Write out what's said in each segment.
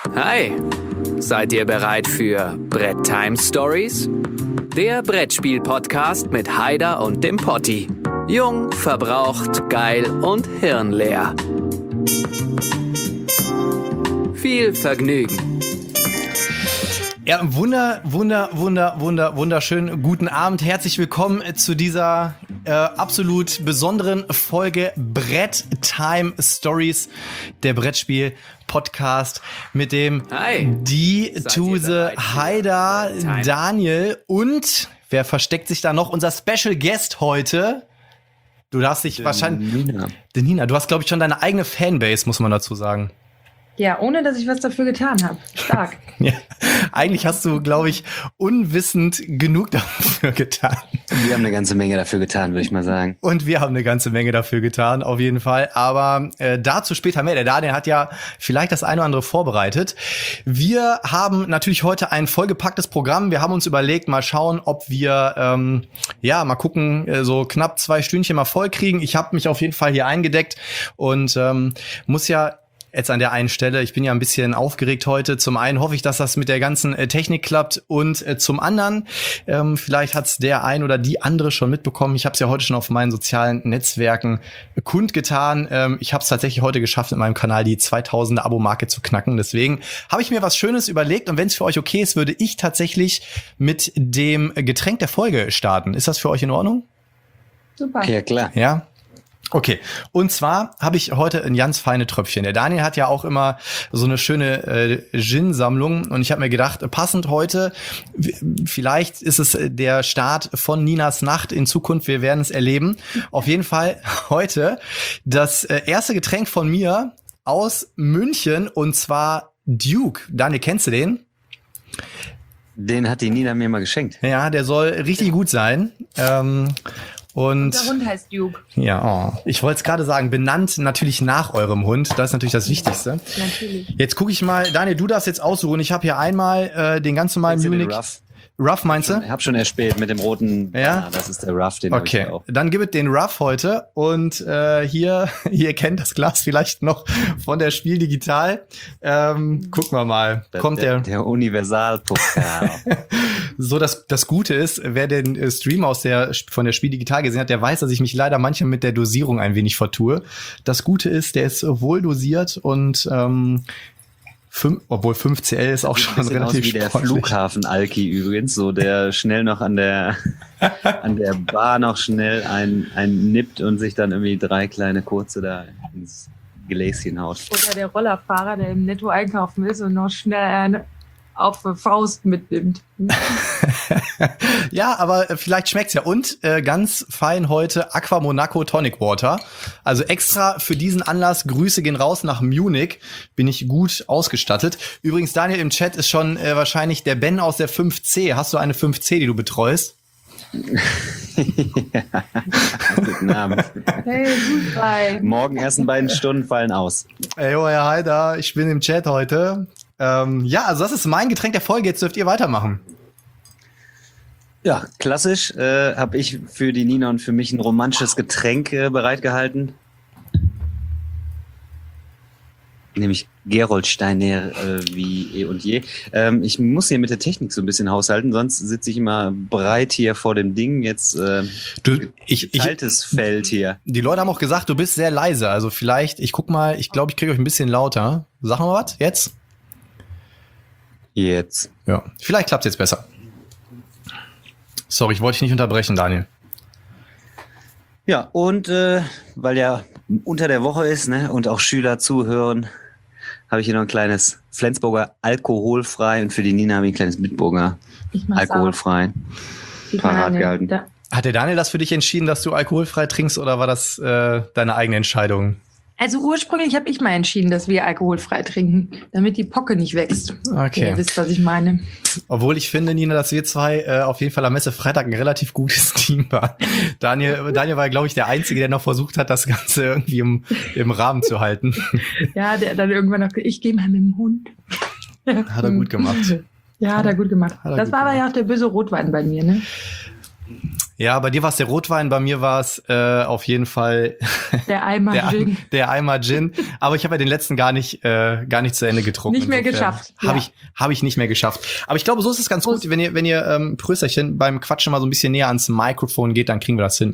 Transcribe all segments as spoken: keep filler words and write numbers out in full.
Hi, seid ihr bereit für Brett Time Stories? Der Brettspiel-Podcast mit Haider und dem Potti. Jung, verbraucht, geil und hirnleer. Viel Vergnügen. Ja, wunder, wunder, wunder, wunder, wunderschönen guten Abend. Herzlich willkommen zu dieser äh, absolut besonderen Folge Brett Time Stories, der Brettspiel-Podcast mit dem Hi. Die Seid ihr Tuse bereit für Haider, Brett Time? Daniel und wer versteckt sich da noch? Unser Special Guest heute. Du darfst dich wahrscheinlich... Nina. Den Nina, du hast, glaube ich, schon deine eigene Fanbase, muss man dazu sagen. Ja, ohne dass ich was dafür getan habe. Stark. Ja, eigentlich hast du, glaube ich, unwissend genug dafür getan. Wir haben eine ganze Menge dafür getan, würde ich mal sagen. Und wir haben eine ganze Menge dafür getan, auf jeden Fall. Aber äh, dazu später mehr. Der Daniel hat ja vielleicht das eine oder andere vorbereitet. Wir haben natürlich heute ein vollgepacktes Programm. Wir haben uns überlegt, mal schauen, ob wir, ähm, ja, mal gucken, äh, so knapp zwei Stündchen mal voll kriegen. Ich habe mich auf jeden Fall hier eingedeckt und ähm, muss ja jetzt an der einen Stelle, ich bin ja ein bisschen aufgeregt heute. Zum einen hoffe ich, dass das mit der ganzen äh, Technik klappt und äh, zum anderen, ähm, vielleicht hat's der ein oder die andere schon mitbekommen. Ich habe es ja heute schon auf meinen sozialen Netzwerken äh, kundgetan. Ähm, ich habe es tatsächlich heute geschafft, mit meinem Kanal die zweitausender Abo-Marke zu knacken. Deswegen habe ich mir was Schönes überlegt und wenn es für euch okay ist, würde ich tatsächlich mit dem Getränk der Folge starten. Ist das für euch in Ordnung? Super. Ja, klar. Ja. Okay, und zwar habe ich heute ein ganz feine Tröpfchen. Der Daniel hat ja auch immer so eine schöne äh, Gin-Sammlung und ich habe mir gedacht, passend heute, w- vielleicht ist es der Start von Ninas Nacht in Zukunft, wir werden es erleben. Auf jeden Fall heute das äh, erste Getränk von mir aus München und zwar Duke. Daniel, kennst du den? Den hat die Nina mir mal geschenkt. Ja, der soll richtig gut sein. Ähm, Und Unser Hund heißt Duke. ja, oh. Ich wollte es gerade sagen, benannt natürlich nach eurem Hund. Das ist natürlich das Wichtigste. Natürlich. Jetzt gucke ich mal, Daniel, du darfst jetzt aussuchen. Ich habe hier einmal äh, den ganz normalen Kennst du den Munich. Ruff? Ruff meinst du? Ich habe schon erspäht mit dem roten. Ja? Ah, das ist der Ruff, den hab Okay, ich auch. dann gib es den Ruff heute. Und äh, hier, ihr kennt das Glas vielleicht noch von der Spiel Digital. Ähm, gucken wir mal. Kommt der, der, der Universalpokal. so das das Gute ist, wer den äh, Stream aus der von der Spiel Digital gesehen hat, der weiß, dass ich mich leider manchmal mit der Dosierung ein wenig vertue. Das Gute ist, der ist wohl dosiert und ähm, fünf, obwohl fünf C L ist auch schon Sieht aus relativ wie der sportlich. Flughafen Alki übrigens, so der schnell noch an der an der Bar noch schnell ein ein nippt und sich dann irgendwie drei kleine kurze da ins Gläschen haut. Oder der Rollerfahrer, der im Netto einkaufen ist und noch schnell eine auf die Faust mitnimmt. Ja, aber äh, vielleicht schmeckt's ja. Und äh, ganz fein heute Aqua Monaco Tonic Water. Also extra für diesen Anlass. Grüße gehen raus nach Munich. Bin ich gut ausgestattet. Übrigens, Daniel, im Chat ist schon äh, wahrscheinlich der Ben aus der fünf C. Hast du eine fünf C, die du betreust? Guten Abend. Hey, gut bei. Morgen ersten beiden Stunden fallen aus. Ey, oh, Herr Haider, ich bin im Chat heute. Ähm, ja, also das ist mein Getränk der Folge. Jetzt dürft ihr weitermachen. Ja, klassisch äh, habe ich für die Nina und für mich ein romantisches Getränk äh, bereitgehalten. Nämlich Gerolsteiner äh, wie eh und je. Ähm, ich muss hier mit der Technik so ein bisschen haushalten, sonst sitze ich immer breit hier vor dem Ding. Jetzt äh, Du, ich, ich, geteiltes Feld hier. die Leute haben auch gesagt, du bist sehr leise. Also vielleicht, ich guck mal, ich glaube, ich kriege euch ein bisschen lauter. Sag mal was, jetzt? Jetzt. Ja, vielleicht klappt's jetzt besser. Sorry, ich wollte dich nicht unterbrechen, Daniel. Ja, und äh, weil ja unter der Woche ist, ne, und auch Schüler zuhören, habe ich hier noch ein kleines Flensburger alkoholfrei und für die Nina habe ich ein kleines Bitburger Ich mach's alkoholfrei auch. parat gehalten. Da, Hat der Daniel das für dich entschieden, dass du alkoholfrei trinkst oder war das äh, deine eigene Entscheidung? also ursprünglich habe ich mal entschieden, dass wir alkoholfrei trinken, damit die Pocke nicht wächst. Okay. Ihr wisst, was ich meine. Obwohl ich finde, Nina, dass wir zwei äh, auf jeden Fall am Messe Freitag ein relativ gutes Team waren. Daniel, Daniel war, glaube ich, der Einzige, der noch versucht hat, das Ganze irgendwie im, im Rahmen zu halten. Ja, der dann irgendwann noch, ich gehe mal mit dem Hund. Hat er gut gemacht. Ja, hat er gut gemacht. Hat er das gut war aber gemacht. ja auch der böse Rotwein bei mir, ne? Ja, bei dir war es der Rotwein, bei mir war es äh, auf jeden Fall Der Eimer der, Gin. der Eimer Gin. Aber ich habe ja den letzten gar nicht äh, gar nicht zu Ende getrunken. Nicht mehr geschafft. Habe Ja. ich habe ich nicht mehr geschafft. Aber ich glaube, so ist es ganz gut, wenn ihr wenn ihr ähm, Prösterchen beim Quatschen mal so ein bisschen näher ans Mikrofon geht, dann kriegen wir das hin.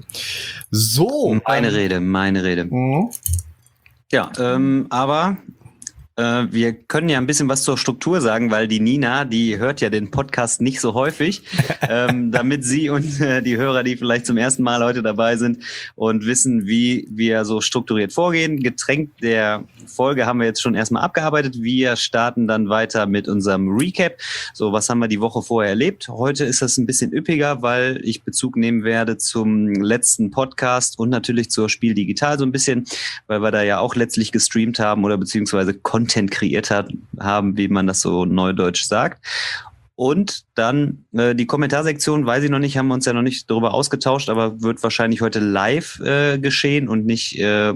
So, Meine ähm, Rede, meine Rede. Mhm. Ja, ähm, aber äh, wir können ja ein bisschen was zur Struktur sagen, weil die Nina, die hört ja den Podcast nicht so häufig, ähm, damit sie und äh, die Hörer, die vielleicht zum ersten Mal heute dabei sind und wissen, wie wir so strukturiert vorgehen. Getränk der Folge haben wir jetzt schon erstmal abgearbeitet. Wir starten dann weiter mit unserem Recap. So, was haben wir die Woche vorher erlebt? Heute ist das ein bisschen üppiger, weil ich Bezug nehmen werde zum letzten Podcast und natürlich zur Spiel Digital so ein bisschen, weil wir da ja auch letztlich gestreamt haben oder beziehungsweise Content kreiert hat, haben, wie man das so neudeutsch sagt. Und dann äh, die Kommentarsektion, weiß ich noch nicht, haben wir uns ja noch nicht darüber ausgetauscht, aber wird wahrscheinlich heute live äh, geschehen und nicht äh,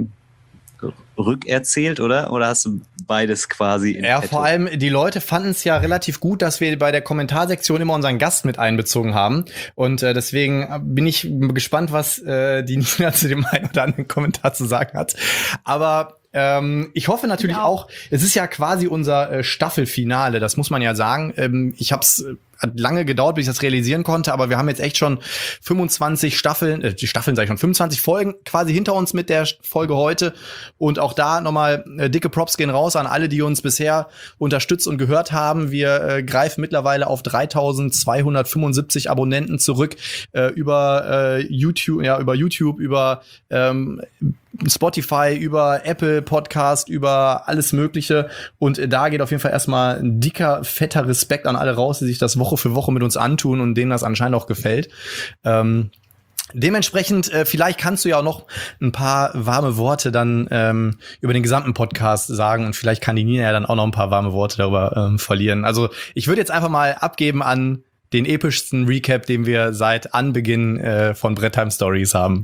rückerzählt, oder? Oder hast du beides quasi in Ja, petto? vor allem die Leute fanden es ja relativ gut, dass wir bei der Kommentarsektion immer unseren Gast mit einbezogen haben. Und äh, deswegen bin ich gespannt, was äh, die Nina zu dem einen oder anderen Kommentar zu sagen hat. Aber ähm, ich hoffe natürlich Ja. auch, es ist ja quasi unser äh, Staffelfinale, das muss man ja sagen. Ähm, ich hab's äh, hat lange gedauert, bis ich das realisieren konnte, aber wir haben jetzt echt schon fünfundzwanzig Staffeln, äh, die Staffeln sag ich schon, fünfundzwanzig Folgen quasi hinter uns mit der Folge heute. Und auch da nochmal äh, dicke Props gehen raus an alle, die uns bisher unterstützt und gehört haben. Wir äh, greifen mittlerweile auf dreitausendzweihundertfünfundsiebzig Abonnenten zurück, äh, über äh, YouTube, ja, über YouTube, über ähm, Spotify, über Apple Podcast, über alles Mögliche. Und äh, da geht auf jeden Fall erstmal ein dicker, fetter Respekt an alle raus, die sich das Woche für Woche mit uns antun und denen das anscheinend auch gefällt. Ähm, Dementsprechend, äh, vielleicht kannst du ja auch noch ein paar warme Worte dann ähm, über den gesamten Podcast sagen und vielleicht kann die Nina ja dann auch noch ein paar warme Worte darüber ähm, verlieren. Also ich würde jetzt einfach mal abgeben an den epischsten Recap, den wir seit Anbeginn äh, von Brett Time Stories haben.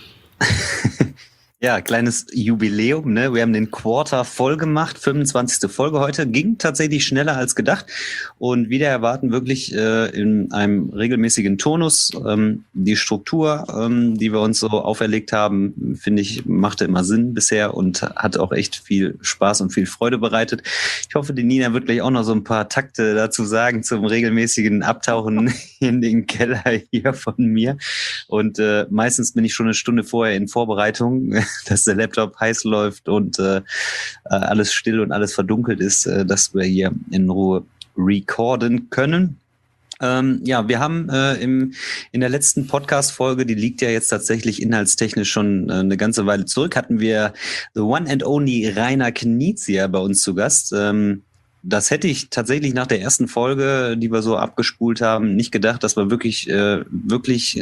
Ja, kleines Jubiläum, ne? Wir haben den Quarter voll gemacht, fünfundzwanzigste Folge heute, ging tatsächlich schneller als gedacht und wieder erwarten wirklich äh, in einem regelmäßigen Tonus. Ähm, die Struktur, ähm, die wir uns so auferlegt haben, finde ich, machte immer Sinn bisher und hat auch echt viel Spaß und viel Freude bereitet. Ich hoffe, die Nina wird gleich auch noch so ein paar Takte dazu sagen zum regelmäßigen Abtauchen in den Keller hier von mir. Und äh, meistens bin ich schon eine Stunde vorher in Vorbereitung, dass der Laptop heiß läuft und äh, alles still und alles verdunkelt ist, äh, dass wir hier in Ruhe recorden können. Ähm, ja, wir haben äh, im, in der letzten Podcast-Folge, die liegt ja jetzt tatsächlich inhaltstechnisch schon äh, eine ganze Weile zurück, hatten wir the one and only Rainer Knizia bei uns zu Gast. Ähm, Das hätte ich tatsächlich nach der ersten Folge, die wir so abgespult haben, nicht gedacht, dass wir wirklich, äh, wirklich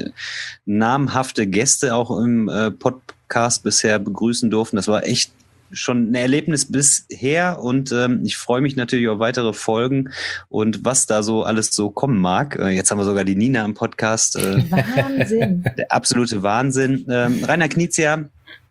namhafte Gäste auch im äh, Podcast bisher begrüßen durften. Das war echt schon ein Erlebnis bisher und ähm, ich freue mich natürlich auf weitere Folgen und was da so alles so kommen mag. Äh, jetzt haben wir sogar die Nina im Podcast. Äh, Wahnsinn. der absolute Wahnsinn. Ähm, Rainer Knizia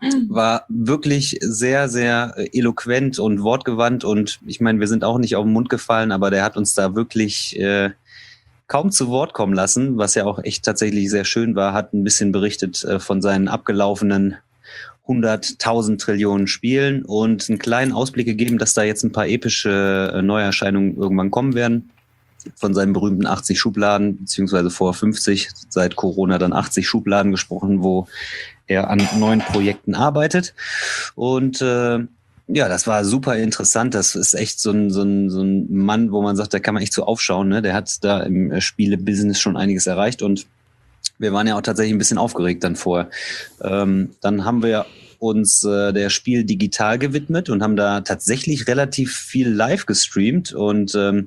war wirklich sehr, sehr eloquent und wortgewandt und ich meine, wir sind auch nicht auf den Mund gefallen, aber der hat uns da wirklich äh, kaum zu Wort kommen lassen, was ja auch echt tatsächlich sehr schön war, hat ein bisschen berichtet äh, von seinen abgelaufenen hunderttausend Trillionen Spielen und einen kleinen Ausblick gegeben, dass da jetzt ein paar epische äh, Neuerscheinungen irgendwann kommen werden. Von seinen berühmten achtzig Schubladen, beziehungsweise vor fünfzig, seit Corona dann achtzig Schubladen gesprochen, wo er an neuen Projekten arbeitet. Und äh, ja, das war super interessant. Das ist echt so ein, so ein, so ein Mann, wo man sagt, da kann man echt so aufschauen. Ne? Der hat da im Spiele-Business schon einiges erreicht und wir waren ja auch tatsächlich ein bisschen aufgeregt dann vorher. Ähm, dann haben wir uns äh, der Spiel digital gewidmet und haben da tatsächlich relativ viel live gestreamt und ähm,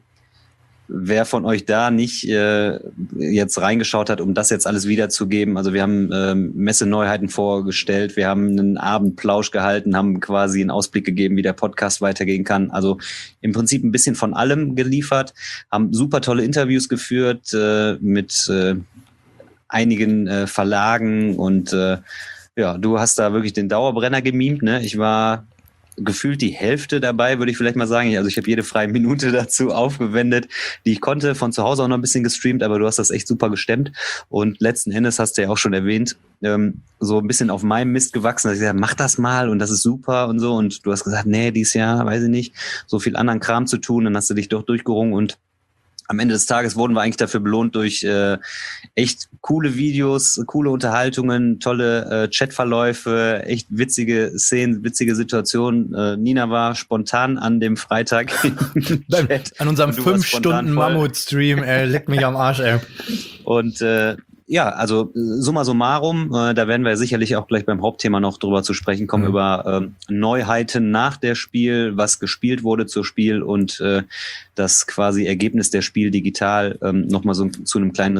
wer von euch da nicht äh, jetzt reingeschaut hat, um das jetzt alles wiederzugeben, also wir haben ähm, Messeneuheiten vorgestellt, wir haben einen Abendplausch gehalten, haben quasi einen Ausblick gegeben, wie der Podcast weitergehen kann, also im Prinzip ein bisschen von allem geliefert, haben super tolle Interviews geführt äh, mit äh, einigen äh, Verlagen und äh, ja, du hast da wirklich den Dauerbrenner gemimt, ne? Ich war gefühlt die Hälfte dabei, würde ich vielleicht mal sagen. Also ich habe jede freie Minute dazu aufgewendet, die ich konnte, von zu Hause auch noch ein bisschen gestreamt, aber du hast das echt super gestemmt. Und letzten Endes hast du ja auch schon erwähnt, ähm, so ein bisschen auf meinem Mist gewachsen, dass ich gesagt, mach das mal und das ist super und so. Und du hast gesagt, nee, dieses Jahr, weiß ich nicht, so viel anderen Kram zu tun. Dann hast du dich doch durchgerungen und am Ende des Tages wurden wir eigentlich dafür belohnt durch äh, echt coole Videos, coole Unterhaltungen, tolle äh, Chatverläufe, echt witzige Szenen, witzige Situationen. Äh, Nina war spontan an dem Freitag im Chat. An unserem fünf Stunden Mammut-Stream, ey, leck mich am Arsch, ey. Und äh, ja, also summa summarum, äh, da werden wir sicherlich auch gleich beim Hauptthema noch drüber zu sprechen kommen, mhm. über ähm, Neuheiten nach der Spiel, was gespielt wurde zur Spiel und äh, das quasi Ergebnis der Spiel digital ähm, nochmal so zu einem kleinen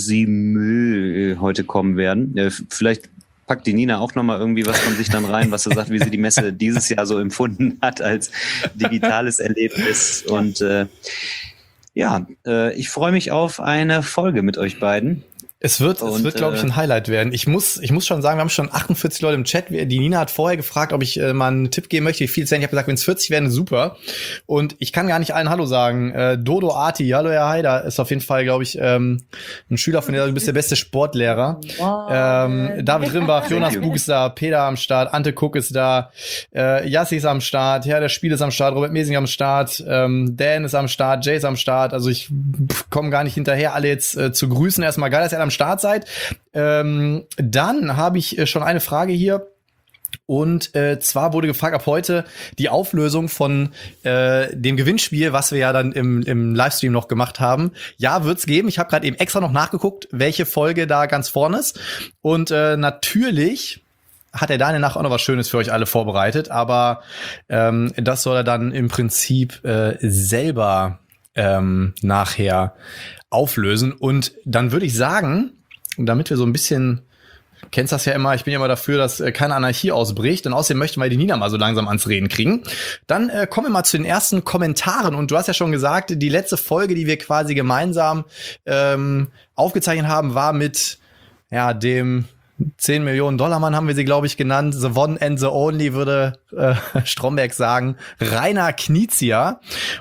Resümee äh, heute kommen werden. Äh, vielleicht packt die Nina auch nochmal irgendwie was von sich dann rein, was sie sagt, wie sie die Messe dieses Jahr so empfunden hat als digitales Erlebnis. Und äh, ja, äh, ich freue mich auf eine Folge mit euch beiden. Es wird, und, es wird, glaube ich, ein Highlight werden. Ich muss, ich muss schon sagen, wir haben schon achtundvierzig Leute im Chat. Die Nina hat vorher gefragt, ob ich äh, mal einen Tipp geben möchte, wie viel es werden. Ich habe gesagt, wenn es vierzig werden, super. Und ich kann gar nicht allen Hallo sagen. Äh, Dodo Arti, hallo Herr Haider, ist auf jeden Fall, glaube ich, ähm, ein Schüler von dir. Du bist der beste Sportlehrer. Ähm, David Rimbach, Jonas Bug ist da, Peter am Start, Ante Cook ist da, äh, Yassi ist am Start, Herr der Spiel ist am Start, Robert Mesing am Start, ähm, Dan ist am Start, Jay ist am Start. Also ich komme gar nicht hinterher, alle jetzt äh, zu grüßen. Erstmal geil, dass ihr am Start seid. Ähm, dann habe ich äh, schon eine Frage hier. Und äh, zwar wurde gefragt, ab heute die Auflösung von äh, dem Gewinnspiel, was wir ja dann im, im Livestream noch gemacht haben. Ja, wird's geben. Ich habe gerade eben extra noch nachgeguckt, welche Folge da ganz vorne ist. Und äh, natürlich hat der Daniel nachher auch noch was Schönes für euch alle vorbereitet. Aber ähm, das soll er dann im Prinzip äh, selber ähm, nachher auflösen. Und dann würde ich sagen, damit wir so ein bisschen, kennst das ja immer, ich bin ja immer dafür, dass äh, keine Anarchie ausbricht und außerdem möchten wir die Nina mal so langsam ans Reden kriegen. Dann äh, kommen wir mal zu den ersten Kommentaren und du hast ja schon gesagt, die letzte Folge, die wir quasi gemeinsam ähm, aufgezeichnet haben, war mit ja dem zehn Millionen Dollar Mann haben wir sie, glaube ich, genannt. The one and the only, würde äh, Stromberg sagen. Rainer Knizia.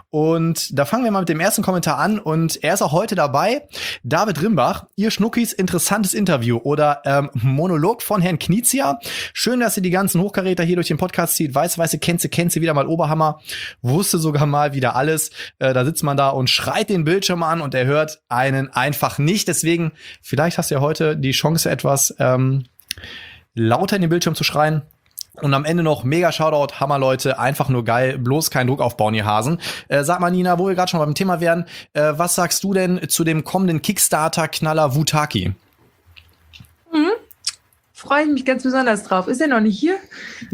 Und da fangen wir mal mit dem ersten Kommentar an. Und er ist auch heute dabei. David Rimbach, ihr Schnuckis, interessantes Interview. Oder ähm, Monolog von Herrn Knizia. Schön, dass ihr die ganzen Hochkaräter hier durch den Podcast zieht. Weiß, weiße, Kenze, Kenze, wieder mal Oberhammer. Wusste sogar mal wieder alles. Äh, da sitzt man da und schreit den Bildschirm an und er hört einen einfach nicht. Deswegen, vielleicht hast du ja heute die Chance, etwas ähm, lauter in den Bildschirm zu schreien. Und am Ende noch mega Shoutout, Hammer Leute, einfach nur geil, bloß keinen Druck aufbauen, ihr Hasen. Äh, sag mal, Nina, wo wir gerade schon beim Thema wären, äh, was sagst du denn zu dem kommenden Kickstarter-Knaller Wutaki? Mhm. Freue ich mich ganz besonders drauf. Ist er noch nicht hier?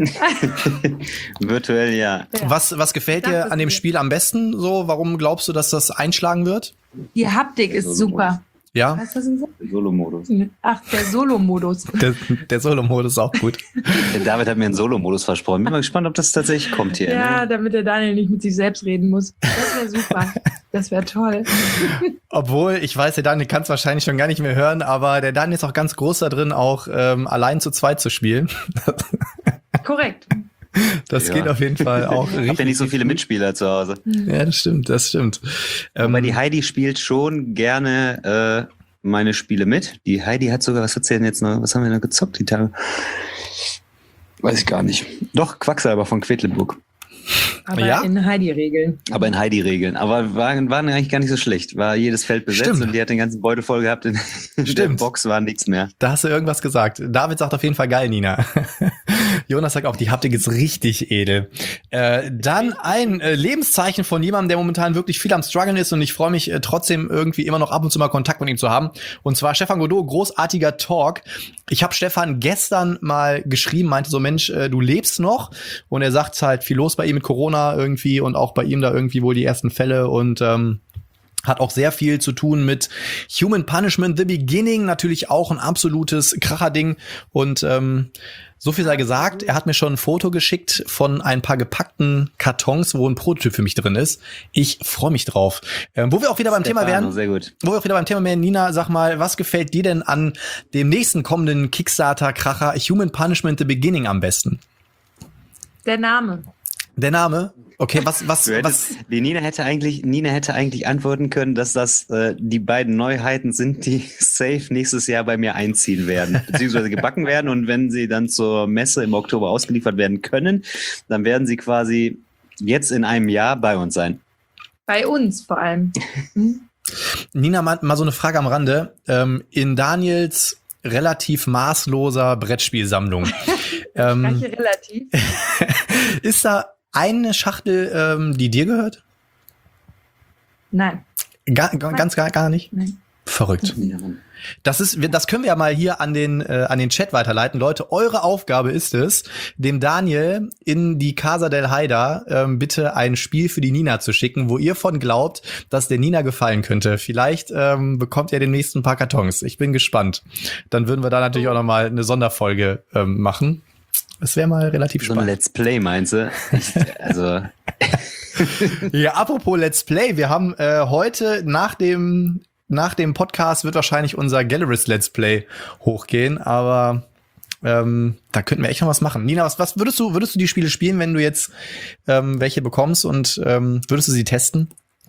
Virtuell, ja. Ja. Was, was gefällt Ich dachte, dir an dem das- Spiel am besten? So, warum glaubst du, dass das einschlagen wird? Die Haptik ist super. Ja, Weißt du, was ich gesagt? Solo-Modus. Ach, der Solo-Modus. der, der Solo-Modus ist auch gut. Der David hat mir einen Solo-Modus versprochen. Bin mal gespannt, ob das tatsächlich kommt hier. Ja, Ne? damit der Daniel nicht mit sich selbst reden muss. Das wäre super. Das wäre toll. Obwohl, ich weiß, der Daniel kann es wahrscheinlich schon gar nicht mehr hören, aber der Daniel ist auch ganz groß da drin, auch ähm, allein zu zweit zu spielen. Korrekt. Das Ja. geht auf jeden Fall auch Ich habe richtig. ja nicht so viele Mitspieler zu Hause. Ja, das stimmt, das stimmt. Ähm, Aber die Heidi spielt schon gerne äh, meine Spiele mit. Die Heidi hat sogar, was hat sie denn jetzt noch, was haben wir denn gezockt die Tage? Weiß ich gar nicht. Doch, Quacksalber von Quedlinburg. Aber Ja? in Heidi-Regeln. Aber in Heidi-Regeln. Aber waren, waren eigentlich gar nicht so schlecht. War jedes Feld besetzt Stimmt. und die hat den ganzen Beutel voll gehabt. In der Stimmt. Box war nichts mehr. Da hast du irgendwas gesagt. David sagt auf jeden Fall geil, Nina. Jonas sagt auch, die Haptik ist richtig edel. Äh, dann ein äh, Lebenszeichen von jemandem, der momentan wirklich viel am Struggeln ist und ich freue mich äh, trotzdem irgendwie immer noch ab und zu mal Kontakt mit ihm zu haben. Und zwar Stefan Godot, großartiger Talk. Ich habe Stefan gestern mal geschrieben, meinte so, Mensch, äh, du lebst noch. Und er sagt halt, viel los bei ihm mit Corona irgendwie und auch bei ihm da irgendwie wohl die ersten Fälle und ähm, hat auch sehr viel zu tun mit Human Punishment, The Beginning, natürlich auch ein absolutes Kracherding. Und ähm, so viel sei gesagt, er hat mir schon ein Foto geschickt von ein paar gepackten Kartons, wo ein Prototyp für mich drin ist. Ich freue mich drauf. Ähm, wo wir auch wieder beim Thema Stefano, wären, sehr gut. wo wir auch wieder beim Thema wären, Nina, sag mal, was gefällt dir denn an dem nächsten kommenden Kickstarter-Kracher Human Punishment, The Beginning am besten? Der Name. Der Name? Okay, was, was, Du hättest, was? die Nina hätte eigentlich, Nina hätte eigentlich antworten können, dass das äh, die beiden Neuheiten sind, die safe nächstes Jahr bei mir einziehen werden, beziehungsweise gebacken werden. Und wenn sie dann zur Messe im Oktober ausgeliefert werden können, dann werden sie quasi jetzt in einem Jahr bei uns sein. Bei uns vor allem. Hm? Nina, mal, mal so eine Frage am Rande. Ähm, in Daniels relativ maßloser Brettspielsammlung. ähm, Manche relativ. ist da eine Schachtel, ähm, die dir gehört? Nein. Gar, gar, ganz gar, gar nicht? Nein. Verrückt. Das ist, das können wir ja mal hier an den, äh, an den Chat weiterleiten. Leute, eure Aufgabe ist es, dem Daniel in die Casa del Haida ähm, bitte ein Spiel für die Nina zu schicken, wo ihr von glaubt, dass der Nina gefallen könnte. Vielleicht ähm, bekommt ihr demnächst ein paar Kartons. Ich bin gespannt. Dann würden wir da natürlich auch noch mal eine Sonderfolge ähm, machen. Das wäre mal relativ So ein spannend. Let's Play, meinst du? Ich, also, Ja, apropos Let's Play, wir haben äh, heute nach dem nach dem Podcast wird wahrscheinlich unser Galleries Let's Play hochgehen, aber ähm, da könnten wir echt noch was machen. Nina, was, was würdest du würdest du die Spiele spielen, wenn du jetzt ähm, welche bekommst und ähm, würdest du sie testen?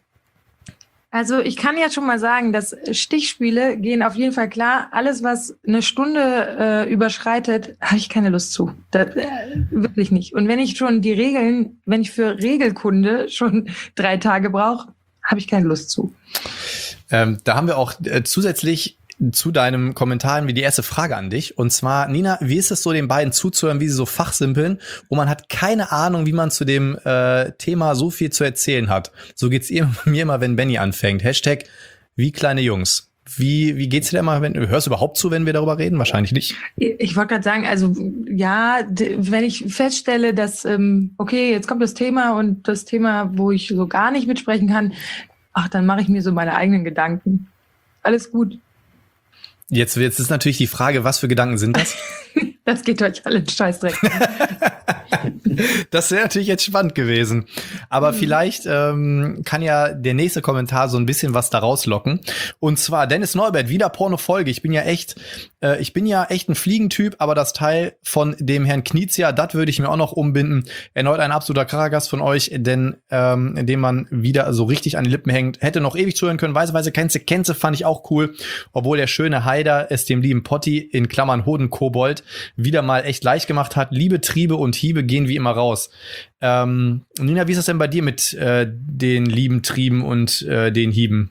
Also ich kann ja schon mal sagen, dass Stichspiele gehen auf jeden Fall klar. Alles, was eine Stunde äh, überschreitet, habe ich keine Lust zu. Das, äh, wirklich nicht. Und wenn ich schon die Regeln, wenn ich für Regelkunde schon drei Tage brauche, habe ich keine Lust zu. Ähm, da haben wir auch äh, zusätzlich zu deinem Kommentar wie die erste Frage an dich. Und zwar, Nina, wie ist es so, den beiden zuzuhören, wie sie so fachsimpeln und man hat keine Ahnung, wie man zu dem äh, Thema so viel zu erzählen hat. So geht's ihr, mir immer, wenn Benny anfängt. Hashtag wie kleine Jungs. Wie, wie geht's dir immer, wenn du hörst überhaupt zu, wenn wir darüber reden? Wahrscheinlich nicht. Ich wollte gerade sagen, also ja, d- wenn ich feststelle, dass, ähm, okay, jetzt kommt das Thema und das Thema, wo ich so gar nicht mitsprechen kann, ach, dann mache ich mir so meine eigenen Gedanken. Alles gut. Jetzt, jetzt ist natürlich die Frage, was für Gedanken sind das? Das geht euch alle in Scheißdreck. Das wäre natürlich jetzt spannend gewesen. Aber mhm. vielleicht ähm, kann ja der nächste Kommentar so ein bisschen was daraus locken. Und zwar Dennis Neubert, wieder Porno-Folge. Ich bin ja echt, äh, ich bin ja echt ein Fliegentyp, aber das Teil von dem Herrn Knizia, das würde ich mir auch noch umbinden. Erneut ein absoluter Krachergast von euch, denn ähm, indem man wieder so richtig an die Lippen hängt. Hätte noch ewig zuhören können. Weiße Kenze, Kenze fand ich auch cool. Obwohl der schöne Haider es dem lieben Potti in Klammern Hodenkobold wieder mal echt leicht gemacht hat. Liebe, Triebe und Hiebe gehen wie immer raus. Ähm, Nina, wie ist das denn bei dir mit äh, den lieben Trieben und äh, den Hieben?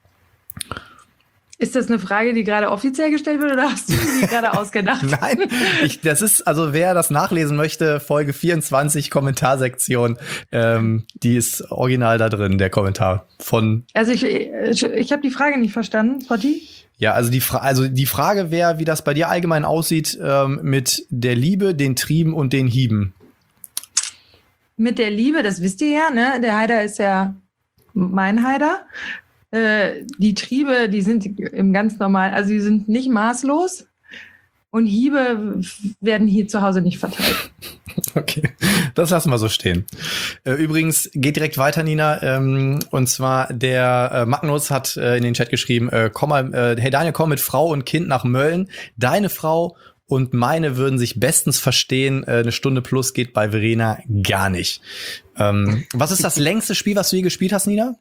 Ist das eine Frage, die gerade offiziell gestellt wird oder hast du die gerade ausgedacht? Nein, ich, das ist, also wer das nachlesen möchte, Folge vierundzwanzig, Kommentarsektion, ähm, die ist original da drin, der Kommentar von. Also ich, ich, ich habe die Frage nicht verstanden, Potti. Ja, also die, Fra- also die Frage wäre, wie das bei dir allgemein aussieht ähm, mit der Liebe, den Trieben und den Hieben. Mit der Liebe, das wisst ihr ja, ne? Der Haider ist ja mein Haider. Äh, die Triebe, die sind im ganz normal, also die sind nicht maßlos. Und Hiebe werden hier zu Hause nicht verteilt. Okay, das lassen wir so stehen. Äh, übrigens, geht direkt weiter, Nina. Ähm, und zwar der äh, Magnus hat äh, in den Chat geschrieben, äh, komm mal, äh, hey Daniel, komm mit Frau und Kind nach Mölln. Deine Frau und meine würden sich bestens verstehen. Äh, eine Stunde plus geht bei Verena gar nicht. Ähm, was ist das längste Spiel, was du je gespielt hast, Nina?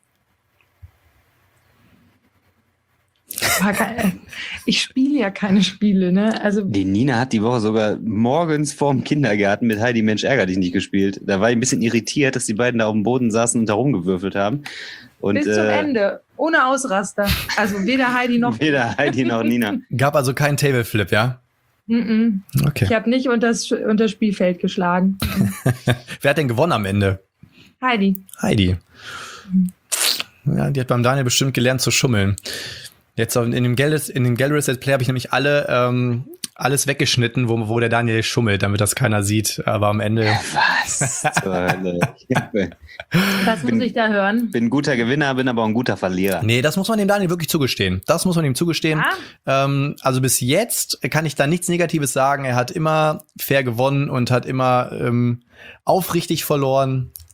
Ich spiele ja keine Spiele, ne? Also die Nina hat die Woche sogar morgens vorm Kindergarten mit Heidi Mensch ärger dich nicht gespielt. Da war ich ein bisschen irritiert, dass die beiden da auf dem Boden saßen und da rumgewürfelt haben. Und, bis zum äh, Ende, ohne Ausraster. Also weder Heidi noch weder Heidi noch Nina. Gab also keinen Tableflip, ja? Mm-mm. Okay. Ich habe nicht unter das, unter das Spielfeld geschlagen. Wer hat denn gewonnen am Ende? Heidi. Heidi. Ja, die hat beim Daniel bestimmt gelernt zu schummeln. Jetzt in dem Galleries, in dem Galleries Let's Play habe ich nämlich alle ähm, alles weggeschnitten, wo, wo der Daniel schummelt, damit das keiner sieht. Aber am Ende. Was zur Hölle? Was muss ich da hören? Bin ein guter Gewinner, bin aber auch ein guter Verlierer. Nee, das muss man dem Daniel wirklich zugestehen. Das muss man ihm zugestehen. Ja? Ähm, also bis jetzt kann ich da nichts Negatives sagen. Er hat immer fair gewonnen und hat immer ähm, aufrichtig verloren.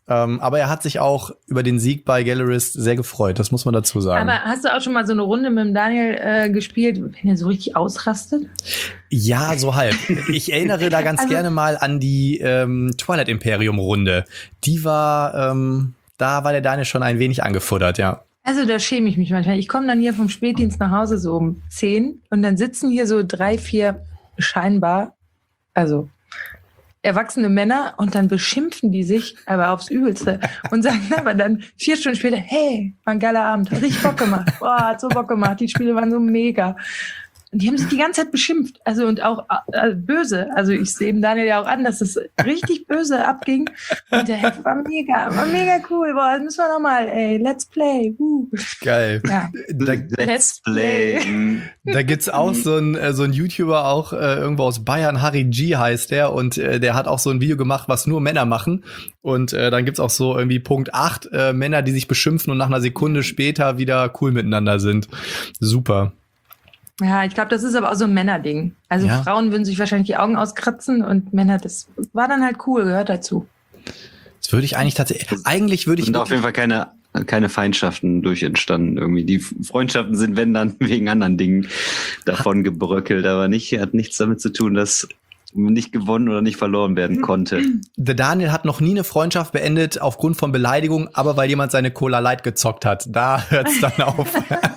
Ähm, aber er hat sich auch über den Sieg bei Gallerist sehr gefreut, das muss man dazu sagen. Aber hast du auch schon mal so eine Runde mit dem Daniel äh, gespielt, wenn er so richtig ausrastet? Ja, so halb. Ich erinnere da ganz also, gerne mal an die ähm, Twilight Imperium Runde. Die war, ähm, da war der Daniel schon ein wenig angefuttert, ja. Also da schäme ich mich manchmal. Ich komme dann hier vom Spätdienst nach Hause so um zehn und dann sitzen hier so drei, vier scheinbar, also erwachsene Männer und dann beschimpfen die sich aber aufs Übelste und sagen aber dann vier Stunden später, hey, war ein geiler Abend, hat richtig Bock gemacht, boah, hat so Bock gemacht, die Spiele waren so mega. Und die haben sich die ganze Zeit beschimpft, also und auch äh, böse. Also ich sehe dem Daniel ja auch an, dass es richtig böse abging. Und der Heft war mega, war mega cool. Boah, das müssen wir nochmal, ey, let's play. Uh. Geil. Ja. Da, Let's play. Da gibt's auch so einen äh, so einen YouTuber auch äh, irgendwo aus Bayern, Harry G heißt der, und äh, der hat auch so ein Video gemacht, was nur Männer machen. Und äh, dann gibt's auch so irgendwie Punkt acht äh, Männer, die sich beschimpfen und nach einer Sekunde später wieder cool miteinander sind. Super. Ja, ich glaube, das ist aber auch so ein Männerding. Also Ja. Frauen würden sich wahrscheinlich die Augen auskratzen und Männer, das war dann halt cool, gehört dazu. Das würde ich eigentlich tatsächlich, eigentlich würde ich Und auf jeden Fall keine, keine Feindschaften durch entstanden irgendwie. Die Freundschaften sind, wenn dann, wegen anderen Dingen davon gebröckelt, aber nicht, hat nichts damit zu tun, dass nicht gewonnen oder nicht verloren werden konnte. Der Daniel hat noch nie eine Freundschaft beendet aufgrund von Beleidigung, aber weil jemand seine Cola Light gezockt hat. Da hört's dann auf.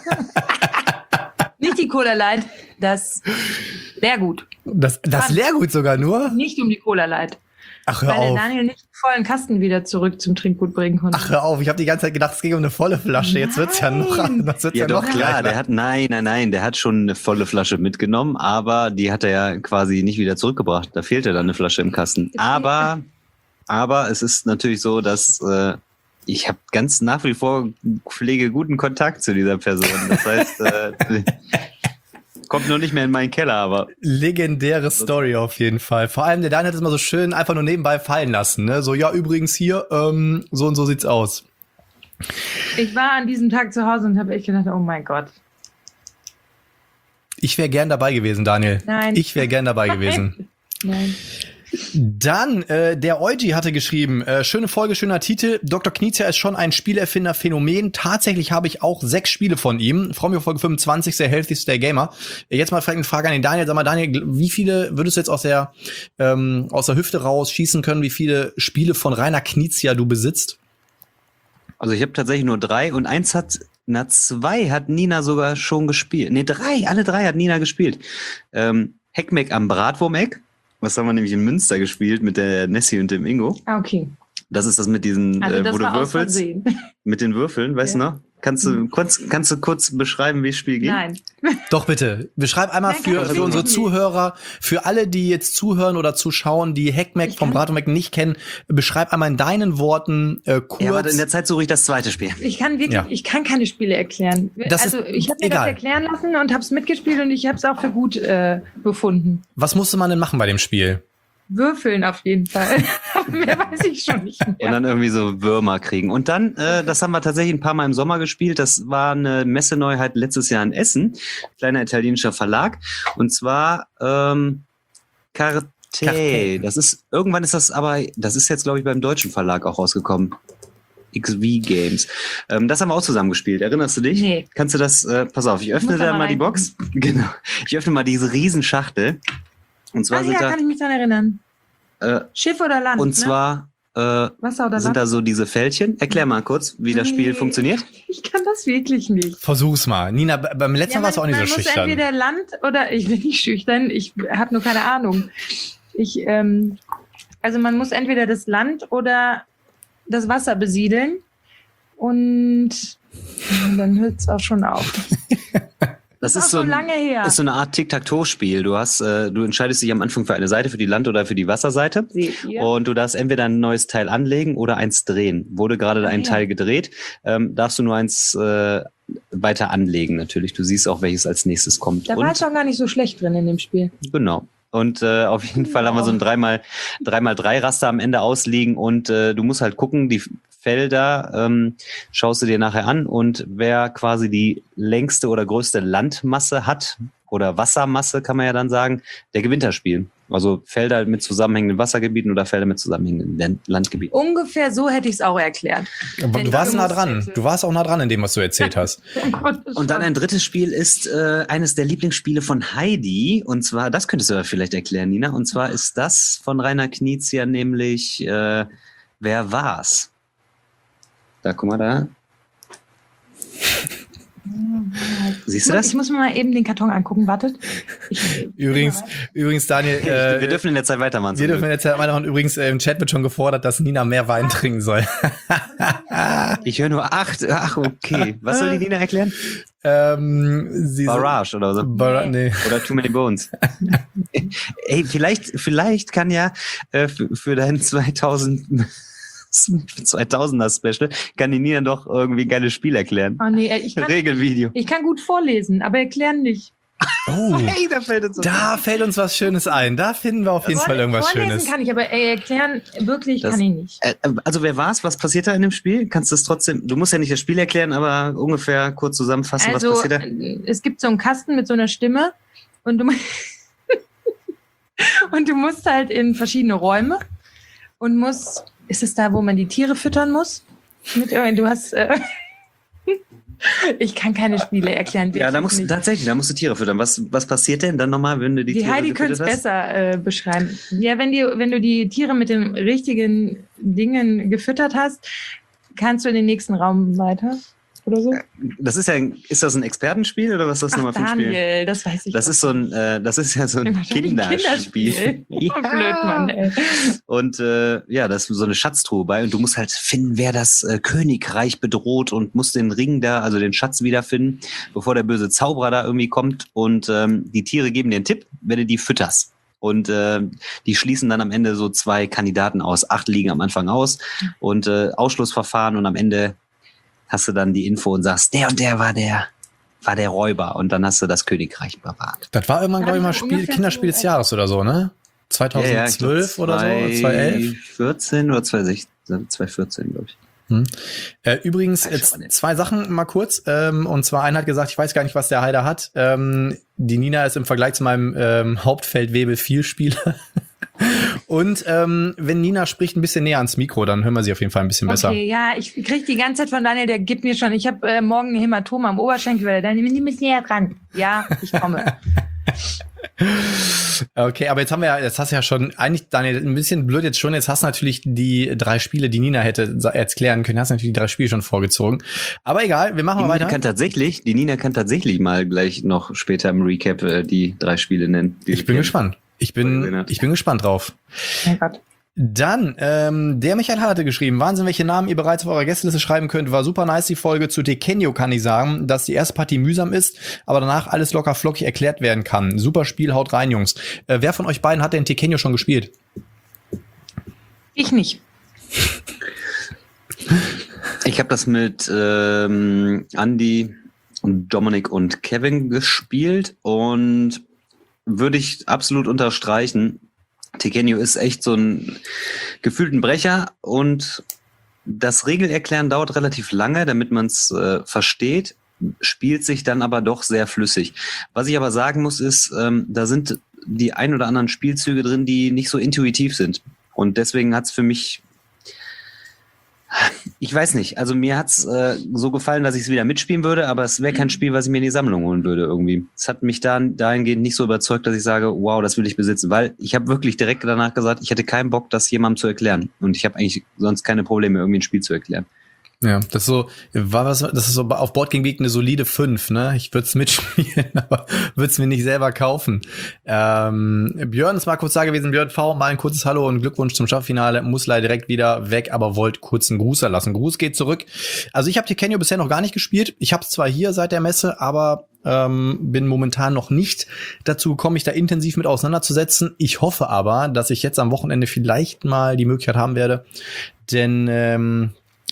Nicht die Cola Light, das Leergut. Das, das Leergut sogar nur? Nicht um die Cola Light. Ach, hör Weil der auf. Daniel nicht den vollen Kasten wieder zurück zum Trinkgut bringen konnte. Ach, hör auf. Ich habe die ganze Zeit gedacht, es ging um eine volle Flasche. Jetzt wird's ja noch, das wird's Ja, ja doch, noch klar, kleiner. der hat, nein, nein, nein, der hat schon eine volle Flasche mitgenommen, aber die hat er ja quasi nicht wieder zurückgebracht. Da fehlte dann eine Flasche im Kasten. Aber, aber es ist natürlich so, dass äh, ich habe ganz nach wie vor pflege guten Kontakt zu dieser Person. Das heißt, äh, kommt nur nicht mehr in meinen Keller, aber Legendäre Story auf jeden Fall. Vor allem der Daniel hat es mal so schön einfach nur nebenbei fallen lassen. Ne? So, ja, übrigens hier, ähm, so und so sieht's aus. Ich war an diesem Tag zu Hause und habe echt gedacht, oh mein Gott. Ich wäre gern dabei gewesen, Daniel. Nein. Ich wäre gern dabei gewesen. Nein. Dann, äh, der Eugi hatte geschrieben, äh, schöne Folge, schöner Titel. Doktor Knizia ist schon ein Spielerfinder-Phänomen. Tatsächlich habe ich auch sechs Spiele von ihm. Freue mich auf Folge fünfundzwanzig, sehr healthy, stay gamer. Jetzt mal vielleicht eine Frage an den Daniel. Sag mal, Daniel, wie viele würdest du jetzt aus der, ähm, aus der Hüfte raus schießen können, wie viele Spiele von Rainer Knizia du besitzt? also ich habe tatsächlich nur drei und eins hat, na zwei hat Nina sogar schon gespielt. Nee, drei, alle drei hat Nina gespielt. Ähm, Heckmeck am Bratwurmeck. Das haben wir nämlich in Münster gespielt mit der Nessie und dem Ingo. Ah, okay. Das ist das mit diesen, Also äh, das wo du war aus würfelst. Versehen. Mit den Würfeln, weißt Ja. du noch? Kannst du, kurz, kannst du kurz beschreiben, wie das Spiel geht? Nein. Doch, bitte. Beschreib einmal Nein, für, kann ich für unsere nicht. Zuhörer, für alle, die jetzt zuhören oder zuschauen, die Heckmeck Ich vom kann- Bratomec nicht kennen, beschreib einmal in deinen Worten äh, kurz. Ja, warte, in der Zeit suche ich das zweite Spiel. Ich kann wirklich, Ja. ich kann keine Spiele erklären. Das also ist ich habe mir egal. das erklären lassen und habe es mitgespielt und ich habe es auch für gut äh, befunden. Was musste man denn machen bei dem Spiel? Würfeln auf jeden Fall. Mehr weiß ich schon nicht Und mehr. dann irgendwie so Würmer kriegen. Und dann, äh, das haben wir tatsächlich ein paar Mal im Sommer gespielt. Das war eine Messeneuheit letztes Jahr in Essen. Kleiner italienischer Verlag. Und zwar ähm, Carte. Carte. Das ist, irgendwann ist das aber, das ist jetzt, glaube ich, beim deutschen Verlag auch rausgekommen. X V Games. Ähm, das haben wir auch zusammen gespielt. Erinnerst du dich? Nee. Kannst du das, äh, pass auf, ich öffne muss da da mal mal die Box. Genau. Ich öffne mal diese Riesenschachtel. Und zwar Ah, sind ja, da, kann ich mich daran erinnern. äh, Schiff oder Land? und ne? zwar, äh, Wasser oder sind Land? da so diese Fältchen. Erklär mal kurz, wie das Spiel Nee. funktioniert. Ich kann das wirklich nicht. Versuch's mal. Nina, b- beim letzten Mal warst du auch nicht so man muss schüchtern. entweder Land oder ich bin nicht schüchtern, ich habe nur keine Ahnung. Ich, ähm, also man muss entweder das Land oder das Wasser besiedeln und dann hört es auch schon auf. Das Das ist ist so, auch ein, schon lange her. ist so eine Art Tic-Tac-Toe-Spiel. Du hast, äh, du entscheidest dich am Anfang für eine Seite, für die Land- oder für die Wasserseite. Seht ihr? Und du darfst entweder ein neues Teil anlegen oder eins drehen. Wurde gerade Ah, ein ja. Teil gedreht, ähm, darfst du nur eins äh, weiter anlegen natürlich. Du siehst auch, welches als nächstes kommt. Da war Und ich auch gar nicht so schlecht drin in dem Spiel. genau. Und äh, auf jeden Fall haben wir so ein drei mal drei Raster am Ende ausliegen und äh, du musst halt gucken, die Felder ähm, schaust du dir nachher an und wer quasi die längste oder größte Landmasse hat, oder Wassermasse, kann man ja dann sagen, der gewinnt das Spiel. Also Felder mit zusammenhängenden Wassergebieten oder Felder mit zusammenhängenden Landgebieten. Ungefähr so hätte ich es auch erklärt. Aber du warst nah dran. Hätte. Du warst auch nah dran in dem, was du erzählt hast. Und dann ein drittes Spiel ist äh, eines der Lieblingsspiele von Heidi. Und zwar, das könntest du ja vielleicht erklären, Nina. Und zwar ist das von Rainer Knizia, nämlich äh, Wer war's? Da, guck mal da. Siehst du das? Ich muss mir mal eben den Karton angucken, wartet. Ich, übrigens, übrigens, Daniel. Äh, wir dürfen in der Zeit weitermachen. Wir dürfen in der Zeit weitermachen. Übrigens, äh, im Chat wird schon gefordert, dass Nina mehr Wein trinken soll. Ich höre nur acht. Ach, okay. Was soll die Nina erklären? Ähm, sie Barrage oder so. Bar- nee. Oder Too Many Bones. Ey, vielleicht, vielleicht kann ja äh, für, für dein zweitausend zweitausender Special kann die Nina doch irgendwie ein geiles Spiel erklären. Oh nee, ich kann, Regelvideo. Ich kann gut vorlesen, aber erklären nicht. Oh, hey, da fällt uns, da fällt uns was Schönes ein. Da finden wir auf jeden Fall irgendwas vorlesen Schönes. Kann ich, aber ey, erklären wirklich das, kann ich nicht. Äh, also wer war's? Was passiert da in dem Spiel? Kannst du das trotzdem, du musst ja nicht das Spiel erklären, aber ungefähr kurz zusammenfassen, also, was passiert da? Es gibt so einen Kasten mit so einer Stimme und du, und du musst halt in verschiedene Räume und musst, ist es da, wo man die Tiere füttern muss? Mit, du hast, äh, ich kann keine Spiele erklären. Ja, da musst du tatsächlich, da musst du Tiere füttern. Was, was passiert denn dann nochmal, wenn du die, die Tiere Heidi könnte es besser äh, beschreiben. Ja, wenn, die, wenn du die Tiere mit den richtigen Dingen gefüttert hast, kannst du in den nächsten Raum weiter oder so. Das ist ja, ist das ein Expertenspiel oder was ist das Ach, nochmal für ein Spiel? Daniel, das weiß ich. Das doch. ist so ein, äh, das ist ja so ein Kinderspiel. Kinderspiel. Ja. Blöd, Mann, ey. Und äh, ja, da ist so eine Schatztruhe bei und du musst halt finden, wer das äh, Königreich bedroht und musst den Ring da, also den Schatz wiederfinden, bevor der böse Zauberer da irgendwie kommt. Und ähm, die Tiere geben dir einen Tipp, wenn du die fütterst. Und äh, die schließen dann am Ende so zwei Kandidaten aus. Acht liegen am Anfang aus und äh, Ausschlussverfahren und am Ende hast du dann die Info und sagst, der und der war der, war der Räuber. Und dann hast du das Königreich bewahrt. Das war irgendwann, glaube ich, mal Spiel, Kinderspiel des Jahres oder so, ne? zweitausendzwölf ja, ja, oder so? zweitausendvierzehn oder zweitausendsechzehn, zweitausendvierzehn, glaube ich. Hm. Äh, übrigens, jetzt zwei Sachen mal kurz. Ähm, und zwar, einer hat gesagt, ich weiß gar nicht, was der Heider hat. Ähm, die Nina ist im Vergleich zu meinem ähm, Hauptfeldwebel Vielspieler. Und ähm, wenn Nina spricht ein bisschen näher ans Mikro, dann hören wir sie auf jeden Fall ein bisschen besser. Okay, ja, ich kriege die ganze Zeit von Daniel, der gibt mir schon, ich habe äh, morgen ein Hämatom am Oberschenkel, weil Daniel, nimm mich näher dran. Ja, ich komme. Okay, aber jetzt haben wir ja, jetzt hast du ja schon, eigentlich, Daniel, ein bisschen blöd jetzt schon, jetzt hast du natürlich die drei Spiele, die Nina hätte erklären können, hast natürlich die drei Spiele schon vorgezogen. Aber egal, wir machen die mal Nina weiter. Kann tatsächlich, die Nina kann tatsächlich mal gleich noch später im Recap äh, die drei Spiele nennen. Ich bin gespannt. Ich bin, ich bin gespannt drauf. Oh Gott. Dann, ähm, der Michael hatte geschrieben, Wahnsinn, welche Namen ihr bereits auf eurer Gästeliste schreiben könnt. War super nice, die Folge zu Tekenyo kann ich sagen, dass die erste Partie mühsam ist, aber danach alles locker flockig erklärt werden kann. Super Spiel, haut rein, Jungs. Äh, wer von euch beiden hat denn Tekenyo schon gespielt? Ich nicht. Ich habe das mit ähm, Andy und Dominik und Kevin gespielt und würde ich absolut unterstreichen. Tekenyo ist echt so ein gefühlten Brecher und das Regelerklären dauert relativ lange, damit man es äh, versteht, spielt sich dann aber doch sehr flüssig. Was ich aber sagen muss, ist, ähm, da sind die ein oder anderen Spielzüge drin, die nicht so intuitiv sind. Und deswegen hat es für mich, ich weiß nicht, also mir hat's äh, so gefallen, dass ich es wieder mitspielen würde, aber es wäre kein Spiel, was ich mir in die Sammlung holen würde irgendwie. Es hat mich dann dahingehend nicht so überzeugt, dass ich sage, wow, das will ich besitzen, weil ich habe wirklich direkt danach gesagt, ich hätte keinen Bock, das jemandem zu erklären und ich habe eigentlich sonst keine Probleme, irgendwie ein Spiel zu erklären. Ja, das ist so, war was, das ist so auf Board Game Geek eine solide fünf, ne? Ich würde es mitspielen, aber würde es mir nicht selber kaufen. Ähm, Björn ist mal kurz da gewesen, Björn V, mal ein kurzes Hallo und Glückwunsch zum Staffelfinale, muss leider direkt wieder weg, aber wollte kurz einen Gruß erlassen. Gruß geht zurück. Also ich habe Tekenyo bisher noch gar nicht gespielt. Ich habe es zwar hier seit der Messe, aber ähm, bin momentan noch nicht dazu gekommen, mich da intensiv mit auseinanderzusetzen. Ich hoffe aber, dass ich jetzt am Wochenende vielleicht mal die Möglichkeit haben werde, denn ähm,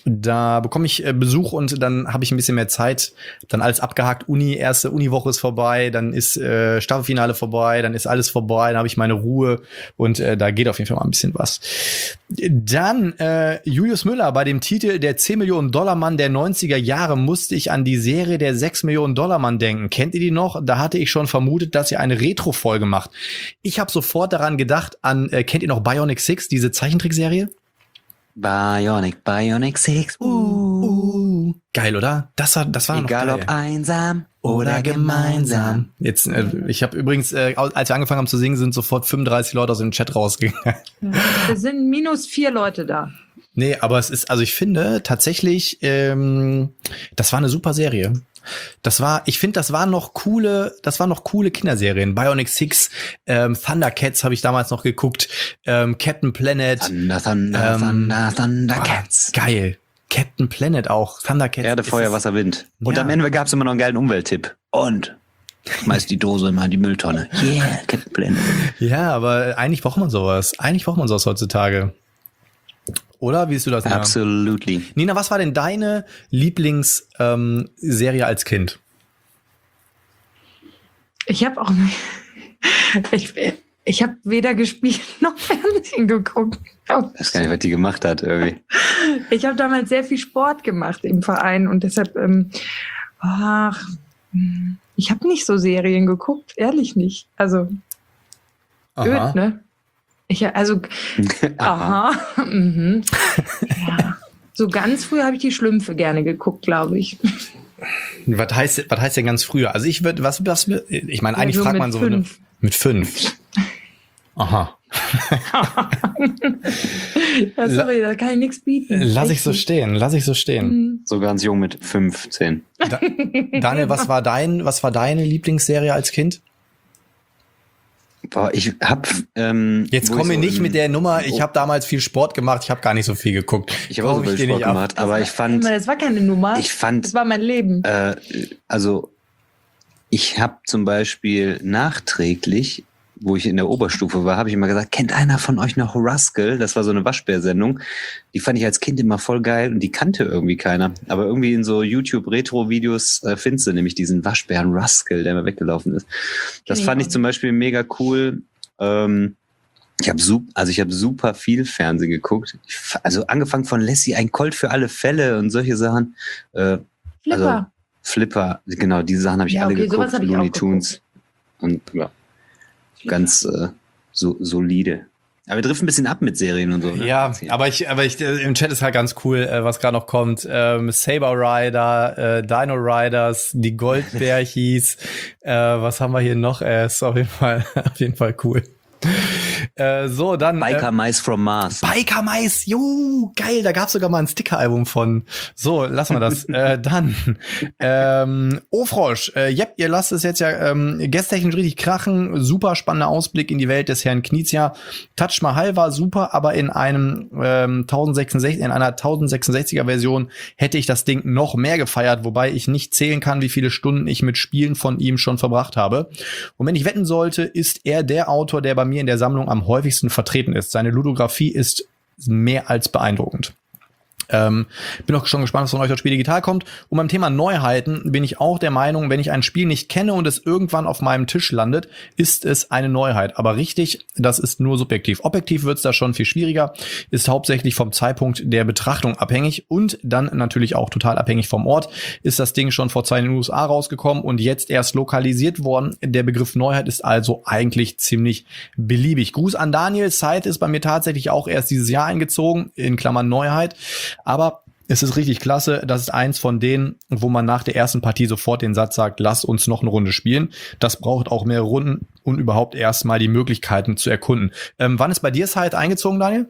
Da bekomme ich äh, Besuch und dann habe ich ein bisschen mehr Zeit. Dann alles abgehakt. Uni, erste Uniwoche ist vorbei, dann ist äh, Staffelfinale vorbei, dann ist alles vorbei, dann habe ich meine Ruhe und äh, da geht auf jeden Fall mal ein bisschen was. Dann äh, Julius Müller bei dem Titel Der zehn Millionen Dollar Mann der neunziger Jahre musste ich an die Serie Der sechs Millionen Dollar Mann denken. Kennt ihr die noch? Da hatte ich schon vermutet, dass ihr eine Retro-Folge macht. Ich habe sofort daran gedacht, an, äh, kennt ihr noch Bionic Six, diese Zeichentrickserie? Bionic, Bionic Six. Uh, uh. Geil, oder? Das war, das war noch geil. Egal ob einsam oder gemeinsam. Jetzt, äh, ich habe übrigens, äh, als wir angefangen haben zu singen, sind sofort fünfunddreißig Leute aus dem Chat rausgegangen. Es sind minus vier Leute da. Nee, aber es ist, also ich finde tatsächlich, ähm, das war eine super Serie. Das war, ich finde, das waren noch coole, das waren noch coole Kinderserien. Bionic Six, ähm, Thundercats habe ich damals noch geguckt, ähm, Captain Planet. Thunder, Thunder, ähm, Thunder, Thundercats. Oh, geil. Captain Planet auch. Thundercats. Erde, Feuer, Wasser, Wind. Und Ja. am Ende gab es immer noch einen geilen Umwelttipp. Und schmeißt die Dose immer in die Mülltonne. Yeah, Captain Planet. Ja, aber eigentlich braucht man sowas. Eigentlich braucht man sowas heutzutage. Oder? Wie siehst du das? Nina? Absolutely. Nina, was war denn deine Lieblingsserie ähm, als Kind? Ich habe auch nicht. Ich, ich habe weder gespielt noch Fernsehen geguckt. Ich weiß gar nicht, was die gemacht hat irgendwie. Ich habe damals sehr viel Sport gemacht im Verein und deshalb, ähm, ach, ich habe nicht so Serien geguckt, ehrlich nicht. Also, Aha. öd, ne? Ich, also, aha, mhm. Ja. So ganz früh habe ich die Schlümpfe gerne geguckt, glaube ich. Was heißt, was heißt denn ganz früher? Also ich würde, was, was, ich meine, eigentlich Also fragt mit man so fünf. Eine, mit fünf. Aha. Ja, sorry, da kann ich nichts bieten. Lass ich Echt so nicht. stehen, lass ich so stehen. Mhm. So ganz jung mit fünfzehn. Da, Daniel, was war dein, was war deine Lieblingsserie als Kind? Boah, ich hab ähm, Jetzt wo komme ich ich so nicht im- mit der Nummer, ich habe damals viel Sport gemacht, ich habe gar nicht so viel geguckt. Ich habe auch so Kauf viel dir Sport nicht ab. gemacht, aber ich fand, Das war keine Nummer. ich fand, Das war mein Leben. äh, also ich habe zum Beispiel nachträglich, wo ich in der Oberstufe war, habe ich immer gesagt, kennt einer von euch noch Rascal? Das war so eine Waschbär-Sendung. Die fand ich als Kind immer voll geil und die kannte irgendwie keiner. Aber irgendwie in so YouTube-Retro-Videos äh, findest du nämlich diesen Waschbären Rascal, der immer weggelaufen ist. Das Kenn ich fand auch ich zum Beispiel mega cool. Ähm, ich habe super, also ich habe super viel Fernsehen geguckt. Ich, f- also angefangen von Lassie, ein Colt für alle Fälle und solche Sachen. Äh, Flipper. also Flipper, genau, diese Sachen habe ich Ja, alle okay, sowas geguckt, hab ich auch Looney Tunes. Und ja, ganz äh, so solide. Aber wir driften ein bisschen ab mit Serien und so. Ne? Ja, aber ich, aber ich, äh, im Chat ist halt ganz cool, äh, was gerade noch kommt. Ähm, Saber Rider, äh, Dino Riders, die Goldbärchis. äh, was haben wir hier noch? Äh, ist auf jeden Fall, auf jeden Fall cool. Äh, so, dann. Biker äh, Mice from Mars. Biker Mais, jo, geil, da gab's sogar mal ein Sticker-Album von. So, lassen wir das. äh, dann, ähm, Ofrosch, äh, yep, ihr lasst es jetzt ja ähm, gästtechnisch richtig krachen. Super spannender Ausblick in die Welt des Herrn Knizia. Touch Mahal war super, aber in einem ähm, tausendsechsundsechzig, in einer tausendsechsundsechziger Version hätte ich das Ding noch mehr gefeiert, wobei ich nicht zählen kann, wie viele Stunden ich mit Spielen von ihm schon verbracht habe. Und wenn ich wetten sollte, ist er der Autor, der bei mir in der Sammlung am häufigsten vertreten ist. Seine Ludografie ist mehr als beeindruckend. Ähm, bin auch schon gespannt, was von euch das Spiel digital kommt. Und beim Thema Neuheiten bin ich auch der Meinung, wenn ich ein Spiel nicht kenne und es irgendwann auf meinem Tisch landet, ist es eine Neuheit. Aber richtig, das ist nur subjektiv. Objektiv wird es da schon viel schwieriger, ist hauptsächlich vom Zeitpunkt der Betrachtung abhängig und dann natürlich auch total abhängig vom Ort. Ist das Ding schon vor zwei Jahren in den U S A rausgekommen und jetzt erst lokalisiert worden. Der Begriff Neuheit ist also eigentlich ziemlich beliebig. Gruß an Daniel. Scythe ist bei mir tatsächlich auch erst dieses Jahr eingezogen, in Klammern Neuheit. Aber es ist richtig klasse. Das ist eins von denen, wo man nach der ersten Partie sofort den Satz sagt, lass uns noch eine Runde spielen. Das braucht auch mehrere Runden und überhaupt erstmal die Möglichkeiten zu erkunden. Ähm, wann ist bei dir Scythe eingezogen, Daniel?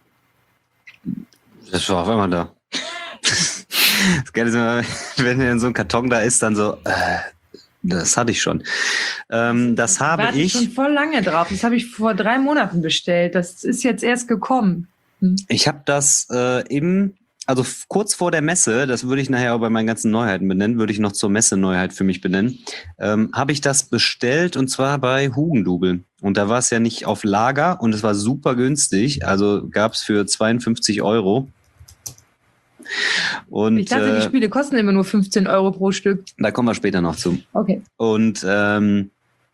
Das war auf einmal da. Das Geile ist immer, wenn in so ein Karton da ist, dann so, äh, das hatte ich schon. Ähm, das habe Warte ich. schon voll lange drauf. Das habe ich vor drei Monaten bestellt. Das ist jetzt erst gekommen. Hm. Ich habe das äh, im, also f- kurz vor der Messe, das würde ich nachher auch bei meinen ganzen Neuheiten benennen, würde ich noch zur Messe-Neuheit für mich benennen, ähm, habe ich das bestellt und zwar bei Hugendubel. Und da war es ja nicht auf Lager und es war super günstig. Also gab es für zweiundfünfzig Euro Und, ich dachte, äh, die Spiele kosten immer nur fünfzehn Euro pro Stück. Da kommen wir später noch zu. Okay. Und ähm,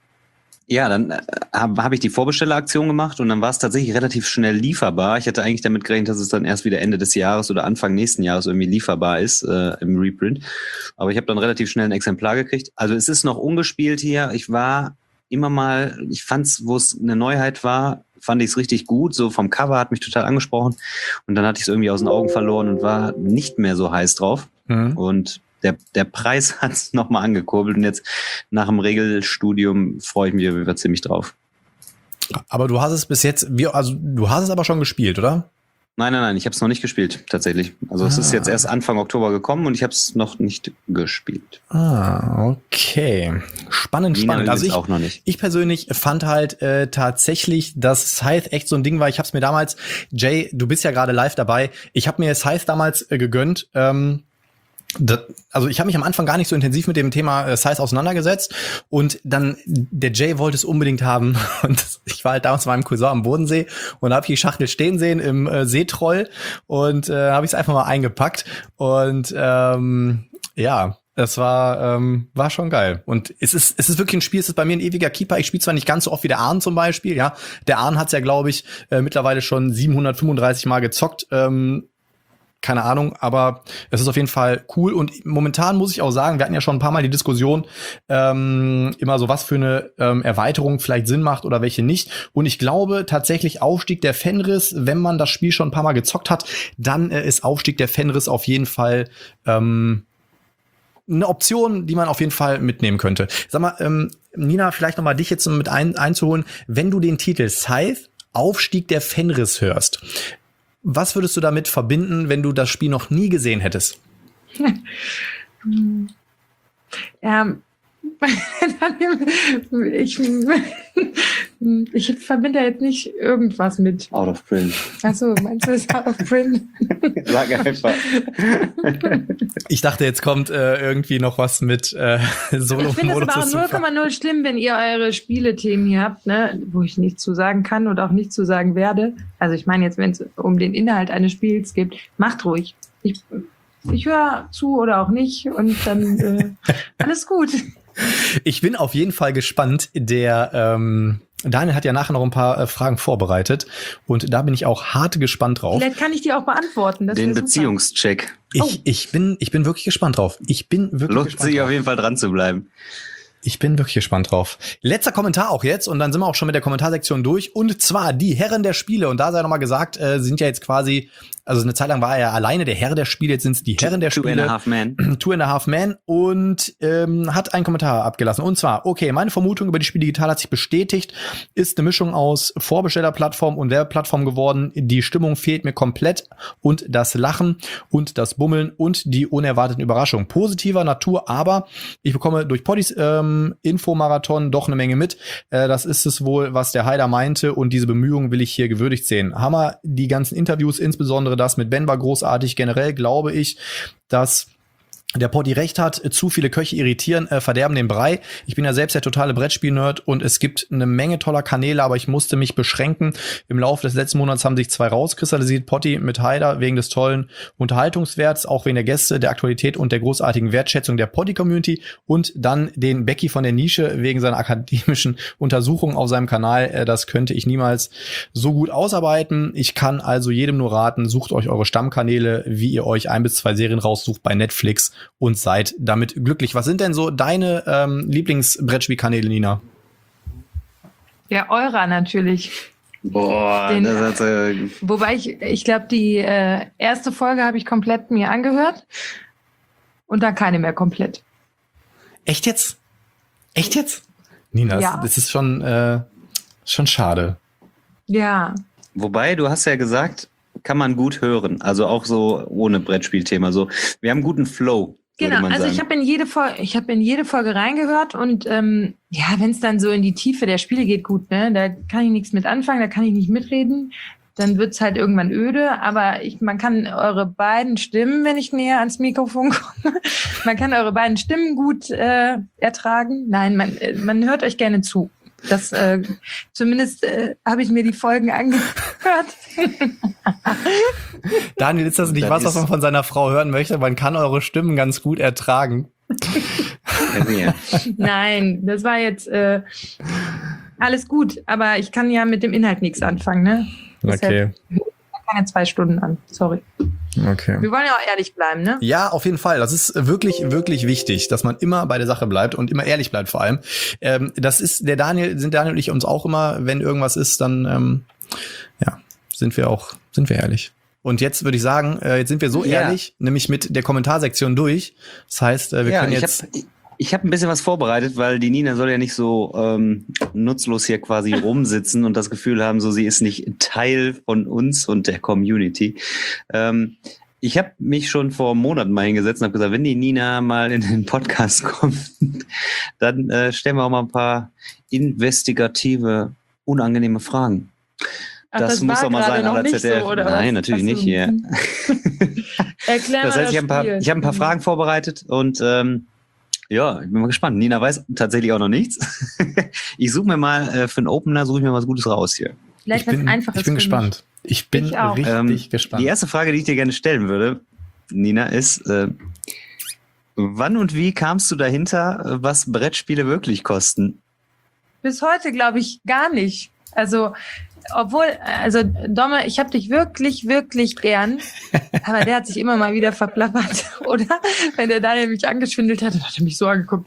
ja, dann äh, habe hab ich die Vorbestelleraktion gemacht und dann war es tatsächlich relativ schnell lieferbar. Ich hatte eigentlich damit gerechnet, dass es dann erst wieder Ende des Jahres oder Anfang nächsten Jahres irgendwie lieferbar ist äh, im Reprint. Aber ich habe dann relativ schnell ein Exemplar gekriegt. Also es ist noch ungespielt hier. Ich war immer mal, ich fand's, wo es eine Neuheit war, fand ich es richtig gut. So vom Cover hat mich total angesprochen. Und dann hatte ich es irgendwie aus den Augen verloren und war nicht mehr so heiß drauf. Mhm. Und Der, der Preis hat es nochmal angekurbelt und jetzt nach dem Regelstudium freue ich mich über ziemlich drauf. Aber du hast es bis jetzt, wie, also du hast es aber schon gespielt, oder? Nein, nein, nein, ich habe es noch nicht gespielt, tatsächlich. Also ah. es ist jetzt erst Anfang Oktober gekommen und ich habe es noch nicht gespielt. Ah, okay. Spannend, Nina spannend. Also ich, auch noch nicht. ich persönlich fand halt äh, tatsächlich, dass Scythe echt so ein Ding war. Ich habe es mir damals, Jay, du bist ja gerade live dabei, ich habe mir Scythe damals äh, gegönnt, ähm, Das, also ich habe mich am Anfang gar nicht so intensiv mit dem Thema äh, Size auseinandergesetzt und dann der Jay wollte es unbedingt haben und ich war halt damals mit meinem Cousin am Bodensee und habe die Schachtel stehen sehen im äh, Seetroll und äh, habe ich es einfach mal eingepackt und ähm, ja, das war ähm, war schon geil und es ist es ist wirklich ein Spiel, es ist bei mir ein ewiger Keeper. Ich spiele zwar nicht ganz so oft wie der Arn zum Beispiel, ja, der Arn hat's ja glaube ich äh, mittlerweile schon siebenhundertfünfunddreißig Mal gezockt. Ähm, Keine Ahnung, aber es ist auf jeden Fall cool. Und momentan muss ich auch sagen, wir hatten ja schon ein paar Mal die Diskussion, ähm, immer so, was für eine ähm, Erweiterung vielleicht Sinn macht oder welche nicht. Und ich glaube tatsächlich Aufstieg der Fenris, wenn man das Spiel schon ein paar Mal gezockt hat, dann äh, ist Aufstieg der Fenris auf jeden Fall ähm, eine Option, die man auf jeden Fall mitnehmen könnte. Sag mal, ähm, Nina, vielleicht noch mal dich jetzt mit ein, einzuholen. Wenn du den Titel Scythe, Aufstieg der Fenris hörst, was würdest du damit verbinden, wenn du das Spiel noch nie gesehen hättest? ähm, ich, ich verbinde jetzt nicht irgendwas mit. Out of print. Achso, meinst du, es ist out of print? Sag einfach. Ich dachte, jetzt kommt äh, irgendwie noch was mit äh, Solo-Modus. Ich finde es aber auch null Komma null schlimm, wenn ihr eure Spielethemen hier habt, ne, wo ich nichts zu sagen kann und auch nichts zu sagen werde. Also ich meine jetzt, wenn es um den Inhalt eines Spiels geht, macht ruhig. Ich, ich höre zu oder auch nicht und dann äh, alles gut. Ich bin auf jeden Fall gespannt. Der ähm, Daniel hat ja nachher noch ein paar äh, Fragen vorbereitet und da bin ich auch hart gespannt drauf. Vielleicht kann ich die auch beantworten. Das Den Beziehungscheck. Ich, oh. ich bin, ich bin wirklich gespannt drauf. Ich bin wirklich Lohnt gespannt sich drauf. auf jeden Fall dran zu bleiben. Ich bin wirklich gespannt drauf. Letzter Kommentar auch jetzt und dann sind wir auch schon mit der Kommentarsektion durch. Und zwar die Herren der Spiele. Und da sei noch mal gesagt, äh, sind ja jetzt quasi, also eine Zeit lang war er ja alleine der Herr der Spiele, jetzt sind es die Herren der Two Spiele. and a half man. Two and a half man. Und ähm, hat einen Kommentar abgelassen. Und zwar, okay, meine Vermutung über die Spiel Digital hat sich bestätigt. Ist eine Mischung aus Vorbestellerplattform und Werbeplattform geworden. Die Stimmung fehlt mir komplett. Und das Lachen und das Bummeln und die unerwarteten Überraschungen. Positiver Natur, aber ich bekomme durch Poddys ähm, Infomarathon doch eine Menge mit. Äh, das ist es wohl, was der Heider meinte und diese Bemühungen will ich hier gewürdigt sehen. Hammer, die ganzen Interviews, insbesondere das mit Ben war großartig. Generell glaube ich, dass der Poddy recht hat, zu viele Köche irritieren, äh, verderben den Brei. Ich bin ja selbst der totale Brettspiel-Nerd und es gibt eine Menge toller Kanäle, aber ich musste mich beschränken. Im Laufe des letzten Monats haben sich zwei rauskristallisiert. Poddy mit Heider wegen des tollen Unterhaltungswerts, auch wegen der Gäste, der Aktualität und der großartigen Wertschätzung der Poddy-Community und dann den Becky von der Nische wegen seiner akademischen Untersuchungen auf seinem Kanal. Äh, das könnte ich niemals so gut ausarbeiten. Ich kann also jedem nur raten, sucht euch eure Stammkanäle, wie ihr euch ein bis zwei Serien raussucht bei Netflix und seid damit glücklich. Was sind denn so deine ähm, Lieblingsbrettspielkanäle, Nina? Ja, eurer natürlich. Boah, Den, das hat äh, wobei ich, ich glaube, die äh, erste Folge habe ich komplett mir angehört und dann keine mehr komplett. Echt jetzt? Echt jetzt? Nina, Ja. das, das ist schon, äh, schon schade. Ja. Wobei, du hast ja gesagt, kann man gut hören. Also auch so ohne Brettspielthema. So, wir haben einen guten Flow. Genau, man also sagen. ich habe in jede Folge, ich habe in jede Folge reingehört und ähm, ja, wenn es dann so in die Tiefe der Spiele geht, gut, ne, da kann ich nichts mit anfangen, da kann ich nicht mitreden, dann wird's halt irgendwann öde, aber ich, man kann eure beiden Stimmen, wenn ich näher ans Mikrofon komme, man kann eure beiden Stimmen gut äh, ertragen. Nein, man, man hört euch gerne zu. Das äh, zumindest äh, habe ich mir die Folgen angehört. Daniel, ist das nicht Das was, was ist- man von seiner Frau hören möchte? Man kann eure Stimmen ganz gut ertragen. Ja. Nein, das war jetzt äh, alles gut, aber ich kann ja mit dem Inhalt nichts anfangen, ne? Deshalb keine zwei Stunden an. Sorry. Okay. Wir wollen ja auch ehrlich bleiben, ne? Ja, auf jeden Fall. Das ist wirklich, wirklich wichtig, dass man immer bei der Sache bleibt und immer ehrlich bleibt vor allem. Ähm, das ist, der Daniel, sind Daniel und ich uns auch immer, wenn irgendwas ist, dann, ähm, ja, sind wir auch, sind wir ehrlich. Und jetzt würde ich sagen, äh, jetzt sind wir so Ja. ehrlich, nämlich mit der Kommentarsektion durch. Das heißt, äh, wir Ja, können ich jetzt. habe ich hab ein bisschen was vorbereitet, weil die Nina soll ja nicht so ähm, nutzlos hier quasi rumsitzen und das Gefühl haben, so sie ist nicht Teil von uns und der Community. Ähm, ich habe mich schon vor Monaten mal hingesetzt und habe gesagt, wenn die Nina mal in den Podcast kommt, dann äh, stellen wir auch mal ein paar investigative, unangenehme Fragen. Ach, das, muss war doch mal gerade sein, noch aller nicht Z D F. so, oder Nein, was? natürlich Ach so. nicht hier. Erklär Das mal heißt, ich habe ein paar, Spiel. ich habe ein paar Fragen vorbereitet und ähm, ja, ich bin mal gespannt. Nina weiß tatsächlich auch noch nichts. Ich suche mir mal äh, für einen Opener suche ich mir was Gutes raus hier. Vielleicht Ich bin, was Einfaches ich bin für mich. gespannt. Ich bin Ich auch. richtig Ähm, gespannt. Die erste Frage, die ich dir gerne stellen würde, Nina, ist, äh, wann und wie kamst du dahinter, äh, was Brettspiele wirklich kosten? Bis heute glaube ich gar nicht. Also, obwohl, also Domme, ich habe dich wirklich, wirklich gern, aber der hat sich immer mal wieder verplappert, oder? Wenn der Daniel mich angeschwindelt hat, dann hat er mich so angeguckt.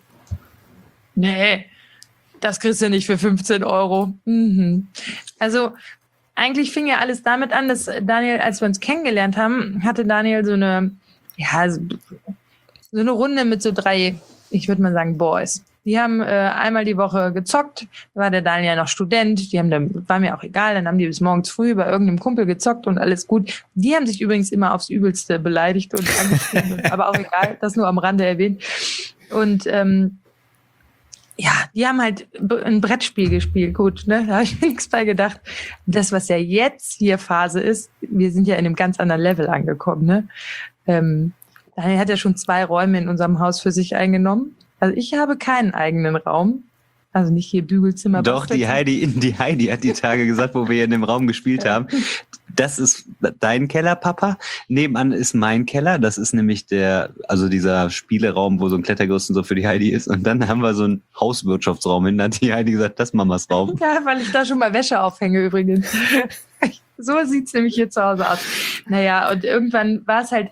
Nee, das kriegst du nicht für fünfzehn Euro. Mhm. Also, eigentlich fing ja alles damit an, dass Daniel, als wir uns kennengelernt haben, hatte Daniel so eine, ja, so, so eine Runde mit so drei, ich würde mal sagen, Boys. Die haben äh, einmal die Woche gezockt, da war der Daniel ja noch Student, die haben dann, war mir auch egal, dann haben die bis morgens früh bei irgendeinem Kumpel gezockt und alles gut. Die haben sich übrigens immer aufs Übelste beleidigt und angeschrieben, aber auch egal, das nur am Rande erwähnt. Und ähm, ja, die haben halt ein Brettspiel gespielt, gut, ne? Da habe ich mir nichts bei gedacht. Das, was ja jetzt hier Phase ist, wir sind ja in einem ganz anderen Level angekommen, ne? Ähm, Daniel hat ja schon zwei Räume in unserem Haus für sich eingenommen. Also ich habe keinen eigenen Raum. Also nicht hier Bügelzimmer. Doch, die Heidi, die Heidi hat die Tage gesagt, wo wir hier in dem Raum gespielt haben, das ist dein Keller, Papa. Nebenan ist mein Keller. Das ist nämlich der, also dieser Spieleraum, wo so ein Klettergerüst und so für die Heidi ist. Und dann haben wir so einen Hauswirtschaftsraum hin. Da hat die Heidi gesagt, das ist Mamas Raum. Ja, weil ich da schon mal Wäsche aufhänge übrigens. So sieht's nämlich hier zu Hause aus. Naja, und irgendwann war es halt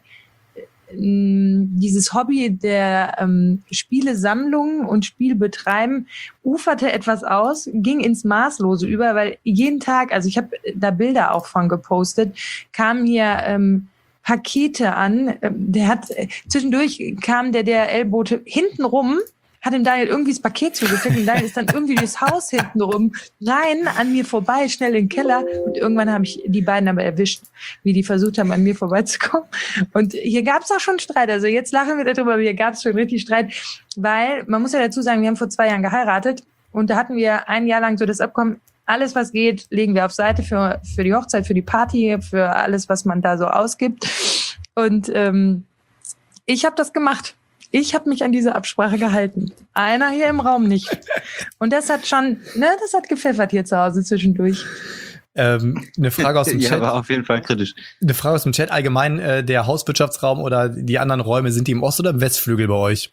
dieses Hobby der ähm, Spielesammlung und Spielbetreiben uferte etwas aus, ging ins Maßlose über, weil jeden Tag, also ich habe da Bilder auch von gepostet, kamen hier ähm, Pakete an. Ähm, der hat äh, zwischendurch kam der D H L-Bote hinten rum, hat dem Daniel irgendwie das Paket zugesteckt und Daniel ist dann irgendwie durchs Haus hinten rum rein, an mir vorbei, schnell in den Keller und irgendwann habe ich die beiden aber erwischt, wie die versucht haben, an mir vorbeizukommen. Und hier gab es auch schon Streit, also jetzt lachen wir darüber, aber hier gab es schon richtig Streit, weil man muss ja dazu sagen, wir haben vor zwei Jahren geheiratet und da hatten wir ein Jahr lang so das Abkommen, alles was geht, legen wir auf Seite für, für die Hochzeit, für die Party, für alles, was man da so ausgibt. Und ähm, ich habe das gemacht. Ich habe mich an diese Absprache gehalten. Einer hier im Raum nicht. Und das hat schon, ne, das hat gepfeffert hier zu Hause zwischendurch. Ähm, eine Frage aus dem Ja, Chat. war auf jeden Fall kritisch. Eine Frage aus dem Chat. Allgemein, äh, der Hauswirtschaftsraum oder die anderen Räume, sind die im Ost- oder im Westflügel bei euch?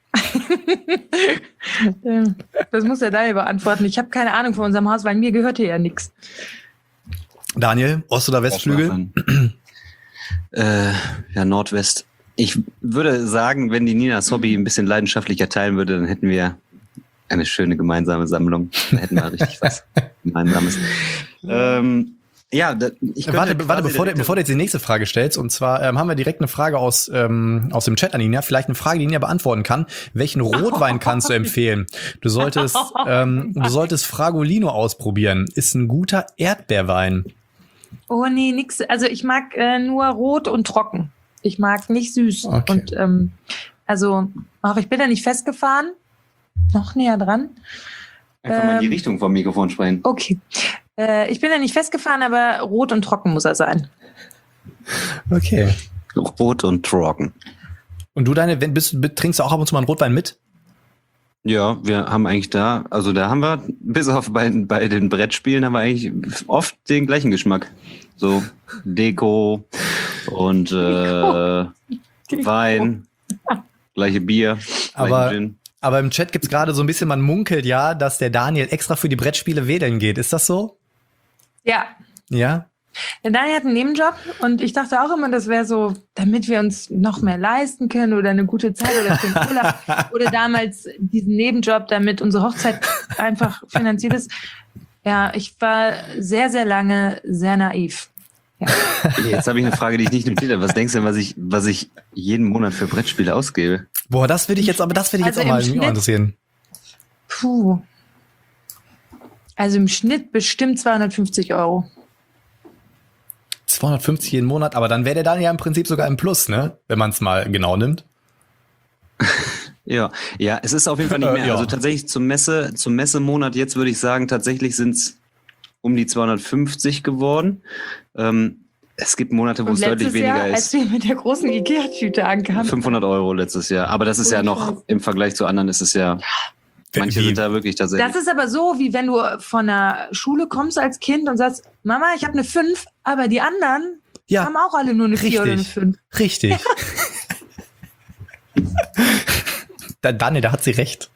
Das muss er da beantworten. Ich habe keine Ahnung von unserem Haus, weil mir gehört hier ja nichts. Daniel, Ost- oder Westflügel? Äh, ja, Nordwest. Ich würde sagen, wenn die Ninas Hobby ein bisschen leidenschaftlicher teilen würde, dann hätten wir eine schöne gemeinsame Sammlung. Da hätten wir richtig was Gemeinsames. Ähm, ja, da, ich könnte Warte, warte, bevor, du, direkt- bevor du jetzt die nächste Frage stellst, und zwar ähm, haben wir direkt eine Frage aus, ähm, aus dem Chat an Nina, vielleicht eine Frage, die Nina beantworten kann. Welchen Rotwein kannst du empfehlen? Du solltest, ähm, du solltest Fragolino ausprobieren. Ist ein guter Erdbeerwein. Oh nee, nix. Also ich mag äh, nur rot und trocken. Ich mag nicht süß. Okay. Und ähm, also, ach, ich bin da nicht festgefahren. Noch näher dran. Einfach mal in die ähm, Richtung vom Mikrofon sprechen. Okay. Äh, ich bin da nicht festgefahren, aber rot und trocken muss er sein. Okay. Rot und trocken. Und du, deine, wenn, bist, trinkst du auch ab und zu mal einen Rotwein mit? Ja, wir haben eigentlich da, also da haben wir, bis auf bei, bei den Brettspielen, haben wir eigentlich oft den gleichen Geschmack. So Deko und äh, Wein, gleiche Bier, Aber, Gin. aber im Chat gibt's gerade so ein bisschen, man munkelt ja, dass der Daniel extra für die Brettspiele wedeln geht. Ist das so? Ja. Ja? Der Daniel hat einen Nebenjob und ich dachte auch immer, das wäre so, damit wir uns noch mehr leisten können oder eine gute Zeit oder für den Urlaub oder damals diesen Nebenjob, damit unsere Hochzeit einfach finanziert ist. Ja, ich war sehr, sehr lange sehr naiv. Ja. Jetzt habe ich eine Frage, die ich nicht notiert habe. Was denkst du denn, was ich, was ich jeden Monat für Brettspiele ausgebe? Boah, das würde ich jetzt, aber das würde ich Also jetzt auch mal im mich auch Schnitt- interessieren. Puh. Also im Schnitt bestimmt zweihundertfünfzig Euro. zweihundertfünfzig jeden Monat, aber dann wäre der Daniel ja im Prinzip sogar im Plus, ne? Wenn man es mal genau nimmt. Ja, ja, es ist auf jeden Fall nicht mehr. Ja. Also tatsächlich zum Messe, zum Messemonat jetzt würde ich sagen, tatsächlich sind es um die zweihundertfünfzig geworden. Ähm, es gibt Monate, wo Und es deutlich letztes Jahr, weniger als ist. wir mit der großen Ikea-Tüte ankamen. fünfhundert Euro letztes Jahr. Aber das ist ja noch, im Vergleich zu anderen ist es ja, manche Wie- sind da wirklich tatsächlich. Das ist aber so, wie wenn du von der Schule kommst als Kind und sagst, Mama, ich habe eine fünf, aber die anderen Ja, haben auch alle nur eine vier oder eine richtig. fünf. Richtig. Da, Daniel, da hat sie recht.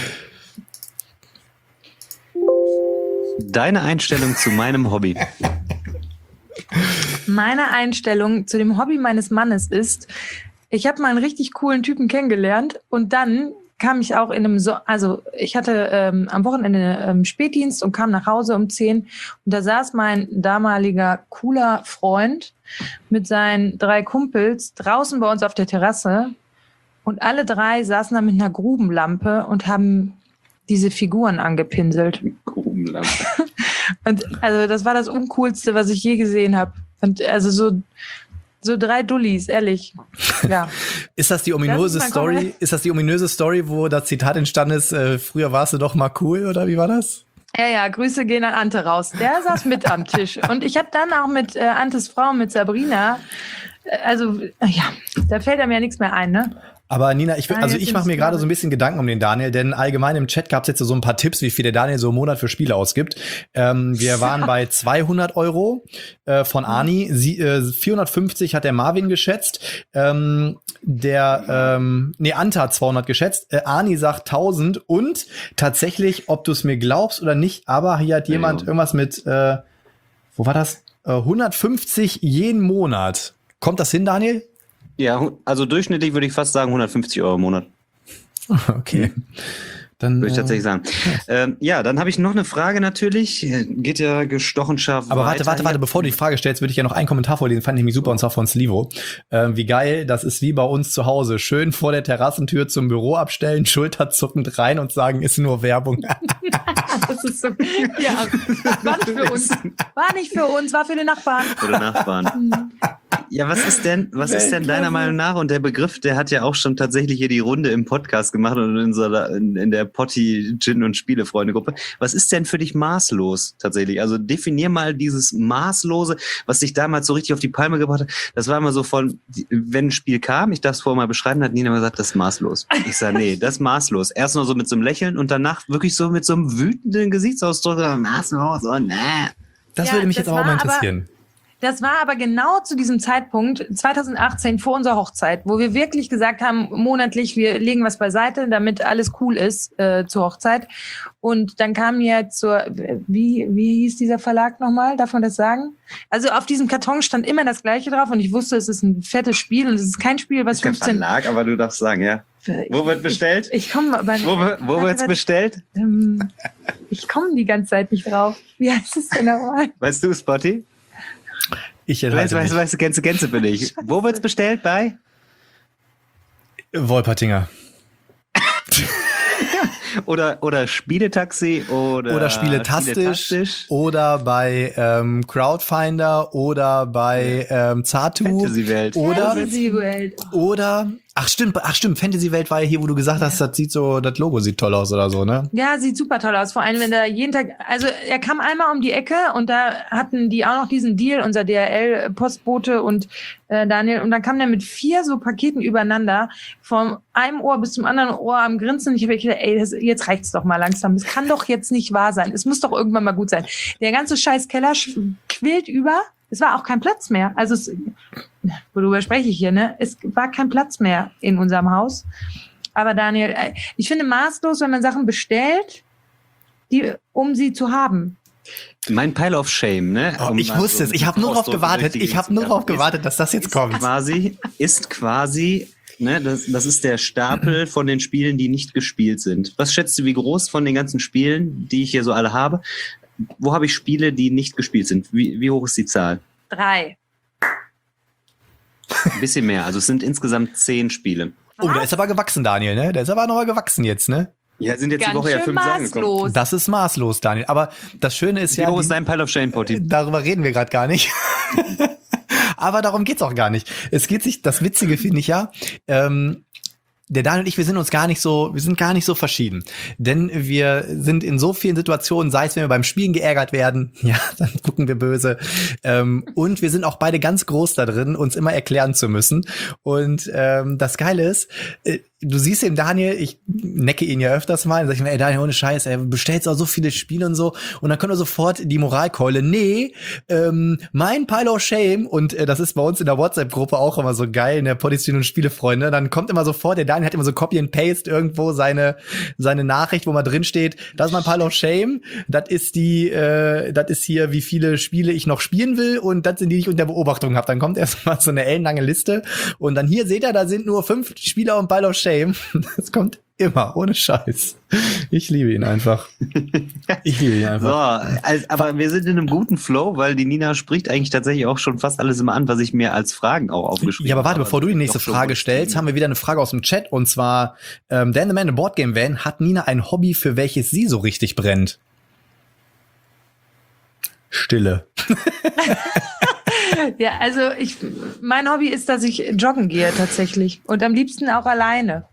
Deine Einstellung zu meinem Hobby. Meine Einstellung zu dem Hobby meines Mannes ist, ich habe mal einen richtig coolen Typen kennengelernt und dann kam ich auch in einem, so also ich hatte ähm, am Wochenende ähm, Spätdienst und kam nach Hause um zehn und da saß mein damaliger cooler Freund mit seinen drei Kumpels draußen bei uns auf der Terrasse und alle drei saßen da mit einer Grubenlampe und haben diese Figuren angepinselt. Grubenlampe. Und also das war das Uncoolste, was ich je gesehen habe. Und also so, so drei Dullis, ehrlich. Ja. Ist das die ominöse Das ist mein Story? Comment. Ist das die ominöse Story, wo das Zitat entstanden ist, äh, früher warst du doch mal cool, oder wie war das? Ja, ja, Grüße gehen an Ante raus. Der saß mit am Tisch. Und ich habe dann auch mit äh, Antes Frau, mit Sabrina, äh, also äh, ja, da fällt einem ja nichts mehr ein, ne? Aber Nina, ich, will- also Daniel, ich mache mir findest du gerade aber- so ein bisschen Gedanken um den Daniel, denn allgemein im Chat gab es jetzt so ein paar Tipps, wie viel der Daniel so im Monat für Spiele ausgibt. Ähm, wir waren bei zweihundert Euro äh, von Ani, Sie, äh, vierhundertfünfzig hat der Marvin geschätzt, ähm, der, ähm, nee, Ante hat zweihundert geschätzt, äh, Ani sagt tausend und tatsächlich, ob du es mir glaubst oder nicht, aber hier hat jemand Ja. irgendwas mit, äh, wo war das? Äh, hundertfünfzig jeden Monat. Kommt das hin, Daniel? Ja, hu- also durchschnittlich würde ich fast sagen hundertfünfzig Euro im Monat. Okay. Dann, Würde ich äh, tatsächlich sagen. Ähm, ja, dann habe ich noch eine Frage natürlich. Geht ja gestochen scharf Aber warte, weiter warte, warte, hier. bevor du die Frage stellst, würde ich ja noch einen Kommentar vorlesen, fand ich nämlich super, und zwar von Slivo. Ähm, wie geil, das ist wie bei uns zu Hause. Schön vor der Terrassentür zum Büro abstellen, schulterzuckend rein und sagen, ist nur Werbung. Das ist so, ja, war nicht für uns. War nicht für uns, war für den Nachbarn. Oder Nachbarn. Ja, was ist denn, was ist denn deiner Meinung nach, und der Begriff, der hat ja auch schon tatsächlich hier die Runde im Podcast gemacht und in, so, in, in der Potti Gin und Spielefreunde-Gruppe. Was ist denn für dich maßlos tatsächlich? Also definier mal dieses Maßlose, was dich damals so richtig auf die Palme gebracht hat. Das war immer so von, wenn ein Spiel kam, ich darf es vorher mal beschreiben, hat Nina immer gesagt, das ist maßlos. Ich sage, nee, das ist maßlos. Erst nur so mit so einem Lächeln und danach wirklich so mit so einem wütenden Gesichtsausdruck, maßlos, oh nee. Das Ja, würde mich das jetzt auch mal war aber- interessieren. Das war aber genau zu diesem Zeitpunkt, zwanzig achtzehn, vor unserer Hochzeit, wo wir wirklich gesagt haben, monatlich, wir legen was beiseite, damit alles cool ist äh, zur Hochzeit. Und dann kam jetzt zur, wie, wie hieß dieser Verlag nochmal? Darf man das sagen? Also auf diesem Karton stand immer das Gleiche drauf und ich wusste, es ist ein fettes Spiel und es ist kein Spiel, was Kein fünfzehn... Verlag, aber du darfst sagen, ja. Wo wird bestellt? Ich, ich komme aber Wo, wo wird's bestellt? ähm, ich komme die ganze Zeit nicht drauf. Wie heißt es denn nochmal? Weißt du, Spotty? Ich Weißt enthalte du, weißt, mich. du, weißt du, Gänse, Gänse bin ich. Wo wird's bestellt? Bei? Wolpertinger. Oder, oder Spieletaxi oder, Oder Spieletastisch. Spieletastisch. Oder bei ähm, Crowdfinder oder bei ähm, Zatu. Fantasy-Welt. Oder, Fantasy-Welt. oder Ach stimmt, ach stimmt, Fantasy-Welt war ja hier, wo du gesagt hast, das sieht so, das Logo sieht toll aus oder so, ne? Ja, sieht super toll aus. Vor allem, wenn er jeden Tag, also er kam einmal um die Ecke und da hatten die auch noch diesen Deal, unser D H L-Postbote und äh, Daniel, und dann kam der mit vier so Paketen übereinander, vom einem Ohr bis zum anderen Ohr am Grinsen. Ich habe gedacht, ey, das, jetzt reicht's doch mal langsam. Das kann doch jetzt nicht wahr sein. Es muss doch irgendwann mal gut sein. Der ganze scheiß Keller quillt über. Es war auch kein Platz mehr. Also, es, worüber spreche ich hier, ne? Es war kein Platz mehr in unserem Haus. Aber Daniel, ich finde maßlos, wenn man Sachen bestellt, die, um sie zu haben. Mein Pile of Shame, ne? Oh, um ich wusste so es. Ich habe nur darauf gewartet. Ich habe nur darauf gewartet, dass das jetzt ist kommt. Quasi, ist quasi, ne? Das, das ist der Stapel von den Spielen, die nicht gespielt sind. Was schätzt du, wie groß von den ganzen Spielen, die ich hier so alle habe? Wo habe ich Spiele, die nicht gespielt sind? Wie, wie hoch ist die Zahl? Drei. Ein bisschen mehr. Also es sind insgesamt zehn Spiele. Oh, der ist aber gewachsen, Daniel, ne? Der ist aber noch gewachsen jetzt, ne? Ja, sind jetzt Ganz die Woche ja schön fünf Sachen gekommen. maßlos. Das ist maßlos, Daniel. Aber das Schöne ist Wie ja, hoch ist die, dein Pile of Shame, Potti? darüber reden wir gerade gar nicht. Aber darum geht's auch gar nicht. Es geht sich, das Witzige finde ich ja, ähm, der Daniel und ich, wir sind uns gar nicht so, wir sind gar nicht so verschieden. Denn wir sind in so vielen Situationen, sei es, wenn wir beim Spielen geärgert werden, ja, dann gucken wir böse. Ähm, und wir sind auch beide ganz groß da drin, uns immer erklären zu müssen. Und ähm, das Geile ist, äh, du siehst den Daniel, ich necke ihn ja öfters mal, und sag ich mir, ey Daniel, ohne Scheiß, ey, bestellst auch so viele Spiele und so, und dann kommt er sofort die Moralkeule, nee, ähm, mein Pile of Shame, und äh, das ist bei uns in der WhatsApp-Gruppe auch immer so geil, in der Podistin und Spielefreunde, dann kommt immer sofort, der Daniel hat immer so Copy and Paste irgendwo seine seine Nachricht, wo mal drin steht, das ist mein Pile of Shame, das ist die, äh, das ist hier, wie viele Spiele ich noch spielen will, und das sind die, die ich unter Beobachtung habe. Dann kommt erstmal so eine ellenlange Liste, und dann hier seht ihr, da sind nur fünf Spieler und Pile of Shame. Das kommt immer, ohne Scheiß. Ich liebe ihn einfach. Ich liebe ihn einfach. So, also, aber wir sind in einem guten Flow, weil die Nina spricht eigentlich tatsächlich auch schon fast alles immer an, was ich mir als Fragen auch aufgeschrieben habe. Ja, aber warte, habe. bevor du die nächste Doch schon Frage gut. stellst, haben wir wieder eine Frage aus dem Chat, und zwar, ähm, Dan the Man, a Board Game Van, hat Nina ein Hobby, für welches sie so richtig brennt? Stille. Ja, also ich, mein Hobby ist, dass ich joggen gehe tatsächlich. Und am liebsten auch alleine.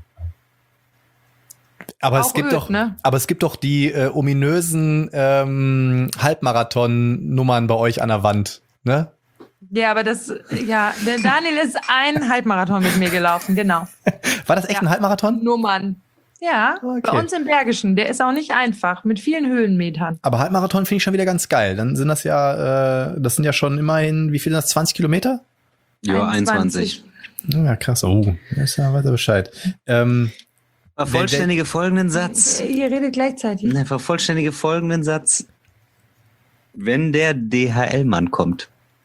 Aber Auch es gibt öd, doch, ne? aber es gibt doch die äh, ominösen ähm, Halbmarathon-Nummern bei euch an der Wand, ne? Ja, aber das, ja, der Daniel ist ein Halbmarathon mit mir gelaufen, genau. War das echt Ja. ein Halbmarathon? Nummern. Ja, Okay. bei uns im Bergischen. Der ist auch nicht einfach, mit vielen Höhenmetern. Aber Halbmarathon finde ich schon wieder ganz geil. Dann sind das ja, äh, das sind ja schon immerhin, wie viel sind das, zwanzig Kilometer? Ja, einundzwanzig. Ja, krass. Oh, das ist ja weiter Bescheid. Ähm, Vervollständige folgenden Satz. Ihr redet gleichzeitig. Ne, vervollständige folgenden Satz. Wenn der D H L-Mann kommt.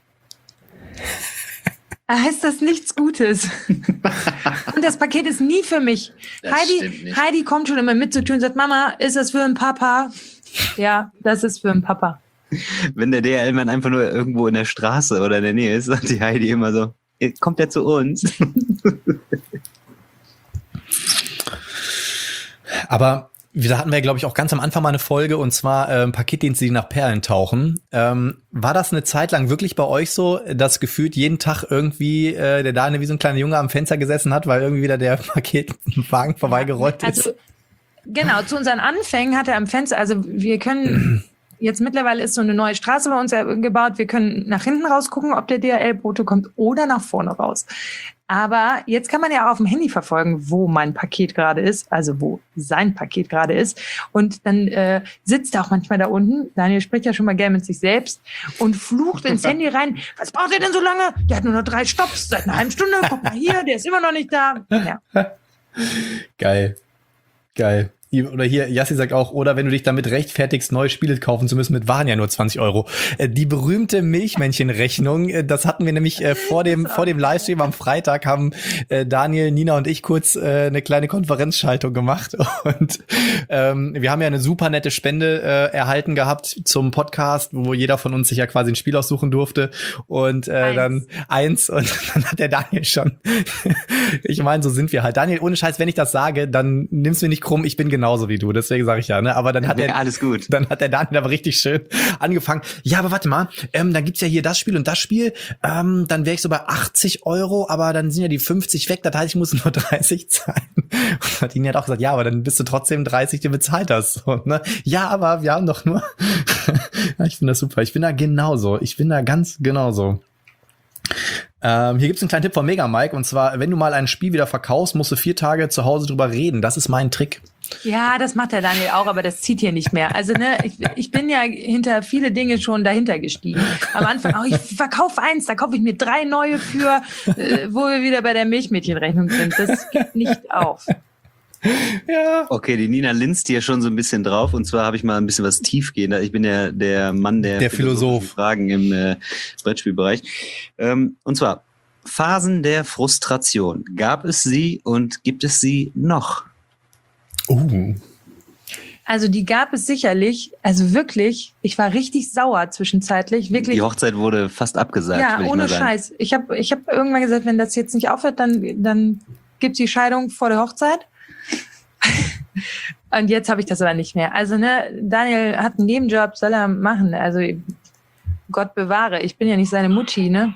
Heißt das nichts Gutes? Und das Paket ist nie für mich. Das Heidi, stimmt nicht. Heidi kommt schon immer mit zur Tür und sagt, Mama, ist das für einen Papa? Ja, das ist für einen Papa. Wenn der D H L-Mann einfach nur irgendwo in der Straße oder in der Nähe ist, sagt die Heidi immer so, kommt der zu uns? Aber da hatten wir, glaube ich, auch ganz am Anfang mal eine Folge, und zwar ähm, Paketdienste, die nach Perlen tauchen. Ähm, war das eine Zeit lang wirklich bei euch so, dass gefühlt jeden Tag irgendwie äh, der Daniel wie so ein kleiner Junge am Fenster gesessen hat, weil irgendwie wieder der Paketwagen vorbeigerollt ist? Also, genau, zu unseren Anfängen hat er am Fenster, also wir können, jetzt mittlerweile ist so eine neue Straße bei uns gebaut, wir können nach hinten raus gucken, ob der D H L-Bote kommt, oder nach vorne raus. Aber jetzt kann man ja auch auf dem Handy verfolgen, wo mein Paket gerade ist, also wo sein Paket gerade ist. Und dann äh, sitzt er auch manchmal da unten, Daniel spricht ja schon mal gerne mit sich selbst, und flucht ins Handy rein. Was braucht ihr denn so lange? Der hat nur noch drei Stopps seit einer halben Stunde. Guck mal hier, der ist immer noch nicht da. Ja. Geil. Geil. Oder hier, Jassi sagt auch, oder wenn du dich damit rechtfertigst, neue Spiele kaufen zu müssen, mit waren ja nur zwanzig Euro. Äh, die berühmte Milchmännchen-Rechnung, äh, das hatten wir nämlich äh, vor dem vor dem Livestream am Freitag, haben äh, Daniel, Nina und ich kurz äh, eine kleine Konferenzschaltung gemacht. Und ähm, wir haben ja eine super nette Spende äh, erhalten gehabt zum Podcast, wo jeder von uns sich ja quasi ein Spiel aussuchen durfte. Und äh, Eins. dann eins, und dann hat der Daniel schon, ich meine, so sind wir halt. Daniel, ohne Scheiß, wenn ich das sage, dann nimm's mir nicht krumm, ich bin genauso wie du, deswegen sage ich ja, ne? Aber dann hat ja, er alles gut. Dann hat der Daniel aber richtig schön angefangen. Ja, aber warte mal, ähm, dann gibt's ja hier das Spiel und das Spiel. Ähm, dann wäre ich so bei achtzig Euro, aber dann sind ja die fünfzig weg. Das heißt, ich muss nur dreißig zahlen. Und Martini hat auch gesagt, ja, aber dann bist du trotzdem dreißig, die bezahlt hast. So, ne? Ja, aber wir haben doch nur. Ja, ich finde das super. Ich bin da genauso. Ich bin da ganz genauso. Ähm, hier gibt's einen kleinen Tipp von Mega Mike, und zwar, wenn du mal ein Spiel wieder verkaufst, musst du vier Tage zu Hause drüber reden. Das ist mein Trick. Ja, das macht der Daniel auch, aber das zieht hier nicht mehr. Also ne, ich, ich bin ja hinter viele Dinge schon dahinter gestiegen. Am Anfang, oh, ich verkaufe eins, da kaufe ich mir drei neue für, äh, wo wir wieder bei der Milchmädchenrechnung sind. Das geht nicht auf. Ja. Okay, die Nina linst hier schon so ein bisschen drauf, und zwar habe ich mal ein bisschen was tiefgehender. Ich bin ja der Mann der, der Philosoph. Fragen im äh, Brettspielbereich. Ähm, und zwar Phasen der Frustration. Gab es sie und gibt es sie noch? Uh. Also die gab es sicherlich, also wirklich, ich war richtig sauer zwischenzeitlich, wirklich. Die Hochzeit wurde fast abgesagt. Ja, will ich ohne mal sagen. Scheiß. Ich habe ich hab irgendwann gesagt, wenn das jetzt nicht aufhört, dann, dann gibt's die Scheidung vor der Hochzeit. Und jetzt habe ich das aber nicht mehr. Also ne, Daniel hat einen Nebenjob, soll er machen. Also Gott bewahre, ich bin ja nicht seine Mutti, ne?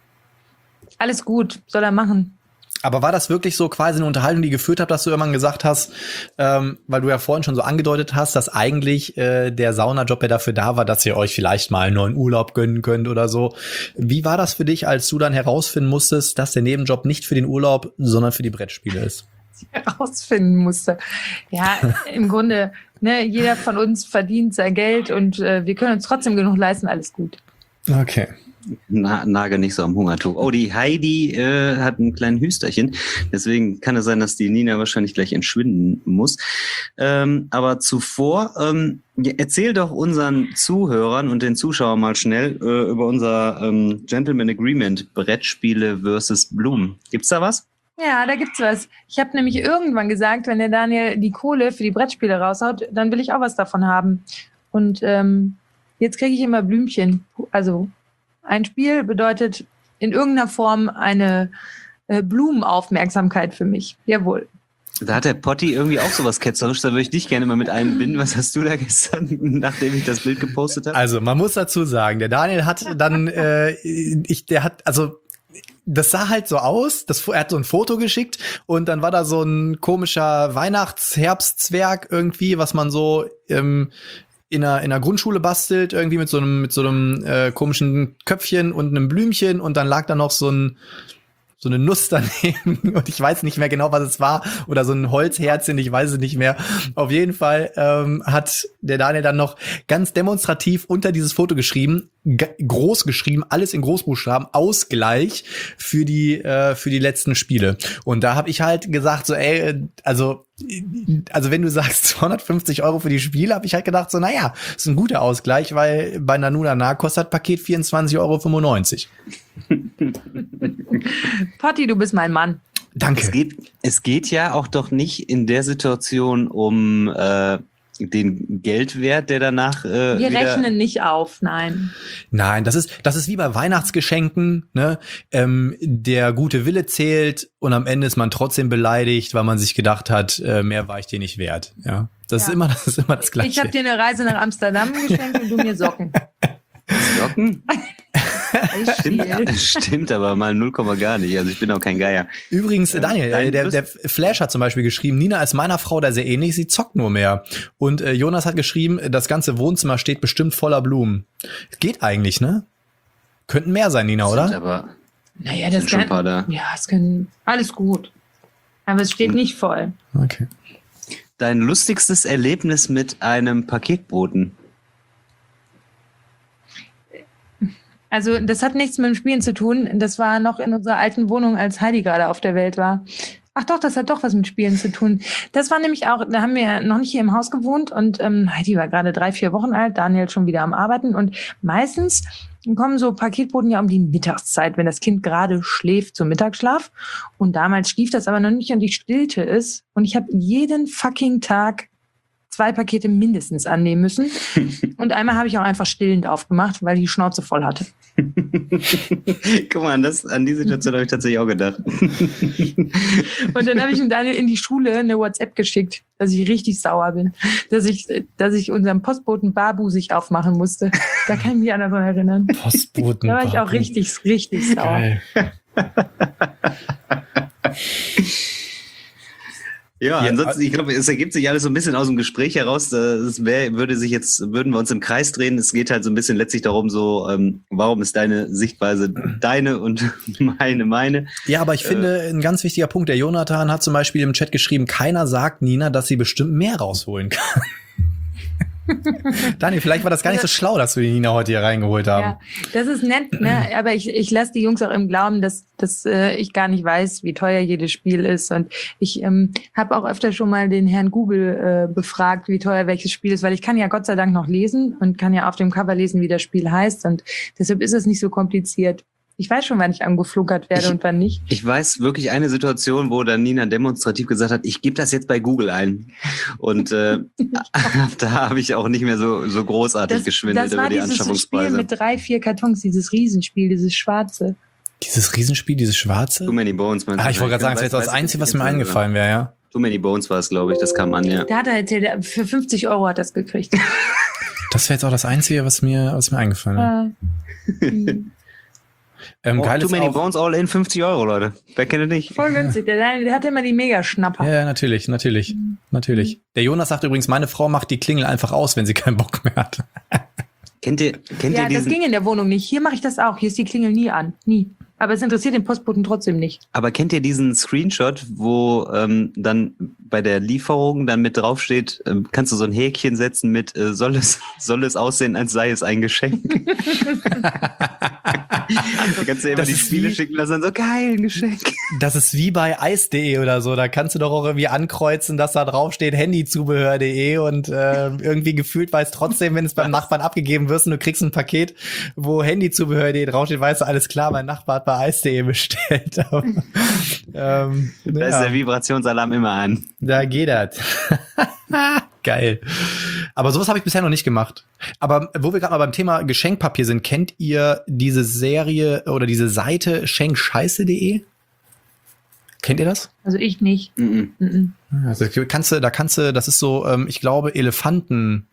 Alles gut, soll er machen. Aber war das wirklich so quasi eine Unterhaltung, die geführt hat, dass du irgendwann gesagt hast, ähm, weil du ja vorhin schon so angedeutet hast, dass eigentlich äh, der Saunajob ja dafür da war, dass ihr euch vielleicht mal einen neuen Urlaub gönnen könnt oder so. Wie war das für dich, als du dann herausfinden musstest, dass der Nebenjob nicht für den Urlaub, sondern für die Brettspiele ist? Herausfinden musste. Ja, im Grunde, ne, jeder von uns verdient sein Geld und äh, wir können uns trotzdem genug leisten, alles gut. Okay. Na, nage nicht so am Hungertuch. Oh, die Heidi äh, hat einen kleinen Hüsterchen. Deswegen kann es sein, dass die Nina wahrscheinlich gleich entschwinden muss. Ähm, aber zuvor, ähm, erzähl doch unseren Zuhörern und den Zuschauern mal schnell äh, über unser ähm, Gentleman Agreement Brettspiele versus Blumen. Gibt's da was? Ja, da gibt's was. Ich habe nämlich irgendwann gesagt, wenn der Daniel die Kohle für die Brettspiele raushaut, dann will ich auch was davon haben. Und ähm, jetzt kriege ich immer Blümchen. Also ein Spiel bedeutet in irgendeiner Form eine äh, Blumenaufmerksamkeit für mich. Jawohl. Da hat der Potti irgendwie auch sowas Ketzerisches, da würde ich dich gerne mal mit einbinden. Was hast du da gestern, nachdem ich das Bild gepostet habe? Also, man muss dazu sagen, der Daniel hat dann, äh, ich, der hat, also, das sah halt so aus, das, er hat so ein Foto geschickt und dann war da so ein komischer Weihnachts-Herbstzwerg irgendwie, was man so ähm, in einer, in einer Grundschule bastelt, irgendwie mit so einem, mit so einem äh, komischen Köpfchen und einem Blümchen, und dann lag da noch so ein so eine Nuss daneben und ich weiß nicht mehr genau, was es war, oder so ein Holzherzchen, ich weiß es nicht mehr. Auf jeden Fall ähm, hat der Daniel dann noch ganz demonstrativ unter dieses Foto geschrieben, g- groß geschrieben, alles in Großbuchstaben, Ausgleich für die äh, für die letzten Spiele. Und da habe ich halt gesagt, so ey, also also wenn du sagst zweihundertfünfzig Euro für die Spiele, habe ich halt gedacht, so naja, ist ein guter Ausgleich, weil bei Nanuna Na kostet Paket vierundzwanzig Euro fünfundneunzig. Potti, du bist mein Mann. Danke. Es geht, es geht ja auch doch nicht in der Situation um äh, den Geldwert, der danach äh, Wir wieder rechnen nicht auf, nein. Nein, das ist das ist wie bei Weihnachtsgeschenken, ne? Ähm, der gute Wille zählt und am Ende ist man trotzdem beleidigt, weil man sich gedacht hat, äh, mehr war ich dir nicht wert. Ja, das Ja. ist immer das ist immer das Gleiche. Ich habe dir eine Reise nach Amsterdam geschenkt und du mir Socken. Socken. Alles Stimmt, viel. stimmt, aber mal null Komma gar nicht. Also ich bin auch kein Geier. Übrigens, Daniel, dein äh, der, Plus- der Flash hat zum Beispiel geschrieben, Nina ist meiner Frau da sehr ähnlich, sie zockt nur mehr. Und äh, Jonas hat geschrieben, das ganze Wohnzimmer steht bestimmt voller Blumen. Geht eigentlich, ne? Könnten mehr sein, Nina, Sind oder? aber Naja, das sind schon ein paar kann, da. ja, es können, alles gut. Aber es steht nicht voll. Okay. Dein lustigstes Erlebnis mit einem Paketboten? Also das hat nichts mit dem Spielen zu tun. Das war noch in unserer alten Wohnung, als Heidi gerade auf der Welt war. Ach doch, das hat doch was mit Spielen zu tun. Das war nämlich auch, da haben wir noch nicht hier im Haus gewohnt und ähm, Heidi war gerade drei, vier Wochen alt, Daniel schon wieder am Arbeiten und meistens kommen so Paketboten ja um die Mittagszeit, wenn das Kind gerade schläft zum Mittagsschlaf. Und damals schlief das aber noch nicht und ich stillte es und ich habe jeden fucking Tag zwei Pakete mindestens annehmen müssen. Und einmal habe ich auch einfach stillend aufgemacht, weil ich die Schnauze voll hatte. Guck mal, an, das, an die Situation habe ich tatsächlich auch gedacht. Und dann habe ich ihm Daniel in die Schule eine WhatsApp geschickt, dass ich richtig sauer bin, dass ich, dass ich unserem Postboten Babu sich aufmachen musste. Da kann ich mich an daran erinnern. Postboten Da war ich Babu. auch richtig, richtig sauer. Geil. Ja, Ja, ansonsten, ich glaube, es ergibt sich alles so ein bisschen aus dem Gespräch heraus. Es wär, würde sich jetzt, würden wir uns im Kreis drehen. Es geht halt so ein bisschen letztlich darum, so, ähm, warum ist deine Sichtweise deine und meine meine? Ja, aber ich finde, ein ganz wichtiger Punkt, der Jonathan hat zum Beispiel im Chat geschrieben, keiner sagt Nina, dass sie bestimmt mehr rausholen kann. Daniel, vielleicht war das gar nicht so schlau, dass wir die Nina heute hier reingeholt haben. Ja, das ist nett, ne? Aber ich, ich lasse die Jungs auch im Glauben, dass, dass äh, ich gar nicht weiß, wie teuer jedes Spiel ist. Und ich ähm, habe auch öfter schon mal den Herrn Google äh, befragt, wie teuer welches Spiel ist, weil ich kann ja Gott sei Dank noch lesen und kann ja auf dem Cover lesen, wie das Spiel heißt. Und deshalb ist es nicht so kompliziert. Ich weiß schon, wann ich angeflunkert werde Ich- und wann nicht. Ich weiß wirklich eine Situation, wo dann Nina demonstrativ gesagt hat, ich gebe das jetzt bei Google ein. Und äh, da habe ich auch nicht mehr so, so großartig geschwindelt das über war die dieses Spiel Anschaffungspreise. mit drei, vier Kartons, dieses Riesenspiel, dieses schwarze. Dieses Riesenspiel, dieses schwarze. Too Many Bones. meinst du? Ah, ich wollte gerade sagen, das wäre Weiß- das weiß Einzige, ich was mir jetzt nicht, eingefallen wäre, ja. Too Many Bones war es, glaube ich. Das kam an, ja. Da hat er erzählt, er- für fünfzig Euro hat er es gekriegt. Das wäre jetzt auch das Einzige, was mir, was mir eingefallen wäre. Ah, hm. Ähm, Oh, geil Too ist Many auch, Bones all in fünfzig Euro, Leute. Wer kennt es nicht? Voll günstig. Der, Daniel, der hat immer die Mega-Schnapper. ja, ja, natürlich, natürlich, natürlich. Der Jonas sagt übrigens, meine Frau macht die Klingel einfach aus, wenn sie keinen Bock mehr hat. Kennt ihr, kennt Ja, ihr das diesen, ging in der Wohnung nicht. Hier mache ich das auch. Hier ist die Klingel nie an. Nie. Aber es interessiert den Postboten trotzdem nicht. aber kennt ihr diesen Screenshot, wo ähm, dann bei der Lieferung dann mit draufsteht, ähm, kannst du so ein Häkchen setzen mit, äh, soll es, soll es aussehen, als sei es ein Geschenk? Da kannst du immer Das die ist Spiele wie- schicken lassen, so geil, ein Geschenk. Das ist wie bei eis punkt de oder so. Da kannst du doch auch irgendwie ankreuzen, dass da draufsteht handyzubehör punkt de und äh, irgendwie gefühlt weiß trotzdem, wenn es beim Nachbarn abgegeben wird und du kriegst ein Paket, wo handyzubehör punkt de draufsteht, weißt du, alles klar, mein Nachbar hat bei eis punkt de bestellt. Aber, ähm, Da ist ja, der Vibrationsalarm immer an. da geht das. Geil. Aber sowas habe ich bisher noch nicht gemacht. Aber wo wir gerade mal beim Thema Geschenkpapier sind, kennt ihr diese Serie oder diese Seite schenkscheiße punkt de? Kennt ihr das? Also ich nicht. Mhm. Mhm. Also kannst du, da kannst du, das ist so, ähm, ich glaube, Elefantencode,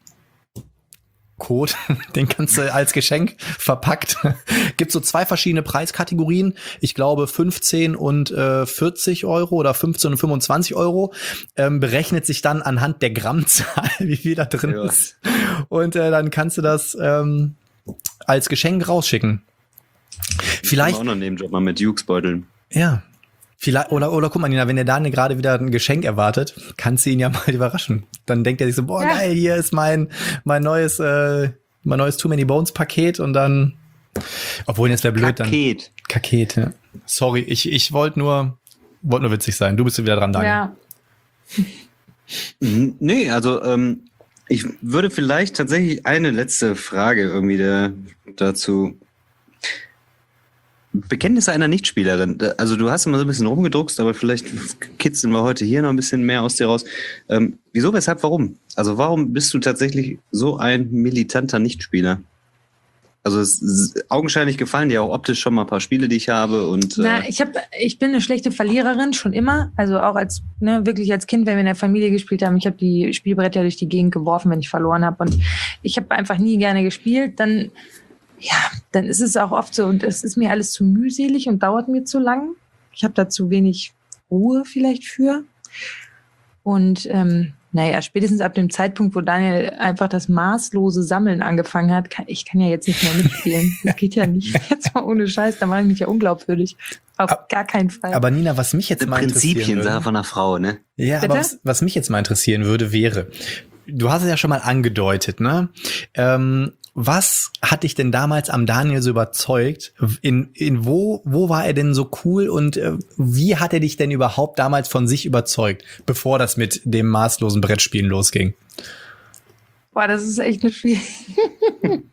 den kannst du als Geschenk verpackt. Gibt so zwei verschiedene Preiskategorien. Ich glaube fünfzehn und äh, vierzig Euro oder fünfzehn und fünfundzwanzig Euro. Ähm, berechnet sich dann anhand der Grammzahl, wie viel da drin Ja. ist. Und äh, dann kannst du das ähm, als Geschenk rausschicken. Vielleicht, Auch noch einen Nebenjob mal mit Jukes-Beuteln. ja. Vielleicht, oder, oder guck mal, Nina, wenn der Daniel gerade wieder ein Geschenk erwartet, kannst du ihn ja mal überraschen. Dann denkt er sich so, boah, Ja. geil, hier ist mein, mein neues, äh, mein neues Too Many Bones Paket und dann, obwohl jetzt wäre blöd, dann. Paket. Paket, ja. Sorry, ich, ich wollte nur, wollte nur witzig sein. Du bist wieder dran, Daniel. Ja. Mhm. Nee, also ähm, ich würde vielleicht tatsächlich eine letzte Frage irgendwie da, dazu. Bekenntnisse einer Nichtspielerin. Also du hast immer so ein bisschen rumgedruckst, aber vielleicht kitzeln wir heute hier noch ein bisschen mehr aus dir raus. Ähm, wieso, weshalb, warum? Also warum bist du tatsächlich so ein militanter Nichtspieler? Also es ist augenscheinlich gefallen dir auch optisch schon mal ein paar Spiele, die ich habe und Na, äh, ich hab, ich bin eine schlechte Verliererin, schon immer. Also auch als, ne, wirklich als Kind, wenn wir in der Familie gespielt haben. Ich habe die Spielbretter durch die Gegend geworfen, wenn ich verloren habe. Und ich habe einfach nie gerne gespielt. Dann, ja, dann ist es auch oft so. Und es ist mir alles zu mühselig und dauert mir zu lang. Ich habe da zu wenig Ruhe vielleicht für. Und ähm, naja, spätestens ab dem Zeitpunkt, wo Daniel einfach das maßlose Sammeln angefangen hat, kann, ich kann ja jetzt nicht mehr mitspielen. Das geht ja nicht. Jetzt mal ohne Scheiß, da mache ich mich ja unglaubwürdig. Auf Aber- gar keinen Fall. Aber Nina, was mich jetzt eine mal interessieren Prinzipien-Sache würde, von einer Frau, ne? ja, aber Bitte? was, was mich jetzt mal interessieren würde, wäre, du hast es ja schon mal angedeutet, ne? Ähm, was hat dich denn damals am Daniel so überzeugt? In, in wo, wo war er denn so cool und äh, wie hat er dich denn überhaupt damals von sich überzeugt, bevor das mit dem maßlosen Brettspielen losging? Boah, das ist echt eine schwierige.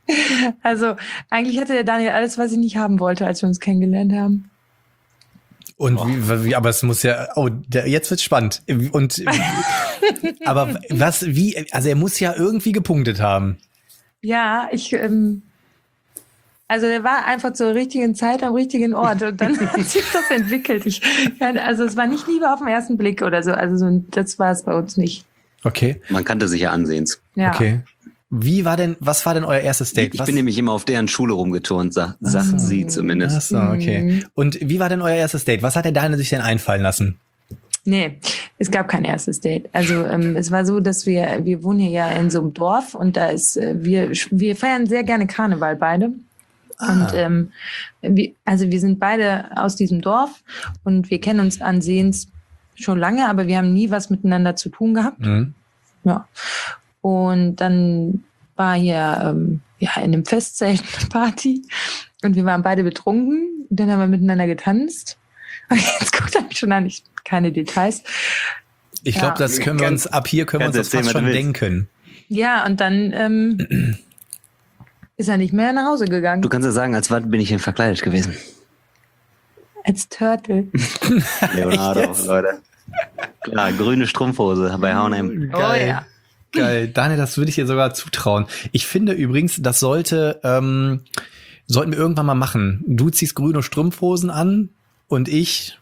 Also, eigentlich hatte der Daniel alles, was ich nicht haben wollte, als wir uns kennengelernt haben. Und wie, wie, aber es muss ja, oh, der, jetzt wird's spannend. Und, aber was, wie, also er muss ja irgendwie gepunktet haben. Ja, ich, ähm, also der war einfach zur richtigen Zeit am richtigen Ort und dann hat sich das entwickelt. Ich, also es war nicht Liebe auf den ersten Blick oder so, also so, das war es bei uns nicht. Okay. Man kannte sich ja ansehens. Ja. Okay. Wie war denn, was war denn euer erstes Date? Ich was? bin nämlich immer auf deren Schule rumgeturnt, sa- sagt so. sie zumindest. Ach so, okay. Mhm. Und wie war denn euer erstes Date? Was hat der Daniel sich denn einfallen lassen? Nee, es gab kein erstes Date. Also ähm, es war so, dass wir, wir wohnen hier ja in so einem Dorf und da ist, äh, wir, wir feiern sehr gerne Karneval beide. Ah. Und ähm, wir, also wir sind beide aus diesem Dorf und wir kennen uns ansehens schon lange, aber wir haben nie was miteinander zu tun gehabt. Mhm. Ja. Und dann war hier ähm, ja, in einem Festzelt eine Party und wir waren beide betrunken. Dann haben wir miteinander getanzt. Aber jetzt guckt er mich schon an, ich keine Details. Ich Ja. glaube, das können wir uns, ab hier können wir uns Kannst das fast erzählen, was schon du willst. denken. Ja, und dann ähm, ist er nicht mehr nach Hause gegangen. Du kannst ja sagen, als was bin ich denn verkleidet gewesen? Als Turtle. Leonardo, Jetzt? Leute. Klar, grüne Strumpfhose bei H und M. Geil. Oh ja. Geil. Daniel, das würde ich dir sogar zutrauen. Ich finde übrigens, das sollte, ähm, sollten wir irgendwann mal machen. Du ziehst grüne Strumpfhosen an und ich,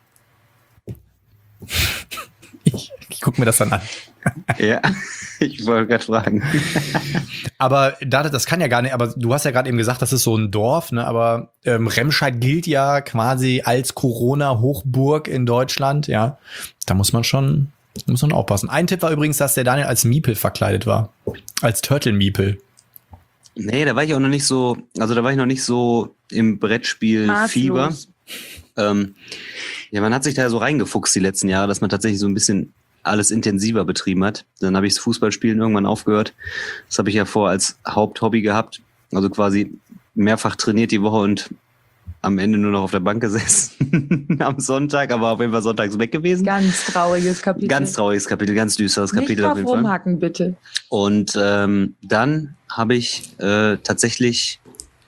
ich, ich guck mir das dann an. Ja, ich wollte gerade fragen. Aber da, das kann ja gar nicht, aber du hast ja gerade eben gesagt, das ist so ein Dorf, ne? Aber ähm, Remscheid gilt ja quasi als Corona-Hochburg in Deutschland, ja. Da muss man schon, muss man aufpassen. Ein Tipp war übrigens, dass der Daniel als Miepel verkleidet war. Als Turtle-Miepel. Nee, da war ich auch noch nicht so, also da war ich noch nicht so im Brettspiel-Fieber. Maßlos. Ähm, ja, man hat sich da so reingefuchst die letzten Jahre, dass man tatsächlich so ein bisschen alles intensiver betrieben hat. Dann habe ich das Fußballspielen irgendwann aufgehört. Das habe ich ja vor als Haupthobby gehabt. Also quasi mehrfach trainiert die Woche und am Ende nur noch auf der Bank gesessen am Sonntag, aber auf jeden Fall sonntags weg gewesen. Ganz trauriges Kapitel. Ganz trauriges Kapitel, ganz düsteres Nicht Kapitel auf drauf jeden Fall. rumhacken, bitte. Und ähm, dann habe ich äh, tatsächlich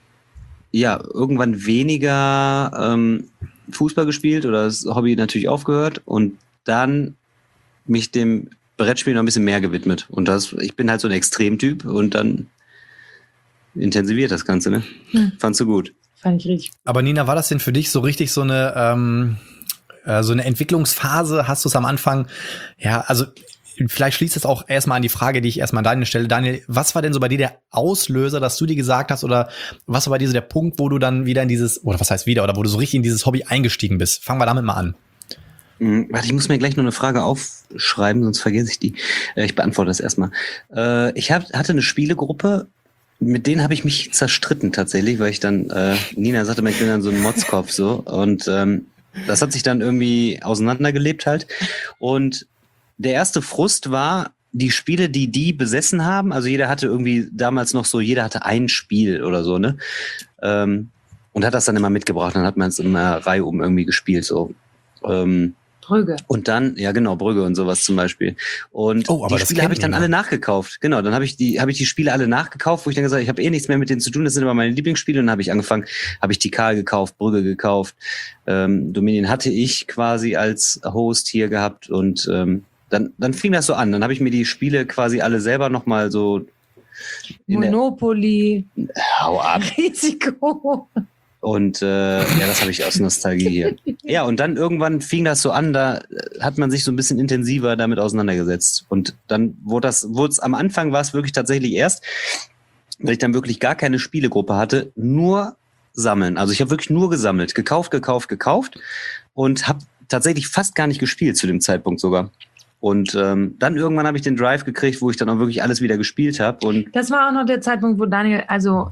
ja irgendwann weniger ähm, Fußball gespielt oder das Hobby natürlich aufgehört und dann mich dem Brettspiel noch ein bisschen mehr gewidmet. Und das, ich bin halt so ein Extremtyp und dann intensiviert das Ganze, ne? Hm. Fandst du gut? Fand ich richtig. Aber Nina, war das denn für dich so richtig so eine, ähm, äh, so eine Entwicklungsphase? Hast du es am Anfang, ja, also vielleicht schließt es auch erstmal an die Frage, die ich erstmal an Daniel stelle. Daniel, was war denn so bei dir der Auslöser, dass du dir gesagt hast, oder was war bei dir so der Punkt, wo du dann wieder in dieses, oder was heißt wieder, oder wo du so richtig in dieses Hobby eingestiegen bist? Fangen wir damit mal an. Hm, warte, ich muss mir gleich noch eine Frage aufschreiben, sonst vergesse ich die. Äh, ich beantworte das erstmal. Äh, ich hab, hatte eine Spielegruppe, mit denen habe ich mich zerstritten tatsächlich, weil ich dann, äh, Nina sagte, ich bin dann so ein Motzkopf so. Und ähm, das hat sich dann irgendwie auseinandergelebt halt. Und der erste Frust war, die Spiele, die die besessen haben, also jeder hatte irgendwie damals noch so, jeder hatte ein Spiel oder so, ne? Ähm, und hat das dann immer mitgebracht, dann hat man es in einer Reihe um irgendwie gespielt, so. Ähm, Brügge. Und dann, ja genau, Brügge und sowas zum Beispiel. Und Oh, aber die das Spiele kennt habe ich dann niemand. alle nachgekauft. Genau, dann habe ich die, habe ich die Spiele alle nachgekauft, wo ich dann gesagt habe, ich habe eh nichts mehr mit denen zu tun, das sind aber meine Lieblingsspiele. Und dann habe ich angefangen, habe ich Tikal gekauft, Brügge gekauft. Ähm, Dominion hatte ich quasi als Host hier gehabt und ähm, dann, dann fing das so an. Dann habe ich mir die Spiele quasi alle selber nochmal so in der, Monopoly, hau ab. Risiko. Und äh, ja, das habe ich aus Nostalgie hier. Ja, und dann irgendwann fing das so an, da hat man sich so ein bisschen intensiver damit auseinandergesetzt. Und dann wurde das, wurde es am Anfang war es wirklich tatsächlich erst, weil ich dann wirklich gar keine Spielegruppe hatte, nur sammeln. Also ich habe wirklich nur gesammelt, gekauft, gekauft, gekauft und habe tatsächlich fast gar nicht gespielt zu dem Zeitpunkt sogar. Und ähm, dann irgendwann habe ich den Drive gekriegt, wo ich dann auch wirklich alles wieder gespielt habe. Und Das war auch noch der Zeitpunkt, wo Daniel, also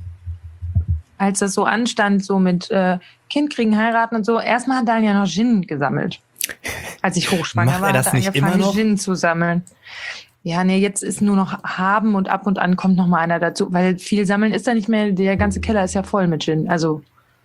als das so anstand, so mit äh, Kind kriegen, heiraten und so, erstmal hat Daniel noch Gin gesammelt. Als ich hochschwanger Macht war, er das hat er nicht angefangen, immer noch? Gin zu sammeln. Ja, nee, jetzt ist nur noch haben und ab und an kommt noch mal einer dazu, weil viel sammeln ist da nicht mehr, der ganze Keller ist ja voll mit Gin. Also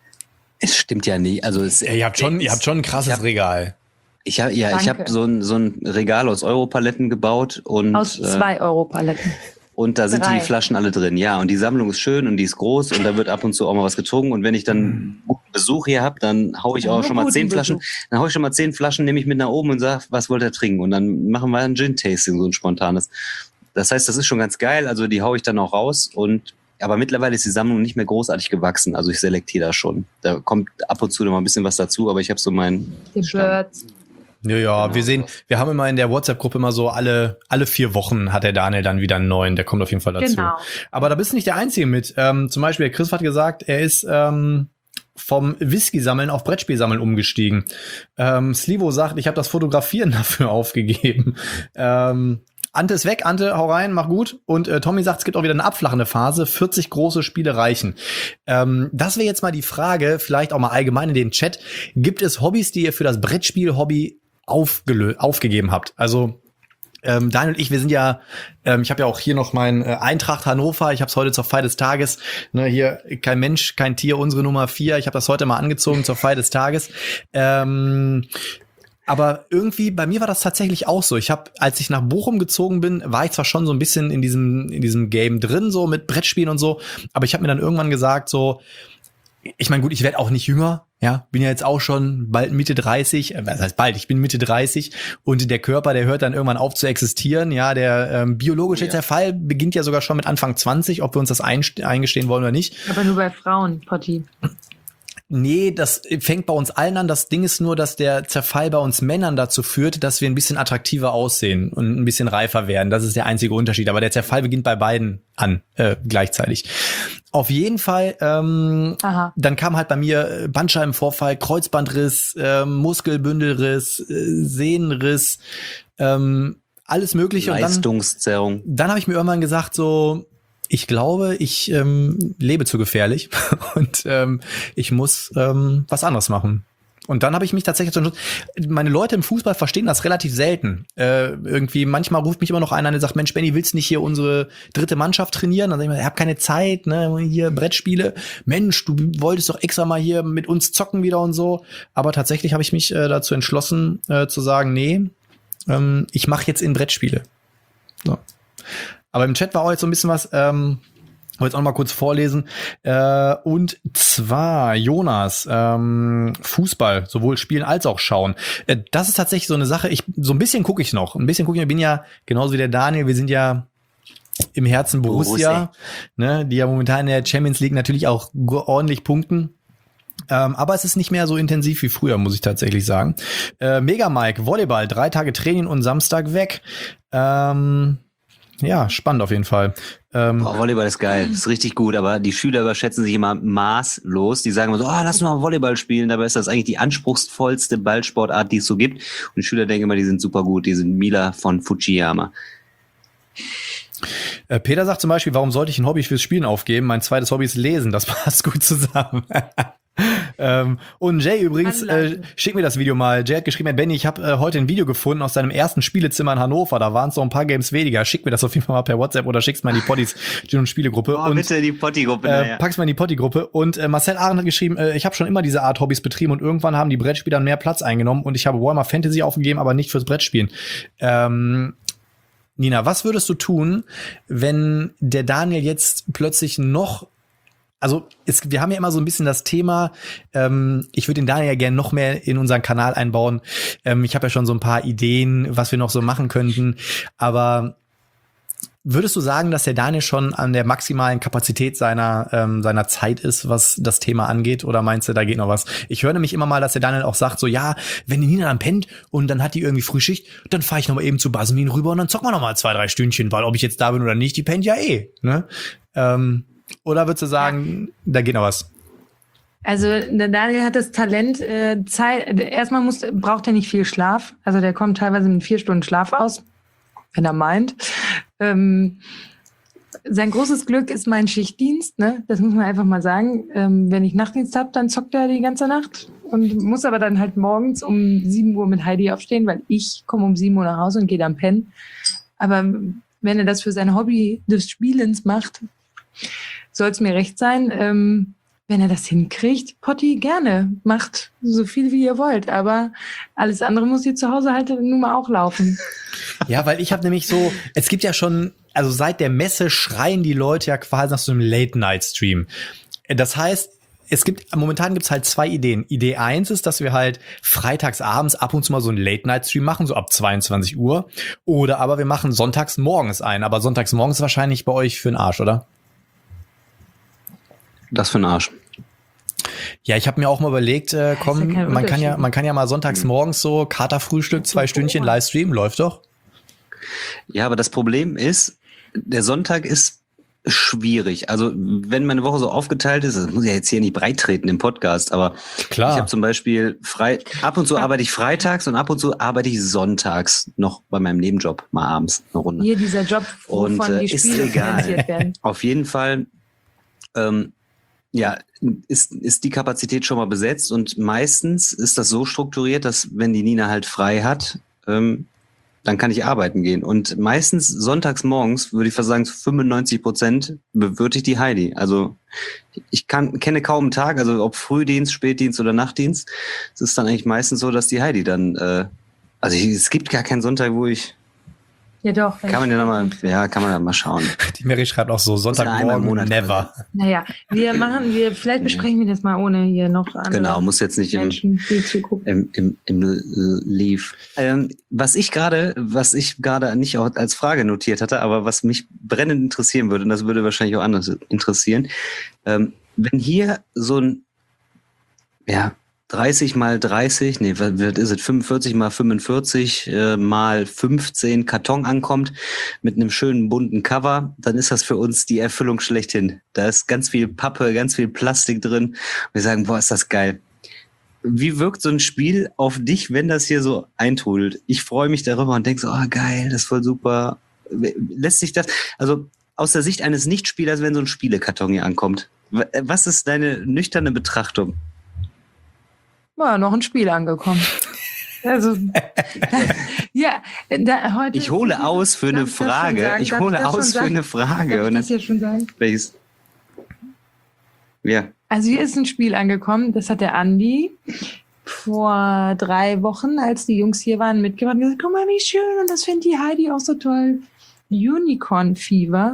es stimmt ja nie. Also es, Ja, ihr habt schon, ihr habt schon ein krasses Ich hab- Regal. Ich habe ja, ich Danke. habe so ein so ein Regal aus Europaletten gebaut und aus äh, zwei Euro Paletten. Und da sind Drei. die Flaschen alle drin, ja. Und die Sammlung ist schön und die ist groß und da wird ab und zu auch mal was getrunken. Und wenn ich dann guten Besuch hier habe, dann hau ich auch Ja, schon mal guten zehn Besuch. Flaschen, dann hau ich schon mal zehn Flaschen, nehme ich mit nach oben und sag, was wollt ihr trinken? Und dann machen wir ein Gin-Tasting, so ein spontanes. Das heißt, das ist schon ganz geil. Also die hau ich dann auch raus. Und aber mittlerweile ist die Sammlung nicht mehr großartig gewachsen. Also ich selektiere da schon. Da kommt ab und zu noch mal ein bisschen was dazu, aber ich habe so meinen Die Birds. Ja, ja, Genau, wir sehen, sowas. wir haben immer in der WhatsApp-Gruppe immer so alle, alle vier Wochen hat der Daniel dann wieder einen neuen, der kommt auf jeden Fall dazu. Genau. Aber da bist du nicht der Einzige mit. Ähm, zum Beispiel, der Chris hat gesagt, er ist ähm, vom Whisky-Sammeln auf Brettspielsammeln umgestiegen. Ähm, Slivo sagt, ich habe das Fotografieren dafür aufgegeben. Ähm, Ante ist weg, Ante, hau rein, mach gut. Und äh, Tommy sagt, es gibt auch wieder eine abflachende Phase, vierzig große Spiele reichen. Ähm, das wäre jetzt mal die Frage, vielleicht auch mal allgemein in den Chat. Gibt es Hobbys, die ihr für das Brettspiel-Hobby aufgelö- aufgegeben habt? Also ähm, Daniel und ich, wir sind ja, ähm, ich habe ja auch hier noch mein äh, Eintracht Hannover, ich habe es heute zur Feier des Tages, ne, hier kein Mensch, kein Tier, unsere Nummer vier, ich habe das heute mal angezogen zur Feier des Tages. Ähm, Aber irgendwie, bei mir war das tatsächlich auch so. Ich habe, als ich nach Bochum gezogen bin, war ich zwar schon so ein bisschen in diesem in diesem Game drin, so mit Brettspielen und so, aber ich habe mir dann irgendwann gesagt, so, ich meine, gut, ich werde auch nicht jünger, ja, bin ja jetzt auch schon bald Mitte dreißig, äh, was heißt bald, ich bin Mitte dreißig und der Körper, der hört dann irgendwann auf zu existieren, ja, der ähm, biologische Ja. Zerfall beginnt ja sogar schon mit Anfang zwanzig, ob wir uns das einst- eingestehen wollen oder nicht. Aber nur bei Frauen, Potti. Nee, das fängt bei uns allen an. Das Ding ist nur, dass der Zerfall bei uns Männern dazu führt, dass wir ein bisschen attraktiver aussehen und ein bisschen reifer werden. Das ist der einzige Unterschied. Aber der Zerfall beginnt bei beiden an, äh, gleichzeitig. Auf jeden Fall, ähm, Aha. dann kam halt bei mir äh, Bandscheibenvorfall, Kreuzbandriss, äh, Muskelbündelriss, äh, Sehnenriss, ähm, alles Mögliche. Und dann, Leistungszerrung. dann habe ich mir irgendwann gesagt, so, ich glaube, ich ähm, lebe zu gefährlich und ähm, ich muss ähm, was anderes machen. Und dann habe ich mich tatsächlich so, meine Leute im Fußball verstehen das relativ selten. Äh, irgendwie, manchmal ruft mich immer noch einer an und sagt, Mensch, Benny, willst du nicht hier unsere dritte Mannschaft trainieren? Dann sag ich mal, ich habe keine Zeit, ne, hier Brettspiele. Mensch, du wolltest doch extra mal hier mit uns zocken wieder und so. Aber tatsächlich habe ich mich äh, dazu entschlossen, äh, zu sagen, nee, ähm, ich mache jetzt in Brettspiele. So. Aber im Chat war auch jetzt so ein bisschen was, ähm, wollte jetzt auch noch mal kurz vorlesen. Äh, und zwar, Jonas, ähm, Fußball, sowohl spielen als auch schauen. Äh, das ist tatsächlich so eine Sache, ich so ein bisschen gucke ich noch. Ein bisschen gucke ich, ich bin ja, genauso wie der Daniel, wir sind ja im Herzen Borussia, ne, die ja momentan in der Champions League natürlich auch ordentlich punkten. Ähm, aber es ist nicht mehr so intensiv wie früher, muss ich tatsächlich sagen. Äh, Mega Mike, Volleyball, drei Tage Training und Samstag weg. Ähm, Ja, spannend auf jeden Fall. Ähm, Boah, Volleyball ist geil, ist richtig gut, aber die Schüler überschätzen sich immer maßlos. Die sagen immer so, ah, lass mal Volleyball spielen, dabei ist das eigentlich die anspruchsvollste Ballsportart, die es so gibt. Und die Schüler denken immer, die sind super gut, die sind Mila von Fujiyama. äh, Peter sagt zum Beispiel, warum sollte ich ein Hobby fürs Spielen aufgeben? Mein zweites Hobby ist Lesen, das passt gut zusammen. ähm, und Jay übrigens, äh, schick mir das Video mal. Jay hat geschrieben, Benny, ich habe äh, heute ein Video gefunden aus deinem ersten Spielezimmer in Hannover. Da waren es noch ein paar Games weniger. Schick mir das auf jeden Fall mal per WhatsApp oder schick's mal in die Potties und Spielegruppe. Oh, und bitte die Potti-Gruppe. Äh, naja. pack's mal in die Potti-Gruppe. Und äh, Marcel Arendt hat geschrieben, äh, ich habe schon immer diese Art Hobbys betrieben und irgendwann haben die Brettspieler mehr Platz eingenommen und ich habe Warhammer Fantasy aufgegeben, aber nicht fürs Brettspielen. Ähm, Nina, was würdest du tun, wenn der Daniel jetzt plötzlich noch, also es, wir haben ja immer so ein bisschen das Thema, ähm, ich würde den Daniel ja gerne noch mehr in unseren Kanal einbauen. Ähm, ich habe ja schon so ein paar Ideen, was wir noch so machen könnten, aber würdest du sagen, dass der Daniel schon an der maximalen Kapazität seiner ähm, seiner Zeit ist, was das Thema angeht? Oder meinst du, da geht noch was? Ich höre nämlich immer mal, dass der Daniel auch sagt, so ja, wenn die Nina dann pennt und dann hat die irgendwie Frühschicht, dann fahre ich noch mal eben zu Basmin rüber und dann zocken wir noch mal zwei, drei Stündchen, weil ob ich jetzt da bin oder nicht, die pennt ja eh. Ne? Ähm, oder würdest du sagen, ja, da geht noch was? Also der Daniel hat das Talent, äh, Zeit, erstmal muss, braucht er nicht viel Schlaf. Also der kommt teilweise mit vier Stunden Schlaf aus, wenn er meint. Ähm, sein großes Glück ist mein Schichtdienst, ne? Das muss man einfach mal sagen. Ähm, wenn ich Nachtdienst habe, dann zockt er die ganze Nacht und muss aber dann halt morgens um sieben Uhr mit Heidi aufstehen, weil ich komme um sieben Uhr nach Hause und gehe dann pennen. Aber wenn er das für sein Hobby des Spielens macht, soll es mir recht sein. Ähm, Wenn er das hinkriegt, Potti, gerne. Macht so viel, wie ihr wollt. Aber alles andere muss hier zu Hause halt nun mal auch laufen. Ja, weil ich habe nämlich so, es gibt ja schon, also seit der Messe schreien die Leute ja quasi nach so einem Late-Night-Stream. Das heißt, es gibt, momentan gibt's halt zwei Ideen. Idee eins ist, dass wir halt freitags abends ab und zu mal so einen Late-Night-Stream machen, so ab zweiundzwanzig Uhr. Oder aber wir machen sonntags morgens einen. Aber sonntags morgens wahrscheinlich bei euch für den Arsch, oder? Das für ein Arsch. Ja, ich habe mir auch mal überlegt, äh, komm, ja man kann ja, man kann ja mal sonntags morgens so Katerfrühstück, zwei Stündchen Livestream, läuft doch. Ja, aber das Problem ist, der Sonntag ist schwierig. Also wenn meine Woche so aufgeteilt ist, das muss ich ja jetzt hier nicht breit treten im Podcast, aber Klar. ich habe zum Beispiel frei, ab und zu arbeite ich freitags und ab und zu arbeite ich sonntags noch bei meinem Nebenjob, mal abends eine Runde. Hier dieser Job, wovon Und, äh, die ist Spiele egal. finanziert werden. Auf jeden Fall, ähm, ja, ist, ist die Kapazität schon mal besetzt und meistens ist das so strukturiert, dass wenn die Nina halt frei hat, ähm, dann kann ich arbeiten gehen. Und meistens sonntags morgens, würde ich fast sagen, zu fünfundneunzig Prozent bewirte ich die Heidi. Also ich kann, kenne kaum einen Tag, also ob Frühdienst, Spätdienst oder Nachtdienst. Es ist dann eigentlich meistens so, dass die Heidi dann, äh, also ich, es gibt gar keinen Sonntag, wo ich, Ja doch. kann man ja nochmal, ja, kann man da mal schauen. Die Mary schreibt auch so, einmal im Sonntagmorgen, Monat never. Naja, wir machen, wir, vielleicht besprechen wir das mal ohne hier noch andere Genau, muss jetzt nicht im, Menschen, die zugucken. im, im, im Leave. Ähm, was ich gerade, was ich gerade nicht auch als Frage notiert hatte, aber was mich brennend interessieren würde, und das würde wahrscheinlich auch andere interessieren, ähm, wenn hier so ein, ja, dreißig mal dreißig, nee, was ist es, fünfundvierzig mal fünfundvierzig äh, mal fünfzehn Karton ankommt mit einem schönen bunten Cover, dann ist das für uns die Erfüllung schlechthin. Da ist ganz viel Pappe, ganz viel Plastik drin. Wir sagen, boah, ist das geil. Wie wirkt so ein Spiel auf dich, wenn das hier so eintrudelt? Ich freue mich darüber und denke so, oh geil, das ist voll super. Lässt sich das, also aus der Sicht eines Nichtspielers, wenn so ein Spielekarton hier ankommt, was ist deine nüchterne Betrachtung? War noch ein Spiel angekommen. Also, ja, da, heute. Ich hole aus für eine Frage. Ich hole aus für eine Frage. Darf ich das hier schon sagen? Welches? Ja. Also hier ist ein Spiel angekommen, das hat der Andi vor drei Wochen, als die Jungs hier waren, mitgebracht und gesagt, guck mal, wie schön, und das findet die Heidi auch so toll. Unicorn Fever.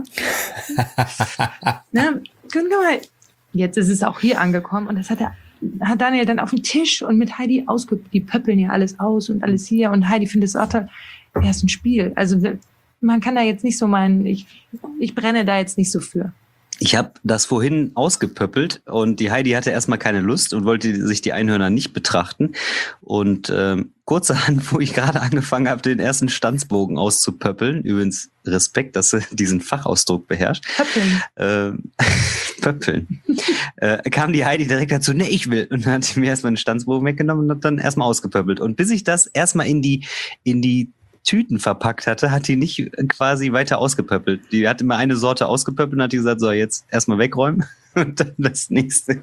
Na, guck mal, jetzt ist es auch hier angekommen und das hat er hat Daniel dann auf dem Tisch und mit Heidi ausgeübt. Die pöppeln ja alles aus und alles hier. Und Heidi findet es auch toll. Ja, ist ein Spiel. Also man kann da jetzt nicht so meinen, ich, ich brenne da jetzt nicht so für. Ich habe das vorhin ausgepöppelt und die Heidi hatte erstmal keine Lust und wollte sich die Einhörner nicht betrachten. Und ähm, kurzerhand, wo ich gerade angefangen habe, den ersten Stanzbogen auszupöppeln, übrigens Respekt, dass sie diesen Fachausdruck beherrscht. Pöppeln. Ähm, Pöppeln. äh, kam die Heidi direkt dazu, ne, ich will. Und dann hat sie mir erstmal einen Stanzbogen weggenommen und hat dann erstmal ausgepöppelt. Und bis ich das erstmal in die, in die Tüten verpackt hatte, hat die nicht quasi weiter ausgepöppelt. Die hat immer eine Sorte ausgepöppelt und hat die gesagt, so, jetzt erstmal wegräumen und dann das nächste.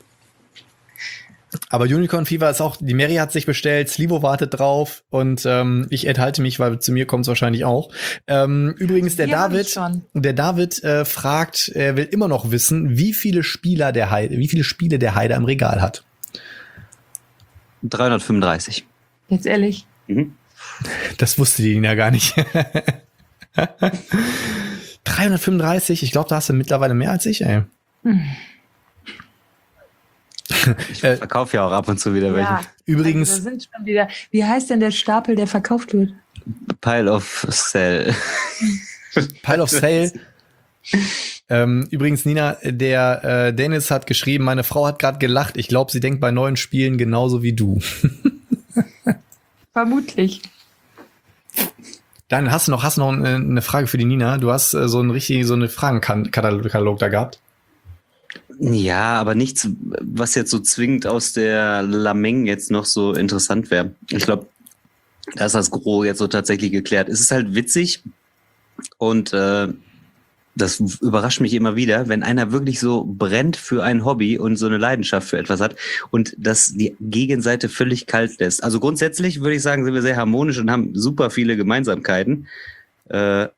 Aber Unicorn Fever ist auch, die Mary hat sich bestellt, Slivo wartet drauf und ähm, ich enthalte mich, weil zu mir kommt es wahrscheinlich auch. Ähm, übrigens, der Wir haben David, schon. der David äh, fragt, er will immer noch wissen, wie viele Spieler der Heide, wie viele Spiele der Heide im Regal hat. dreihundertfünfunddreißig. Jetzt ehrlich. Mhm. Das wusste die Nina gar nicht. dreihundertfünfunddreißig, ich glaube, da hast du mittlerweile mehr als ich, ey. Ich verkaufe ja auch ab und zu wieder welche. Ja, Übrigens, also da sind schon wieder, wie heißt denn der Stapel, der verkauft wird? Pile of Sell. Pile of Sale. ähm, übrigens, Nina, der äh, Dennis hat geschrieben, meine Frau hat gerade gelacht. Ich glaube, sie denkt bei neuen Spielen genauso wie du. Vermutlich. Dann hast du noch, hast du noch eine, eine Frage für die Nina. Du hast äh, so ein richtig, so eine Fragenkatalog da gehabt. Ja, aber nichts, was jetzt so zwingend aus der Lameng jetzt noch so interessant wäre. Ich glaube, da ist das Gros jetzt so tatsächlich geklärt. Es ist halt witzig und äh, das überrascht mich immer wieder, wenn einer wirklich so brennt für ein Hobby und so eine Leidenschaft für etwas hat und das die Gegenseite völlig kalt lässt. Also grundsätzlich würde ich sagen, sind wir sehr harmonisch und haben super viele Gemeinsamkeiten. Äh,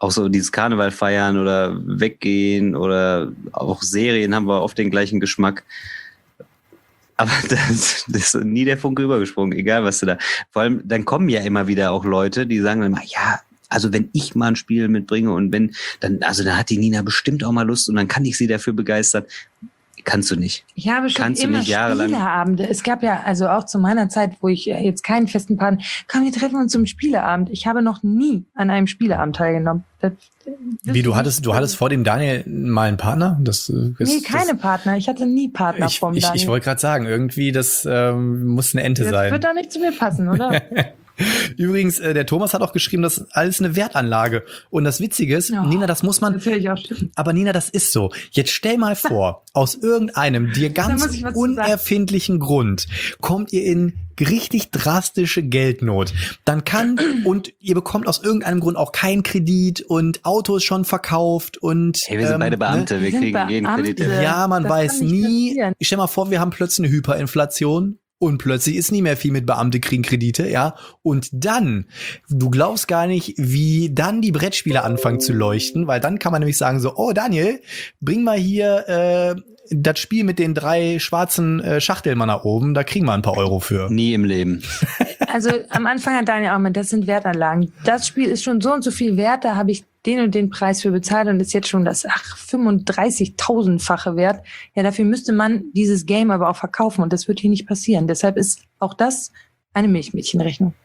auch so dieses Karneval feiern oder weggehen oder auch Serien haben wir oft den gleichen Geschmack. Aber das, das ist nie der Funke übergesprungen, egal was du da. Vor allem, dann kommen ja immer wieder auch Leute, die sagen dann mal, ja, also wenn ich mal ein Spiel mitbringe und wenn, dann, also dann hat die Nina bestimmt auch mal Lust und dann kann ich sie dafür begeistern. Kannst du nicht. Ich habe schon Kannst immer du nicht jahrelang. Spieleabende. Es gab ja, also auch zu meiner Zeit, wo ich jetzt keinen festen Partner, komm, wir treffen uns zum Spieleabend. Ich habe noch nie an einem Spieleabend teilgenommen. Das, das Wie, du hattest, du hattest vor dem Daniel mal einen Partner? Das, das Nee, keine das, Partner. Ich hatte nie Partner Ich, vom ich, Daniel. ich wollte gerade sagen, irgendwie, das ähm, muss eine Ente das sein. wird doch nicht zu mir passen, oder? Übrigens, äh, der Thomas hat auch geschrieben, das ist alles eine Wertanlage. Und das Witzige ist, Oh, Nina, das muss man, das höre ich auch stimmen. aber Nina, das ist so. Jetzt stell mal vor, aus irgendeinem dir Da ganz muss ich was zu unerfindlichen Grund kommt ihr in richtig drastische Geldnot. Dann kann, und ihr bekommt aus irgendeinem Grund auch keinen Kredit und Auto ist schon verkauft und Hey, wir sind ähm, beide Beamte, ne? wir Wir sind kriegen jeden Beamte. Kredit. Ja, man Das weiß kann nicht nie. passieren. Ich stell mal vor, wir haben plötzlich eine Hyperinflation. Und plötzlich ist nie mehr viel mit Beamte kriegen Kredite, ja. Und dann, du glaubst gar nicht, wie dann die Brettspiele anfangen zu leuchten, weil dann kann man nämlich sagen so, oh Daniel, bring mal hier äh, das Spiel mit den drei schwarzen äh, Schachteln mal nach oben, da kriegen wir ein paar Euro für. Nie im Leben. Also am Anfang hat Daniel auch mit, das sind Wertanlagen. Das Spiel ist schon so und so viel wert, da habe ich den und den Preis für bezahlt und ist jetzt schon das ach, fünfunddreißigtausendfache wert. Ja, dafür müsste man dieses Game aber auch verkaufen und das wird hier nicht passieren. Deshalb ist auch das eine Milchmädchenrechnung.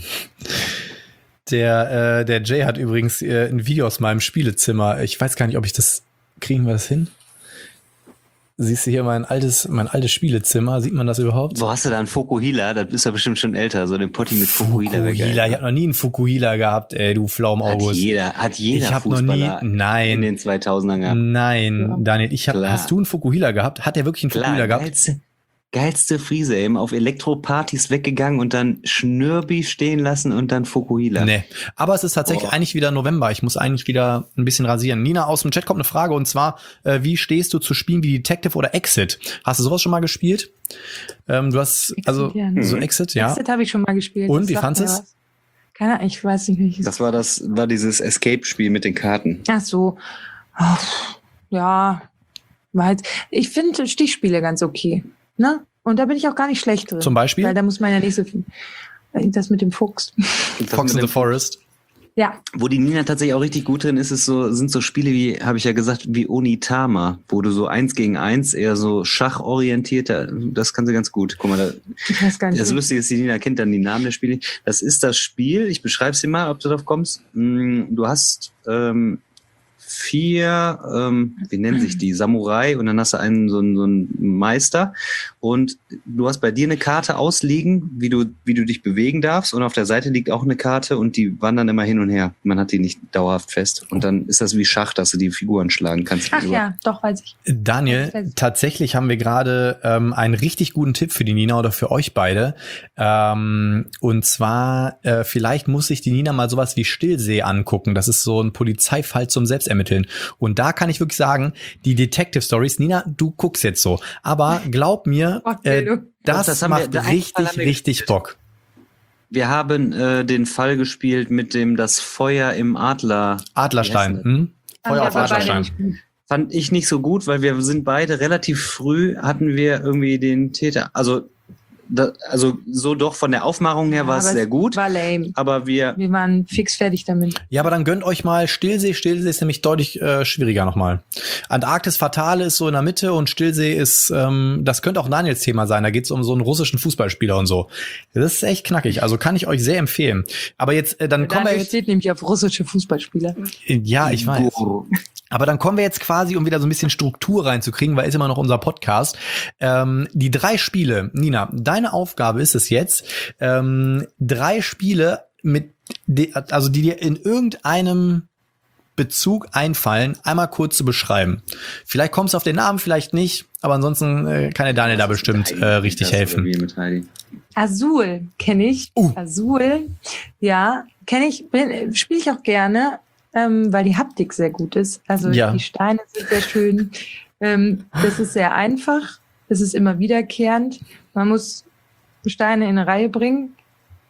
Der, äh, der Jay hat übrigens äh, ein Video aus meinem Spielezimmer. Ich weiß gar nicht, ob ich das, kriegen wir das hin? Siehst du hier mein altes, mein altes Spielezimmer? Sieht man das überhaupt? Wo hast du da einen Fokuhila? Das ist ja bestimmt schon älter, so den Potti mit Fokuhila. Fukuhila, ich habe noch nie einen Fukuhila gehabt, ey, du Flaum Hat August. jeder, hat jeder Ich hab noch nie, Fußballer in nein, den zweitausendern gehabt. nein, Ja. Daniel, ich hab, Klar. hast du einen Fukuhila gehabt? Hat der wirklich einen Fukuhila Klar, gehabt? geilste, geilste Friese, eben auf Elektropartys weggegangen und dann Schnürbi stehen lassen und dann Fukuhila. Nee, aber es ist tatsächlich Oh. eigentlich wieder November. Ich muss eigentlich wieder ein bisschen rasieren. Nina, aus dem Chat kommt eine Frage und zwar, äh, wie stehst du zu Spielen wie Detective oder Exit? Hast du sowas schon mal gespielt? Ähm, du hast, Exit, also, ja. so Exit, ja. Exit habe ich schon mal gespielt. Und, Das wie sagt fandst mir du's? was. Keine Ahnung, ich weiß nicht, welches. Das war das, war dieses Escape-Spiel mit den Karten. Ach so. Ach, ja. War halt, ich finde Stichspiele ganz okay. Ne? Und da bin ich auch gar nicht schlecht drin. Zum Beispiel? Weil da muss man ja nicht so viel. Das mit dem Fuchs. Das Fox mit in the dem- Forest. Ja. Wo die Nina tatsächlich auch richtig gut drin ist, ist so, sind so Spiele wie, habe ich ja gesagt, wie Onitama, wo du so eins gegen eins, eher so schachorientierter, das kann sie ganz gut. Guck mal, da, Ich weiß gar nicht. das Lustige ist, die Nina kennt dann die Namen der Spiele. Das ist das Spiel, ich beschreibe es dir mal, ob du drauf kommst. Mm, Du hast ähm, vier, ähm, wie nennen sich die, Samurai und dann hast du einen so einen, so einen Meister und du hast bei dir eine Karte ausliegen, wie du, wie du dich bewegen darfst und auf der Seite liegt auch eine Karte und die wandern immer hin und her. Man hat die nicht dauerhaft fest und dann ist das wie Schach, dass du die Figuren schlagen kannst. Ach ja, doch, weiß ich. Daniel, Das weiß ich. tatsächlich haben wir gerade ähm, einen richtig guten Tipp für die Nina oder für euch beide. Ähm, und zwar, äh, vielleicht muss sich die Nina mal sowas wie Stillsee angucken. Das ist so ein Polizeifall zum Selbstermitteln. Und da kann ich wirklich sagen, die Detective Stories, Nina, du guckst jetzt so. Aber glaub mir, Okay, äh, du. das, Das haben wir- macht der eine Fall richtig, haben wir richtig gespielt. Bock. Wir haben äh, den Fall gespielt mit dem das Feuer im Adler. Adlerstein. Hm? Haben Feuer wir auf aber beide Adlerstein. nicht gut. Fand ich nicht so gut, weil wir sind beide relativ früh, hatten wir irgendwie den Täter. Also, da, also so doch von der Aufmachung her war es Aber sehr gut, War lame. aber wir, Wir waren fix fertig damit. Ja, aber dann gönnt euch mal Stillsee. Stillsee ist nämlich deutlich äh, schwieriger nochmal. Antarktis Fatale ist so in der Mitte und Stillsee ist, ähm, das könnte auch Daniels Thema sein. Da geht's um so einen russischen Fußballspieler und so. Das ist echt knackig. Also kann ich euch sehr empfehlen. Aber jetzt, äh, dann kommen wir Daniel jetzt. steht nämlich auf russische Fußballspieler. Ja, ich weiß. Aber dann kommen wir jetzt quasi, um wieder so ein bisschen Struktur reinzukriegen, weil ist immer noch unser Podcast. Ähm, die drei Spiele, Nina, deine Aufgabe ist es jetzt, ähm, drei Spiele mit, die, also die dir in irgendeinem Bezug einfallen, einmal kurz zu beschreiben. Vielleicht kommst du auf den Namen, vielleicht nicht, aber ansonsten äh, kann der Daniel da bestimmt äh, richtig Das helfen. oder wie mit Heidi. Azul kenne ich. Uh. Azul, ja, kenne ich, spiele ich auch gerne, ähm, weil die Haptik sehr gut ist. Also Ja. die Steine sind sehr schön. Ähm, das ist sehr einfach. Es ist immer wiederkehrend. Man muss Steine in eine Reihe bringen.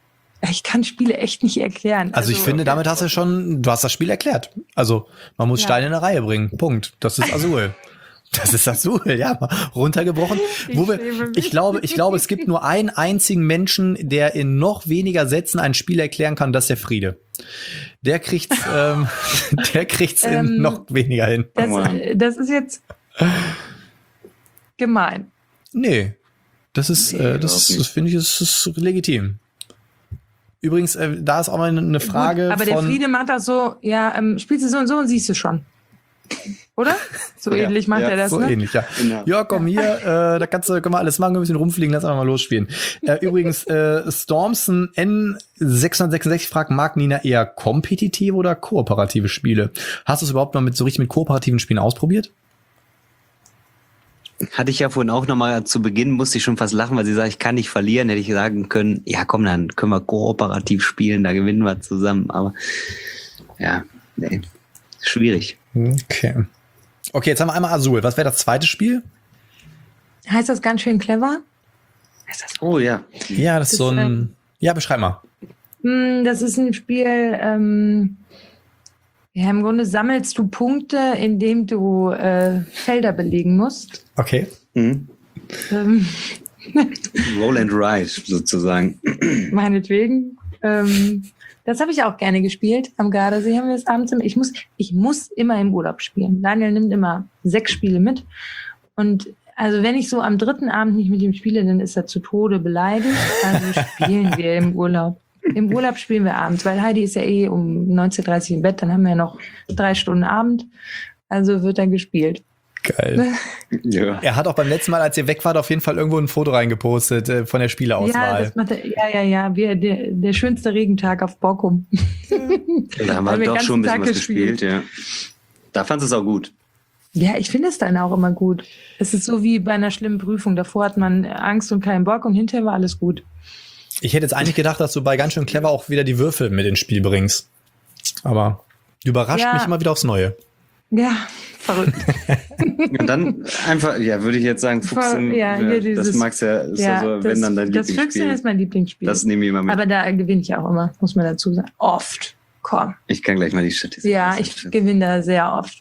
ich kann Spiele echt nicht erklären. Also, also ich finde, damit hast du schon, du hast das Spiel erklärt. Also man muss ja. Steine in eine Reihe bringen. Punkt. Das ist Azul. Das ist Azul, ja, runtergebrochen. Ich, Wo wir, ich glaube, ich glaube, es gibt nur einen einzigen Menschen, der in noch weniger Sätzen ein Spiel erklären kann, das ist der Friede. Der kriegt's, ähm, der kriegt's in ähm, noch weniger hin. Das, das ist jetzt gemein. Nee, das ist, nee, äh, das, das finde ich, ist, ist legitim. Übrigens, äh, da ist auch mal eine Frage. Gut, aber von, der Friede macht das so, ja, ähm, spielst du so und so und siehst du schon. Oder? So ja, ähnlich macht ja, er das, so ne? ähnlich, ja. Genau. Ja, komm hier, äh, da kannst du, können wir alles machen, ein bisschen rumfliegen, lass einfach mal losspielen. Äh, übrigens, äh, Stormson N sechshundertsechsundsechzig fragt, mag Nina eher kompetitive oder kooperative Spiele? Hast du es überhaupt mal mit so richtig mit kooperativen Spielen ausprobiert? Hatte ich ja vorhin auch nochmal zu Beginn, musste ich schon fast lachen, weil sie sagt, ich kann nicht verlieren, hätte ich sagen können, ja komm, dann können wir kooperativ spielen, da gewinnen wir zusammen, aber ja, nee, schwierig. Okay. Okay, jetzt haben wir einmal Azul. Was wäre das zweite Spiel? Heißt das ganz schön clever? Heißt das? Oh ja. Ja, das ist so ein, ähm, ja, beschreib mal. Das ist ein Spiel, ähm, ja, im Grunde sammelst du Punkte, indem du äh, Felder belegen musst. Okay. Mhm. Ähm, Roll and Ride sozusagen. Meinetwegen. Ähm, das habe ich auch gerne gespielt. Am Gardasee haben wir es abends immer. Ich muss, ich muss immer im Urlaub spielen. Daniel nimmt immer sechs Spiele mit. Und also wenn ich so am dritten Abend nicht mit ihm spiele, dann ist er zu Tode beleidigt. Also spielen wir im Urlaub. Im Urlaub spielen wir abends, weil Heidi ist ja eh um neunzehn Uhr dreißig im Bett, dann haben wir ja noch drei Stunden Abend. Also wird dann gespielt. Geil. Ja. Er hat auch beim letzten Mal, als ihr weg wart, auf jeden Fall irgendwo ein Foto reingepostet äh, von der Spieleauswahl. Ja, das macht er, ja, ja, ja. Wir, der, der schönste Regentag auf Borkum. Da haben wir doch schon ein bisschen was gespielt, ja. Da fandst du es auch gut. Ja, ich finde es dann auch immer gut. Es ist so wie bei einer schlimmen Prüfung. Davor hat man Angst und keinen Bock und hinterher war alles gut. Ich hätte jetzt eigentlich gedacht, dass du bei ganz schön clever auch wieder die Würfel mit ins Spiel bringst. Aber du überrascht ja. mich immer wieder aufs Neue. Ja, verrückt. Und dann einfach, ja, würde ich jetzt sagen, Fuchsen, ja, ja, dieses, das magst ja, ist ja so, das, wenn dann dein das Lieblingsspiel. Das Füchschen ist mein Lieblingsspiel. Das nehme ich immer mit. Aber da gewinne ich auch immer, muss man dazu sagen. Oft. Komm. Ich kann gleich mal die Statistik. Ja, ich Statistik. gewinne da sehr oft.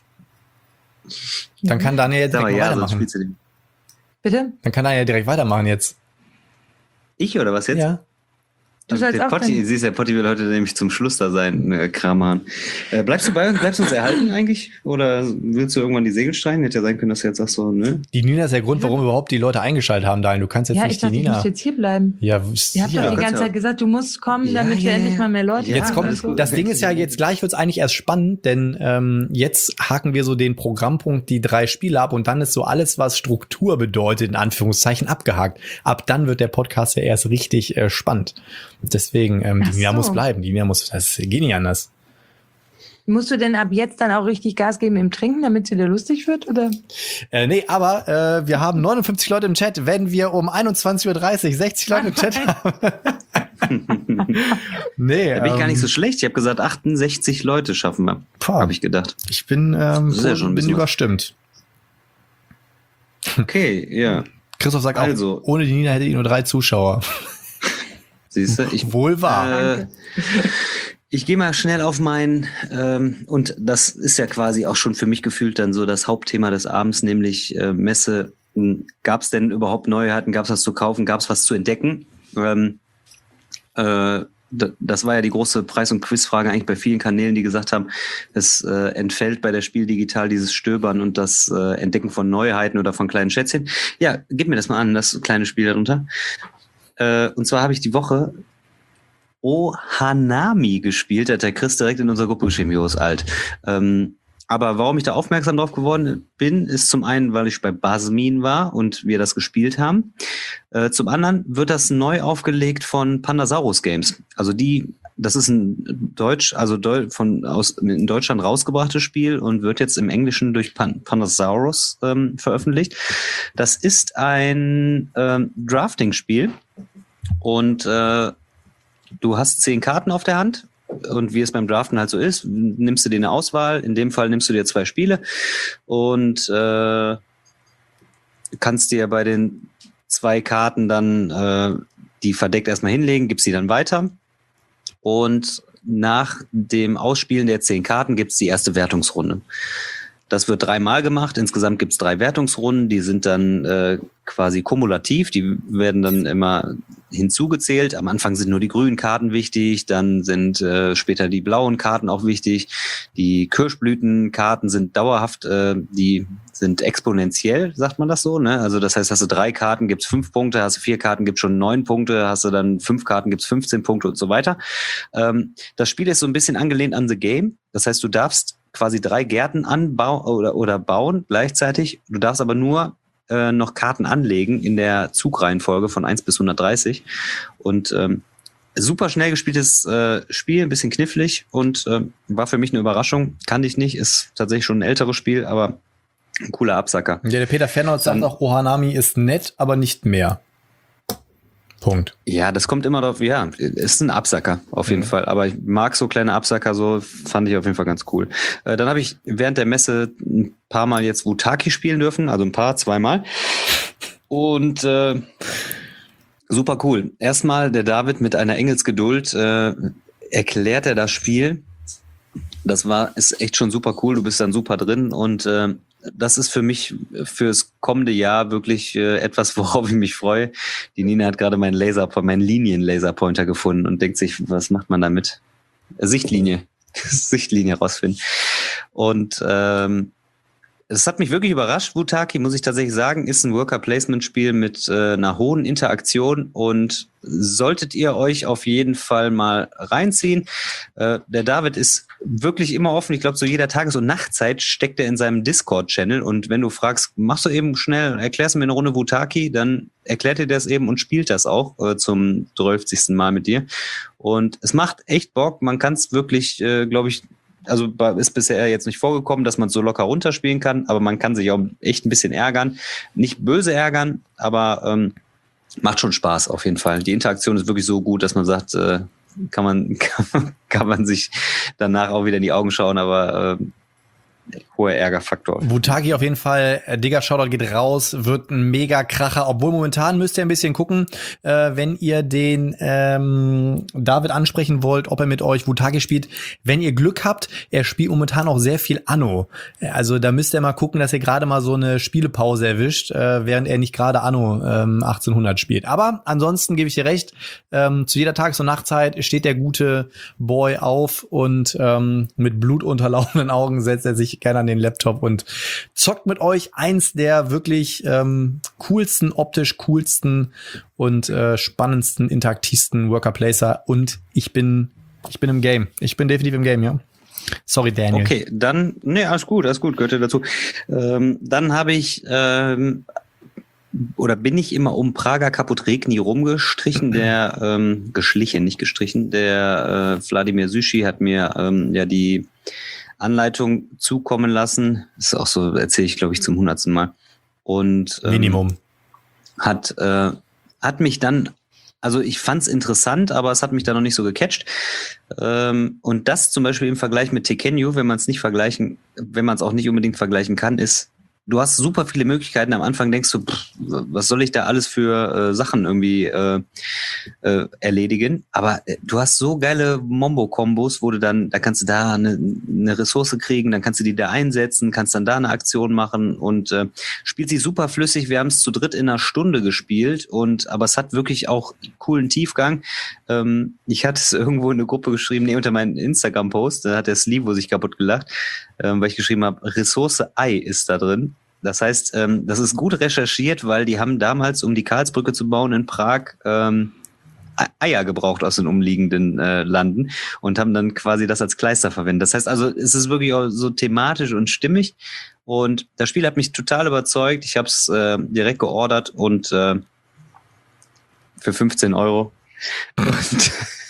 Dann kann Daniel jetzt direkt ja, weitermachen. Bitte? Dann kann Daniel direkt weitermachen jetzt. Ich oder was jetzt? Ja. Du sollst der auch Potti, siehst, der Potti will heute nämlich zum Schluss da sein, äh, Kramer. Äh, bleibst du bei uns, bleibst du uns erhalten eigentlich? Oder willst du irgendwann die Segel streichen? Hätte ja sein können, dass du jetzt sagst so, ne? Die Nina ist der Grund, warum überhaupt die Leute eingeschaltet haben, Daniel. Du kannst jetzt ja, nicht ich dachte, die Nina. Ich muss jetzt hier bleiben. Ja, Ihr habt ja. doch die ganze Zeit gesagt, du musst kommen, ja, damit ja, wir ja. endlich mal mehr Leute Ja, jetzt kommt, also, das Ding ist ja, jetzt gleich wird's eigentlich erst spannend, denn ähm, jetzt haken wir so den Programmpunkt, die drei Spiele ab und dann ist so alles, was Struktur bedeutet, in Anführungszeichen, abgehakt. Ab dann wird der Podcast ja erst richtig äh, spannend. Deswegen, ähm, die Nina so. muss bleiben. Die Nina muss, das geht nicht anders. Musst du denn ab jetzt dann auch richtig Gas geben im Trinken, damit es wieder lustig wird, oder? Äh, nee, aber äh, wir haben neunundfünfzig Leute im Chat. Wenn wir um einundzwanzig Uhr dreißig sechzig Leute im Chat haben. nee, da bin ich ähm, gar nicht so schlecht. Ich habe gesagt, achtundsechzig Leute schaffen wir. Habe ich gedacht. Ich bin, ähm, ja schon bin überstimmt. Okay, ja. Christoph sagt also, auch, ohne die Nina hätte ich nur drei Zuschauer. Siehst du, ich wohl wahr. Äh, ich gehe mal schnell auf mein ähm, und das ist ja quasi auch schon für mich gefühlt dann so das Hauptthema des Abends, nämlich äh, Messe. Gab es denn überhaupt Neuheiten? Gab es was zu kaufen? Gab es was zu entdecken? Ähm, äh, das war ja die große Preis- und Quizfrage eigentlich bei vielen Kanälen, die gesagt haben, es äh, entfällt bei der Spiel digital dieses Stöbern und das äh, Entdecken von Neuheiten oder von kleinen Schätzchen. Ja, gib mir das mal an, das kleine Spiel darunter. Äh, und zwar habe ich die Woche Ohanami gespielt. Da hat der Chris direkt in unserer Gruppe geschrieben, jo, ist alt. Ähm, aber warum ich da aufmerksam drauf geworden bin, ist zum einen, weil ich bei Basmin war und wir das gespielt haben. Äh, zum anderen wird das neu aufgelegt von Pandasaurus Games. Also die, das ist ein Deutsch, also Deu- von aus in Deutschland rausgebrachtes Spiel und wird jetzt im Englischen durch Pan- Pandasaurus ähm, veröffentlicht. Das ist ein ähm, Drafting-Spiel. Und äh, du hast zehn Karten auf der Hand und wie es beim Draften halt so ist, nimmst du dir eine Auswahl. In dem Fall nimmst du dir zwei Spiele und äh, kannst dir bei den zwei Karten dann äh, die verdeckt erstmal hinlegen, gibst sie dann weiter Und nach dem Ausspielen der zehn Karten gibt's die erste Wertungsrunde. Das wird dreimal gemacht. Insgesamt gibt's drei Wertungsrunden. Die sind dann äh, quasi kumulativ. Die werden dann immer hinzugezählt. Am Anfang sind nur die grünen Karten wichtig. Dann sind äh, später die blauen Karten auch wichtig. Die Kirschblütenkarten sind dauerhaft, äh, die sind exponentiell, sagt man das so, ne? Also das heißt, hast du drei Karten, gibt's fünf Punkte, hast du vier Karten, gibt's schon neun Punkte, hast du dann fünf Karten, gibt's fünfzehn Punkte und so weiter. Ähm, das Spiel ist so ein bisschen angelehnt an The Game. Das heißt, du darfst quasi drei Gärten anbauen oder, oder bauen gleichzeitig. Du darfst aber nur äh, noch Karten anlegen in der Zugreihenfolge von eins bis hundertdreißig. Und ähm, super schnell gespieltes äh, Spiel, ein bisschen knifflig und äh, war für mich eine Überraschung. Kannte ich nicht, ist tatsächlich schon ein älteres Spiel, aber ein cooler Absacker. Ja, der Peter Fernholz sagt auch, Ohanami ist nett, aber nicht mehr. Punkt. Ja, das kommt immer drauf, ja, ist ein Absacker auf jeden mhm. Fall. Aber ich mag so kleine Absacker, so fand ich auf jeden Fall ganz cool. Äh, dann habe ich während der Messe ein paar Mal jetzt Wutaki spielen dürfen, also ein paar, zweimal. Und äh, super cool. Erstmal der David mit einer Engelsgeduld äh, erklärt er das Spiel. Das war, ist echt schon super cool. Du bist dann super drin und äh, das ist für mich fürs kommende Jahr wirklich äh, etwas, worauf ich mich freue. Die Nina hat gerade meinen Laser, meinen Linien-Laserpointer gefunden und denkt sich, was macht man damit? Sichtlinie, Sichtlinie rausfinden. Und ähm, es hat mich wirklich überrascht. Wutaki, muss ich tatsächlich sagen, ist ein Worker-Placement-Spiel mit äh, einer hohen Interaktion und solltet ihr euch auf jeden Fall mal reinziehen. Äh, der David ist wirklich immer offen. Ich glaube, so jeder Tages- und Nachtzeit steckt er in seinem Discord-Channel und wenn du fragst, machst du eben schnell, erklärst du mir eine Runde Wutaki, dann erklärt er das eben und spielt das auch äh, zum dreißigsten Mal mit dir. Und es macht echt Bock. Man kann es wirklich, äh, glaube ich, also ist bisher jetzt nicht vorgekommen, dass man es so locker runterspielen kann, aber man kann sich auch echt ein bisschen ärgern. Nicht böse ärgern, aber ähm, macht schon Spaß auf jeden Fall. Die Interaktion ist wirklich so gut, dass man sagt, äh, kann man kann, kann man sich danach auch wieder in die Augen schauen, aber äh, hoher Ärgerfaktor. Wutaki auf jeden Fall, äh, Digga, Shoutout geht raus, wird ein mega Kracher, obwohl momentan müsst ihr ein bisschen gucken, äh, wenn ihr den ähm, David ansprechen wollt, ob er mit euch Wutaki spielt. Wenn ihr Glück habt, er spielt momentan auch sehr viel Anno. Also da müsst ihr mal gucken, dass ihr gerade mal so eine Spielepause erwischt, äh, während er nicht gerade Anno ähm, achtzehnhundert spielt. Aber ansonsten gebe ich dir recht, ähm, zu jeder Tages- und Nachtzeit steht der gute Boy auf und ähm, mit blutunterlaufenden Augen setzt er sich gerne an den Laptop und zockt mit euch eins der wirklich ähm, coolsten, optisch coolsten und äh, spannendsten, interaktivsten Worker Placer und ich bin ich bin im Game. Ich bin definitiv im Game, ja. Sorry, Daniel. Okay, dann, nee, alles gut, alles gut, gehört ja dazu. Ähm, dann habe ich ähm, oder bin ich immer um Prager Kaputregni rumgestrichen, der ähm, geschlichen, nicht gestrichen. Der äh, Wladimir Süschi hat mir ähm, ja die Anleitung zukommen lassen. Das ist auch so, erzähle ich, glaube ich, zum hundertsten Mal. Und ähm, Minimum. Hat, äh, hat mich dann, also ich fand es interessant, aber es hat mich dann noch nicht so gecatcht. Ähm, und das zum Beispiel im Vergleich mit Tekenyu, wenn man es nicht vergleichen, wenn man es auch nicht unbedingt vergleichen kann, ist, du hast super viele Möglichkeiten. Am Anfang denkst du, pff, was soll ich da alles für äh, Sachen irgendwie äh, äh, erledigen? Aber äh, du hast so geile Mombo-Kombos, wo du dann, da kannst du da eine, eine Ressource kriegen, dann kannst du die da einsetzen, kannst dann da eine Aktion machen und äh, spielt sich super flüssig. Wir haben es zu dritt in einer Stunde gespielt und aber es hat wirklich auch coolen Tiefgang. Ähm, ich hatte es irgendwo in eine Gruppe geschrieben, nee, unter meinen Instagram-Post, da hat der Slivo sich kaputt gelacht, ähm, weil ich geschrieben habe, Ressource Ei ist da drin. Das heißt, ähm, das ist gut recherchiert, weil die haben damals, um die Karlsbrücke zu bauen in Prag, ähm, Eier gebraucht aus den umliegenden äh, Landen und haben dann quasi das als Kleister verwendet. Das heißt also, es ist wirklich auch so thematisch und stimmig und das Spiel hat mich total überzeugt. Ich habe es äh, direkt geordert und äh, für fünfzehn Euro und,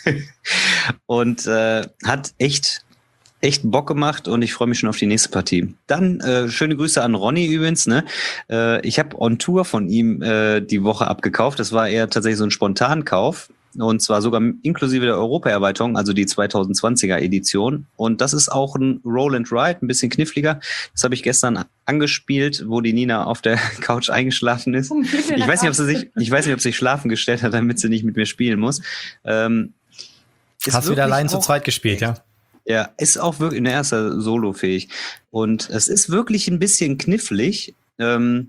und äh, hat echt echt Bock gemacht und ich freue mich schon auf die nächste Partie. Dann äh, schöne Grüße an Ronny übrigens. Ne? Äh, ich habe On Tour von ihm äh, die Woche abgekauft. Das war eher tatsächlich so ein Spontankauf und zwar sogar inklusive der Europa-Erweiterung, also die zweitausendzwanziger Edition. Und das ist auch ein Roll and Ride, ein bisschen kniffliger. Das habe ich gestern angespielt, wo die Nina auf der Couch eingeschlafen ist. Ich weiß nicht, ob sie sich, ich weiß nicht, ob sie sich schlafen gestellt hat, damit sie nicht mit mir spielen muss. Ähm, Ist Hast du wieder wirklich allein zu auch- zweit gespielt, ja? Ja, ist auch wirklich in der ersten solofähig. Und es ist wirklich ein bisschen knifflig. Ähm,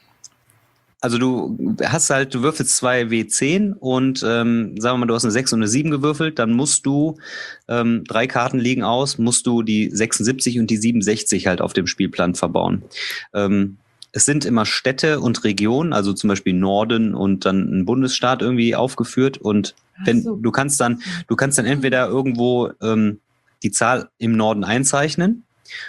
also du hast halt, du würfelst zwei W zehn und ähm, sagen wir mal, du hast eine sechs und eine sieben gewürfelt, dann musst du, ähm, drei Karten liegen aus, musst du die sechsundsiebzig und die siebenundsechzig halt auf dem Spielplan verbauen. Ähm, es sind immer Städte und Regionen, also zum Beispiel Norden und dann ein Bundesstaat irgendwie aufgeführt und wenn Ach so. du kannst dann, du kannst dann entweder irgendwo ähm, die Zahl im Norden einzeichnen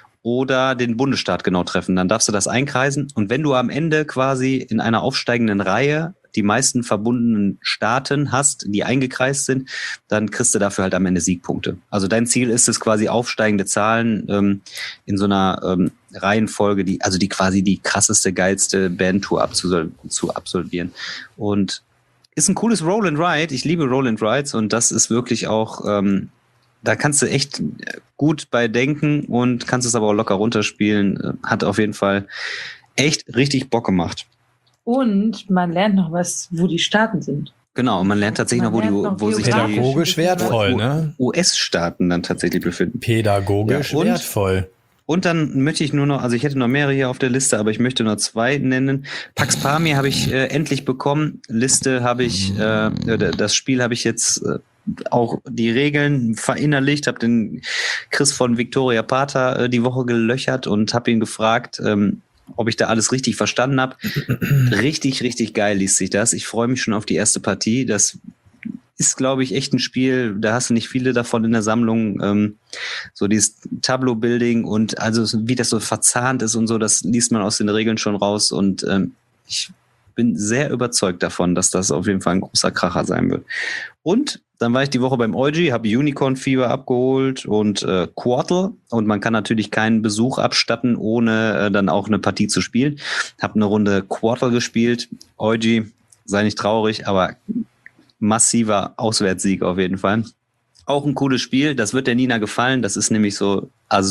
oder den Bundesstaat genau treffen. Dann darfst du das einkreisen. Und wenn du am Ende quasi in einer aufsteigenden Reihe die meisten verbundenen Staaten hast, die eingekreist sind, dann kriegst du dafür halt am Ende Siegpunkte. Also dein Ziel ist es quasi aufsteigende Zahlen ähm, in so einer ähm, Reihenfolge, die also die quasi die krasseste, geilste Bandtour abzusol- zu absolvieren. Und ist ein cooles Roll and Ride. Ich liebe Roll and Rides und das ist wirklich auch ähm, da kannst du echt gut bei denken und kannst es aber auch locker runterspielen. Hat auf jeden Fall echt richtig Bock gemacht. Und man lernt noch was, wo die Staaten sind. Genau, und man lernt tatsächlich Man noch, wo, lernt die, noch wo sich die Pädagogisch wertvoll, ne? U S-Staaten dann tatsächlich befinden. Pädagogisch Ja, und- wertvoll. Und dann möchte ich nur noch, also ich hätte noch mehrere hier auf der Liste, aber ich möchte nur zwei nennen. Pax Pamir habe ich äh, endlich bekommen. Liste habe ich, äh, das Spiel habe ich jetzt äh, auch die Regeln verinnerlicht, habe den Chris von Victoria Pater äh, die Woche gelöchert und habe ihn gefragt, ähm, ob ich da alles richtig verstanden habe. Richtig, richtig geil liest sich das. Ich freue mich schon auf die erste Partie. Das ist, glaube ich, echt ein Spiel, da hast du nicht viele davon in der Sammlung. Ähm, so dieses Tableau-Building und also wie das so verzahnt ist und so, das liest man aus den Regeln schon raus. Und ähm, ich bin sehr überzeugt davon, dass das auf jeden Fall ein großer Kracher sein wird. Und dann war ich die Woche beim Eugi, habe Unicorn Fever abgeholt und äh, Quartal. Und man kann natürlich keinen Besuch abstatten, ohne äh, dann auch eine Partie zu spielen. Habe eine Runde Quartal gespielt. Eugi, sei nicht traurig, aber massiver Auswärtssieg auf jeden Fall. Auch ein cooles Spiel, das wird der Nina gefallen. Das ist nämlich so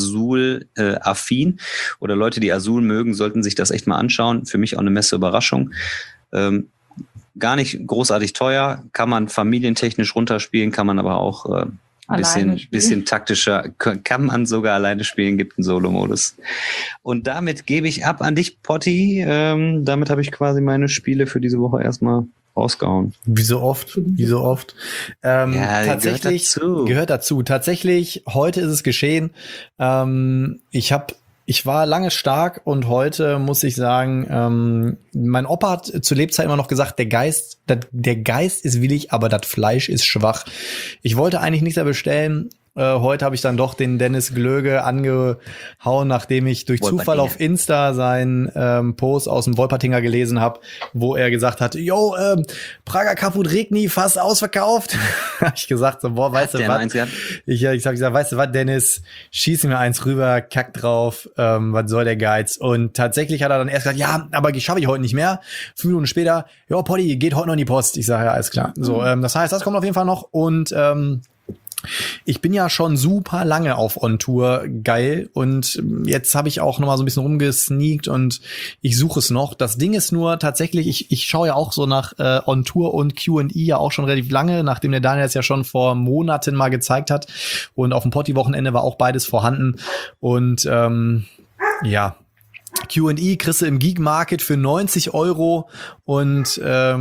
Azul-affin. Äh, Oder Leute, die Azul mögen, sollten sich das echt mal anschauen. Für mich auch eine Messe-Überraschung. Ähm, gar nicht großartig teuer, kann man familientechnisch runterspielen, kann man aber auch äh, ein bisschen, bisschen taktischer, kann man sogar alleine spielen, gibt einen Solo-Modus. Und damit gebe ich ab an dich, Potti. Ähm, damit habe ich quasi meine Spiele für diese Woche erstmal rausgehauen. Wie so oft, wie so oft. Ähm, Ja, tatsächlich gehört dazu. gehört dazu. Tatsächlich, heute ist es geschehen. Ähm, ich habe Ich war lange stark und heute muss ich sagen, ähm, mein Opa hat zu Lebzeiten immer noch gesagt, der Geist, dat, der Geist ist willig, aber das Fleisch ist schwach. Ich wollte eigentlich nichts mehr bestellen. Äh, heute habe ich dann doch den Dennis Glöge angehauen, nachdem ich durch Wolpertinger. Zufall auf Insta seinen ähm, Post aus dem Wolpertinger gelesen habe, wo er gesagt hat, yo, ähm, Prager Caput Regni fast ausverkauft. Hab ich gesagt, so, boah, weißt Hat du der noch was? eins gehabt? Ich, ich habe gesagt, weißt du was, Dennis, schieß mir eins rüber, kack drauf, ähm, was soll der Geiz? Und tatsächlich hat er dann erst gesagt, ja, aber schaffe ich heute nicht mehr. Fünf Minuten später, jo, Potti, geht heute noch in die Post. Ich sage, ja, alles klar. So, ähm, das heißt, das kommt auf jeden Fall noch. Und ähm, ich bin ja schon super lange auf On-Tour geil und jetzt habe ich auch noch mal so ein bisschen rumgesneakt und ich suche es noch. Das Ding ist nur tatsächlich, ich, ich schaue ja auch so nach äh, On-Tour und Q and E ja auch schon relativ lange, nachdem der Daniel es ja schon vor Monaten mal gezeigt hat und auf dem Potti-Wochenende war auch beides vorhanden und ähm, ja, Q and E kriegst du im Geek Market für neunzig Euro und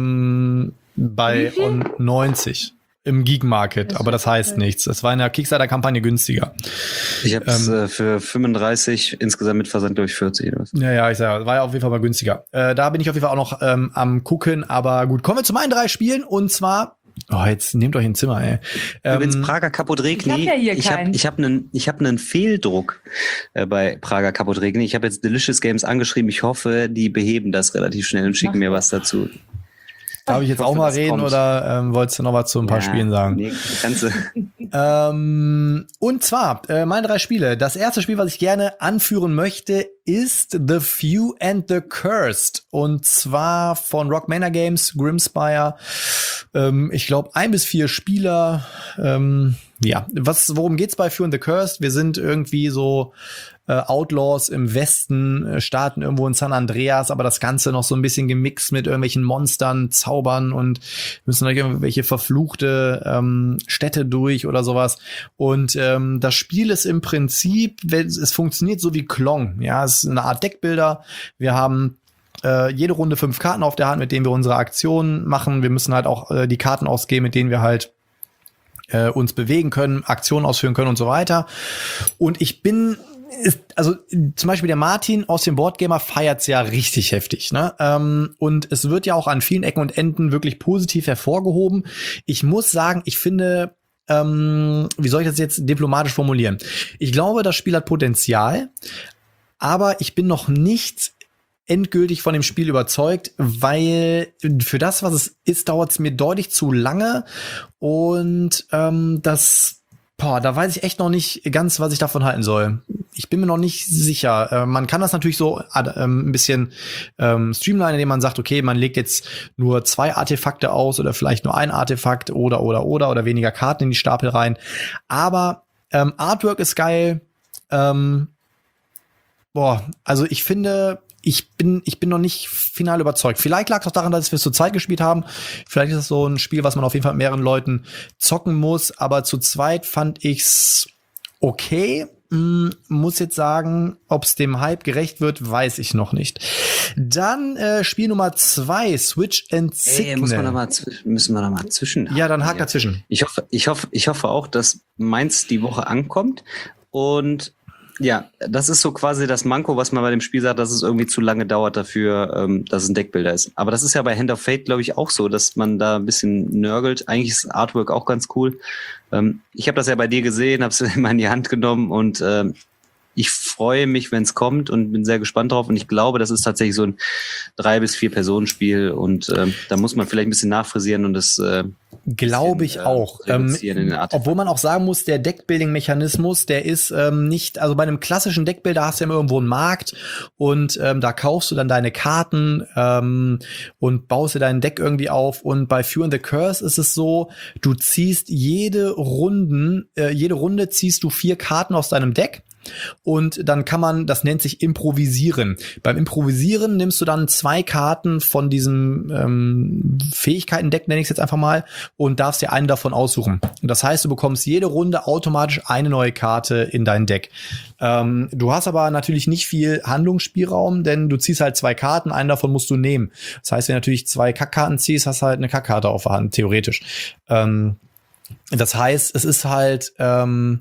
ähm, bei On neunzig. Im Geek Market, aber das heißt nichts. Es war in der Kickstarter-Kampagne günstiger. Ich habe es Ähm, äh, für fünfunddreißig, insgesamt mit Versand durch vierzig. Oder was. Ja, ja, ich sag, war ja auf jeden Fall mal günstiger. Äh, da bin ich auf jeden Fall auch noch ähm, am gucken, aber gut, kommen wir zu meinen drei Spielen und zwar, oh, jetzt nehmt euch ein Zimmer, ey. Ähm, Übrigens Prager Caput Regni. Ich hab ja hier ich habe keinen. ich hab einen ich hab einen Fehldruck äh, bei Prager Caput Regni. Ich habe jetzt Delicious Games angeschrieben. Ich hoffe, die beheben das relativ schnell und schicken Ach. mir was dazu. darf ich jetzt ich hoffe, auch mal das reden kommt. oder ähm, wolltest du noch was zu ein paar Ja, Spielen sagen? Nee, kannst du. Ähm, und zwar, äh, meine drei Spiele. Das erste Spiel, was ich gerne anführen möchte, ist The Few and the Cursed. Und zwar von Rock Manor Games, Grimspire. Ähm, ich glaube, ein bis vier Spieler. Ähm, ja, was, worum geht's bei Fear and the Cursed? Wir sind irgendwie so äh, Outlaws im Westen, äh, starten irgendwo in San Andreas, aber das Ganze noch so ein bisschen gemixt mit irgendwelchen Monstern, Zaubern und müssen durch irgendwelche verfluchte ähm, Städte durch oder sowas. Und ähm, das Spiel ist im Prinzip, es funktioniert so wie Klong. Ja, es ist eine Art Deckbilder. Wir haben äh, jede Runde fünf Karten auf der Hand, mit denen wir unsere Aktionen machen. Wir müssen halt auch äh, die Karten ausgeben, mit denen wir halt äh, uns bewegen können, Aktionen ausführen können und so weiter. Und ich bin Ist, also zum Beispiel der Martin aus dem Boardgamer feiert's ja richtig heftig, ne? Ähm, und es wird ja auch an vielen Ecken und Enden wirklich positiv hervorgehoben. Ich muss sagen, ich finde, ähm, wie soll ich das jetzt diplomatisch formulieren? Ich glaube, das Spiel hat Potenzial, aber ich bin noch nicht endgültig von dem Spiel überzeugt, weil für das, was es ist, dauert's mir deutlich zu lange und ähm, das Boah, da weiß ich echt noch nicht ganz, was ich davon halten soll. Ich bin mir noch nicht sicher. Äh, man kann das natürlich so äh, ein bisschen ähm, streamlinen, indem man sagt, okay, man legt jetzt nur zwei Artefakte aus oder vielleicht nur ein Artefakt oder, oder, oder, oder weniger Karten in die Stapel rein. Aber ähm, Artwork ist geil. Ähm, boah, also ich finde, ich bin, ich bin noch nicht final überzeugt. Vielleicht lag es auch daran, dass wir es zur Zeit gespielt haben. Vielleicht ist es so ein Spiel, was man auf jeden Fall mit mehreren Leuten zocken muss. Aber zu zweit fand ich's okay. Hm, muss jetzt sagen, ob es dem Hype gerecht wird, weiß ich noch nicht. Dann äh, Spiel Nummer zwei, Switch and Signal. Ey, muss man da mal, müssen wir da mal zwischen. Ja, dann hakt dazwischen. Ich hoffe, ich hoffe, ich hoffe auch, dass meins die Woche ankommt und ja, das ist so quasi das Manko, was man bei dem Spiel sagt, dass es irgendwie zu lange dauert dafür, ähm, dass es ein Deckbilder ist. Aber das ist ja bei Hand of Fate, glaube ich, auch so, dass man da ein bisschen nörgelt. Eigentlich ist Artwork auch ganz cool. Ähm, ich habe das ja bei dir gesehen, habe es immer in die Hand genommen und ähm, ich freue mich, wenn es kommt und bin sehr gespannt drauf. Und ich glaube, das ist tatsächlich so ein drei bis vier Personen Spiel und ähm, da muss man vielleicht ein bisschen nachfrisieren und das äh, glaube ich äh, auch. Ähm, obwohl man auch sagen muss, der Deckbuilding-Mechanismus, der ist ähm, nicht, also bei einem klassischen Deckbuilder hast du ja immer irgendwo einen Markt und ähm, da kaufst du dann deine Karten ähm, und baust dir dein Deck irgendwie auf. Und bei Fear and the Curse ist es so, du ziehst jede Runden, äh, jede Runde ziehst du vier Karten aus deinem Deck. Und dann kann man, das nennt sich Improvisieren. Beim Improvisieren nimmst du dann zwei Karten von diesem ähm, Fähigkeiten-Deck, nenne ich es jetzt einfach mal, und darfst dir eine davon aussuchen. Und das heißt, du bekommst jede Runde automatisch eine neue Karte in dein Deck. Ähm, du hast aber natürlich nicht viel Handlungsspielraum, denn du ziehst halt zwei Karten, eine davon musst du nehmen. Das heißt, wenn du natürlich zwei Kackkarten ziehst, hast du halt eine Kackkarte auf der Hand, theoretisch. Ähm, das heißt, es ist halt ähm,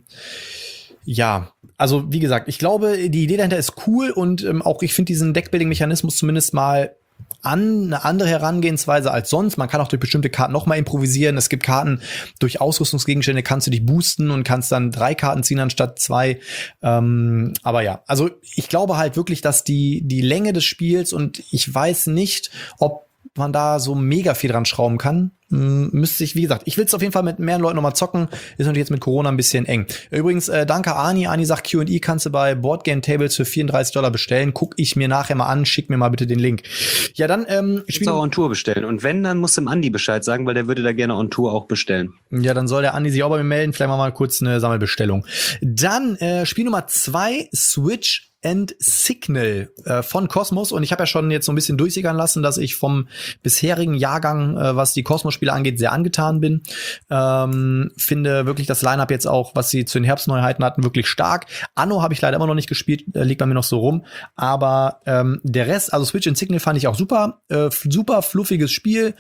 ja, also wie gesagt, ich glaube, die Idee dahinter ist cool und ähm, auch ich finde diesen Deckbuilding-Mechanismus zumindest mal an eine andere Herangehensweise als sonst. Man kann auch durch bestimmte Karten noch mal improvisieren. Es gibt Karten, durch Ausrüstungsgegenstände kannst du dich boosten und kannst dann drei Karten ziehen anstatt zwei. Ähm, aber ja, also ich glaube halt wirklich, dass die die Länge des Spiels und ich weiß nicht, ob man da so mega viel dran schrauben kann. Hm, müsste ich, wie gesagt, ich will es auf jeden Fall mit mehreren Leuten noch mal zocken. Ist natürlich jetzt mit Corona ein bisschen eng. Übrigens, äh, danke Ani. Ani sagt, Q and E kannst du bei Board Game Tables für vierunddreißig Dollar bestellen. Guck ich mir nachher mal an. Schick mir mal bitte den Link. Ja, dann ähm, ich auch on Tour bestellen. Und wenn, dann musst du dem Andi Bescheid sagen, weil der würde da gerne on Tour auch bestellen. Ja, dann soll der Andi sich auch bei mir melden. Vielleicht machen wir mal kurz eine Sammelbestellung. Dann äh, Spiel Nummer zwei, Switch and Signal äh, von Kosmos. Und ich habe ja schon jetzt so ein bisschen durchsickern lassen, dass ich vom bisherigen Jahrgang, äh, was die Kosmos-Spiele angeht, sehr angetan bin. Ähm, finde wirklich das Line-Up jetzt auch, was sie zu den Herbstneuheiten hatten, wirklich stark. Anno habe ich leider immer noch nicht gespielt, äh, liegt bei mir noch so rum. Aber ähm, der Rest, also Switch and Signal fand ich auch super. Äh, super fluffiges Spiel.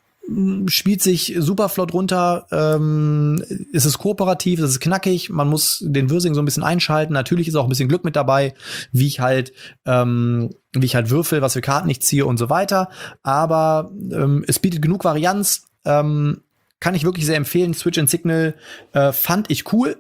Spielt sich super flott runter, ähm, es ist kooperativ, es ist knackig, man muss den Wirsing so ein bisschen einschalten, natürlich ist auch ein bisschen Glück mit dabei, wie ich halt ähm, wie ich halt würfel, was für Karten ich ziehe und so weiter, aber ähm, es bietet genug Varianz, ähm, kann ich wirklich sehr empfehlen. Switch and Signal äh, fand ich cool.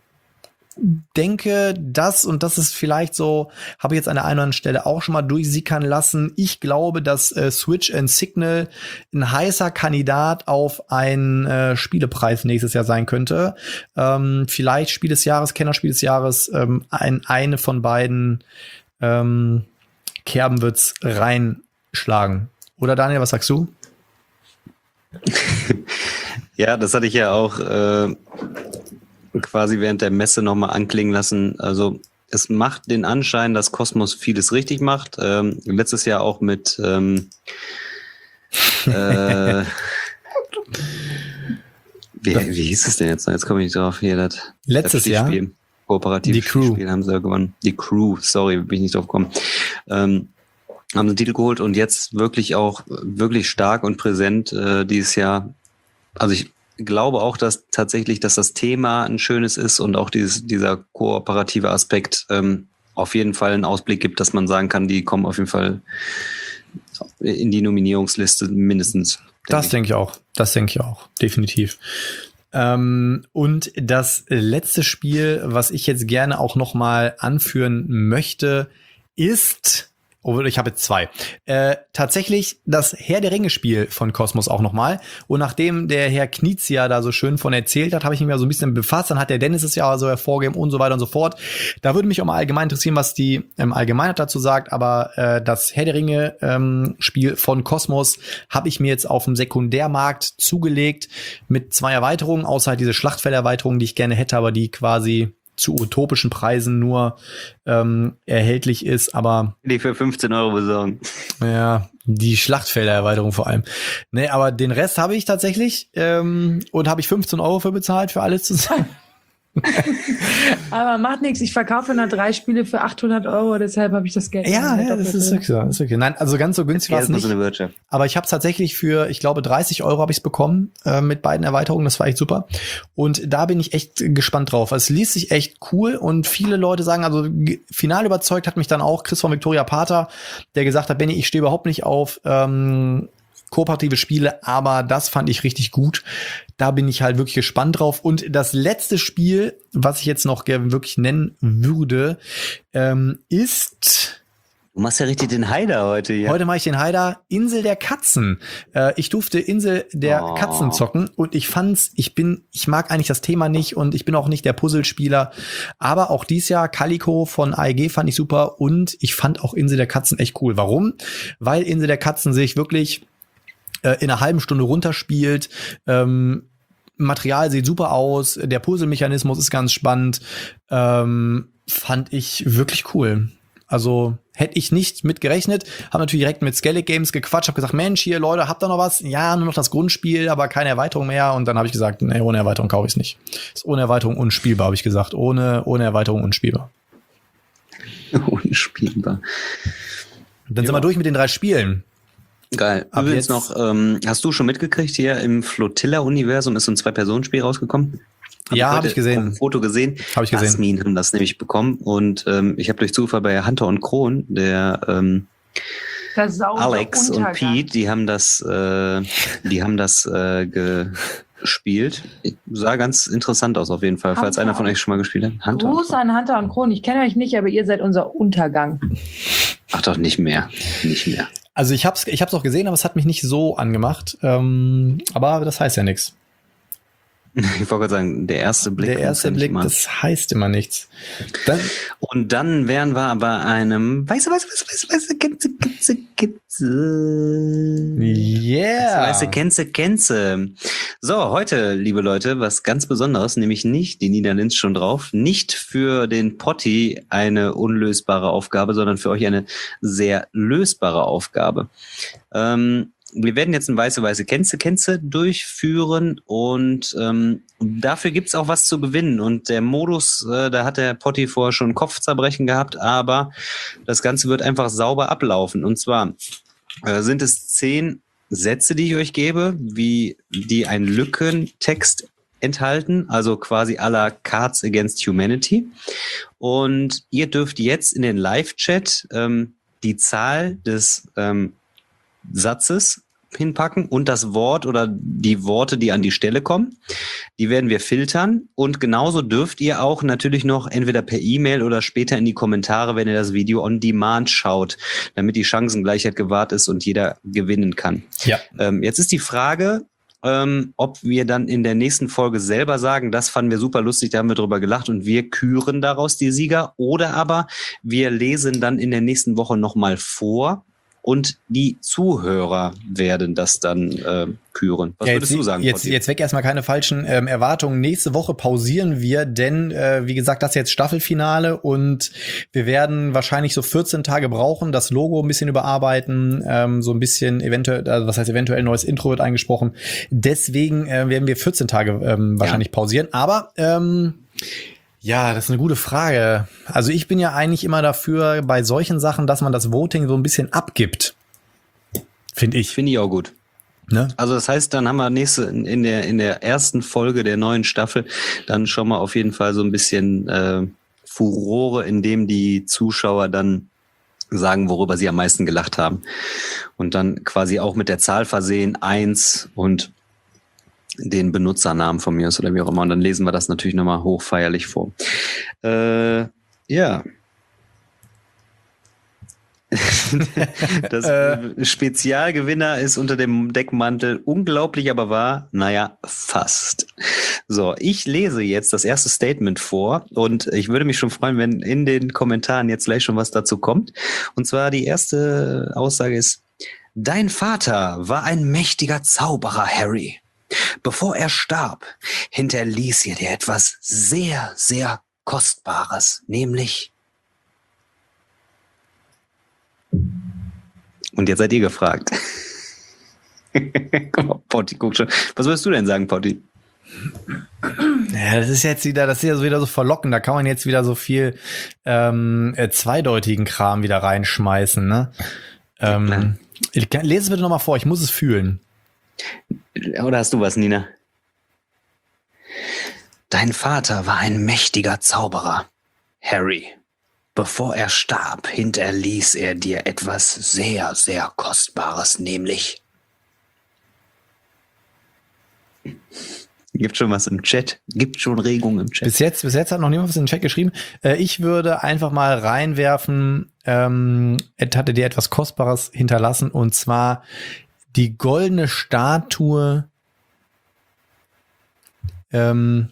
Denke, das, und das ist vielleicht so, habe ich jetzt an der einen oder anderen Stelle auch schon mal durchsickern lassen. Ich glaube, dass äh, Switch and Signal ein heißer Kandidat auf einen äh, Spielepreis nächstes Jahr sein könnte. Ähm, vielleicht Spiel des Jahres, Kennerspiel des Jahres, ähm, ein, eine von beiden ähm, Kerben wird's reinschlagen. Oder Daniel, was sagst du? Ja, das hatte ich ja auch äh quasi während der Messe nochmal anklingen lassen. Also es macht den Anschein, dass Kosmos vieles richtig macht. Ähm, letztes Jahr auch mit ähm, äh, wie, wie hieß es denn jetzt? Jetzt komme ich nicht drauf. Hier, das, Letztes das Jahr? Kooperatives Die Crew. Spiel haben sie ja gewonnen. Die Crew, sorry, bin ich nicht drauf gekommen. Ähm, haben den Titel geholt und jetzt wirklich auch wirklich stark und präsent äh, dieses Jahr. Also ich glaube auch, dass tatsächlich, dass das Thema ein schönes ist und auch dieses, dieser kooperative Aspekt ähm, auf jeden Fall einen Ausblick gibt, dass man sagen kann, die kommen auf jeden Fall in die Nominierungsliste mindestens. Denk das ich. denke ich auch. Das denke ich auch. Definitiv. Ähm, und das letzte Spiel, was ich jetzt gerne auch noch mal anführen möchte, ist... Oh, ich habe jetzt zwei. Äh, tatsächlich das Herr der Ringe-Spiel von Kosmos auch nochmal. Und nachdem der Herr Knizia da so schön von erzählt hat, habe ich mich mal so ein bisschen befasst. Dann hat der Dennis es ja so hervorgegeben und so weiter und so fort. Da würde mich auch mal allgemein interessieren, was die ähm, Allgemeinheit dazu sagt. Aber äh, das Herr der Ringe-Spiel ähm, von Kosmos habe ich mir jetzt auf dem Sekundärmarkt zugelegt mit zwei Erweiterungen, außer halt diese Schlachtfelderweiterung, die ich gerne hätte, aber die quasi zu utopischen Preisen nur ähm, erhältlich ist, aber Die für fünfzehn Euro besorgen. ja, die Schlachtfelder-Erweiterung vor allem. Nee, aber den Rest habe ich tatsächlich ähm, und habe ich fünfzehn Euro für bezahlt, für alles zusammen. Aber macht nichts, ich verkaufe noch drei Spiele für achthundert Euro, deshalb habe ich das Geld. Ja, ja, das ist wirklich so. Das ist wirklich. Nein, also ganz so günstig war es Erstmal nicht. so eine Wirtschaft. Aber ich habe es tatsächlich für, ich glaube, dreißig Euro habe ich es bekommen äh, mit beiden Erweiterungen. Das war echt super. Und da bin ich echt gespannt drauf. Es liest sich echt cool und viele Leute sagen, also g- final überzeugt hat mich dann auch Chris von Victoria Pater, der gesagt hat, Benny, ich stehe überhaupt nicht auf ähm, kooperative Spiele, aber das fand ich richtig gut. Da bin ich halt wirklich gespannt drauf. Und das letzte Spiel, was ich jetzt noch gerne wirklich nennen würde, ähm, ist... Du machst ja richtig den Heider heute hier. Heute mache ich den Heider Insel der Katzen. Äh, ich durfte Insel der Oh. Katzen zocken und ich fand's, ich bin, ich mag eigentlich das Thema nicht und ich bin auch nicht der Puzzlespieler. Aber auch dieses Jahr Calico von A E G fand ich super und ich fand auch Insel der Katzen echt cool. Warum? Weil Insel der Katzen sich wirklich äh, in einer halben Stunde runterspielt. Ähm, Material sieht super aus, der Puzzle-Mechanismus ist ganz spannend. Ähm, fand ich wirklich cool. Also hätte ich nicht mit gerechnet. Habe natürlich direkt mit Skellig Games gequatscht, habe gesagt, Mensch, hier Leute, habt ihr noch was? Ja, nur noch das Grundspiel, aber keine Erweiterung mehr. Und dann habe ich gesagt, nee, ohne Erweiterung kaufe ich es nicht. Ist ohne Erweiterung unspielbar, habe ich gesagt. Ohne, ohne Erweiterung unspielbar. Unspielbar. Dann sind wir durch mit den drei Spielen. Geil. Ab Übrigens jetzt- noch, ähm, hast du schon mitgekriegt, hier im Flotilla-Universum ist so ein Zwei-Personen-Spiel rausgekommen? Ja, heute hab ich gesehen. auf dem Foto gesehen. Habe ich gesehen. Asmin haben das nämlich bekommen und ähm, ich habe durch Zufall bei Hunter und Kron, der ähm, Das sauber Alex und Untergang. Pete, die haben das, äh, die haben das äh, gespielt. Sah ganz interessant aus auf jeden Fall, falls Hunter einer von und- euch schon mal gespielt hat. Hunter und Gruß Kron. an Hunter und Kron. Ich kenne euch nicht, aber ihr seid unser Untergang. Ach doch, nicht mehr. Nicht mehr. Also ich hab's, ich hab's auch gesehen, aber es hat mich nicht so angemacht. Ähm, aber das heißt ja nichts. Ich wollte gerade sagen, der erste Blick. Der erste muss ja nicht Blick, mal- das heißt immer nichts. Dann, Und dann wären wir bei einem weiße, weiße, weiße, weiße, weiße, Gänse, Gänse, Gänse. yeah. Weiße Gänse, Gänse. So, heute, liebe Leute, was ganz Besonderes, nämlich nicht, die Nina Linz schon drauf, nicht für den Potti eine unlösbare Aufgabe, sondern für euch eine sehr lösbare Aufgabe. Ähm, wir werden jetzt ein weiße, weiße Känze, Känze durchführen und ähm, dafür gibt's auch was zu gewinnen. Und der Modus, äh, da hat der Potti vorher schon Kopfzerbrechen gehabt, aber das Ganze wird einfach sauber ablaufen. Und zwar äh, sind es zehn Sätze, die ich euch gebe, wie die einen Lückentext enthalten, also quasi à la Cards Against Humanity. Und ihr dürft jetzt in den Live-Chat ähm, die Zahl des ähm, Satzes hinpacken und das Wort oder die Worte, die an die Stelle kommen. Die werden wir filtern und genauso dürft ihr auch natürlich noch entweder per E-Mail oder später in die Kommentare, wenn ihr das Video on demand schaut, damit die Chancengleichheit gewahrt ist und jeder gewinnen kann. Ja. Ähm, jetzt ist die Frage, ähm, ob wir dann in der nächsten Folge selber sagen, das fanden wir super lustig, da haben wir drüber gelacht und wir küren daraus die Sieger, oder aber wir lesen dann in der nächsten Woche nochmal vor und die Zuhörer werden das dann äh, küren. Was ja, würdest jetzt, du sagen, Jetzt, Potti? jetzt weg erstmal keine falschen ähm, Erwartungen. Nächste Woche pausieren wir, denn äh, wie gesagt, das ist jetzt Staffelfinale und wir werden wahrscheinlich so vierzehn Tage brauchen, das Logo ein bisschen überarbeiten, ähm, so ein bisschen eventuell, also was heißt eventuell ein neues Intro wird eingesprochen. Deswegen äh, werden wir vierzehn Tage ähm, wahrscheinlich ja. pausieren. Aber ähm, ja, das ist eine gute Frage. Also ich bin ja eigentlich immer dafür bei solchen Sachen, dass man das Voting so ein bisschen abgibt. Finde ich. Finde ich auch gut. Ne? Also das heißt, dann haben wir nächste in der in der ersten Folge der neuen Staffel dann schon mal auf jeden Fall so ein bisschen äh, Furore, indem die Zuschauer dann sagen, worüber sie am meisten gelacht haben. Und dann quasi auch mit der Zahl versehen, eins und den Benutzernamen von mir ist oder wie auch immer. Und dann lesen wir das natürlich nochmal hochfeierlich vor. Äh, ja. Das äh. Spezialgewinner ist unter dem Deckmantel unglaublich, aber wahr. Naja, fast. So, ich lese jetzt das erste Statement vor und ich würde mich schon freuen, wenn in den Kommentaren jetzt gleich schon was dazu kommt. Und zwar die erste Aussage ist: Dein Vater war ein mächtiger Zauberer, Harry. Bevor er starb, hinterließ er dir etwas sehr, sehr Kostbares, nämlich... Und jetzt seid ihr gefragt. Guck mal, Potti, guck schon. Was würdest du denn sagen, Potti? Ja, das ist jetzt wieder, das ist ja so wieder so verlockend. Da kann man jetzt wieder so viel ähm, äh, zweideutigen Kram wieder reinschmeißen, ne? Ähm, ich, lese es bitte nochmal vor, ich muss es fühlen. Oder hast du was, Nina? Dein Vater war ein mächtiger Zauberer, Harry. Bevor er starb, hinterließ er dir etwas sehr, sehr Kostbares, nämlich... Gibt schon was im Chat? Gibt schon Regungen im Chat? Bis jetzt, bis jetzt hat noch niemand was in den Chat geschrieben. Äh, ich würde einfach mal reinwerfen, ähm, es hatte dir etwas Kostbares hinterlassen, und zwar die goldene Statue ähm,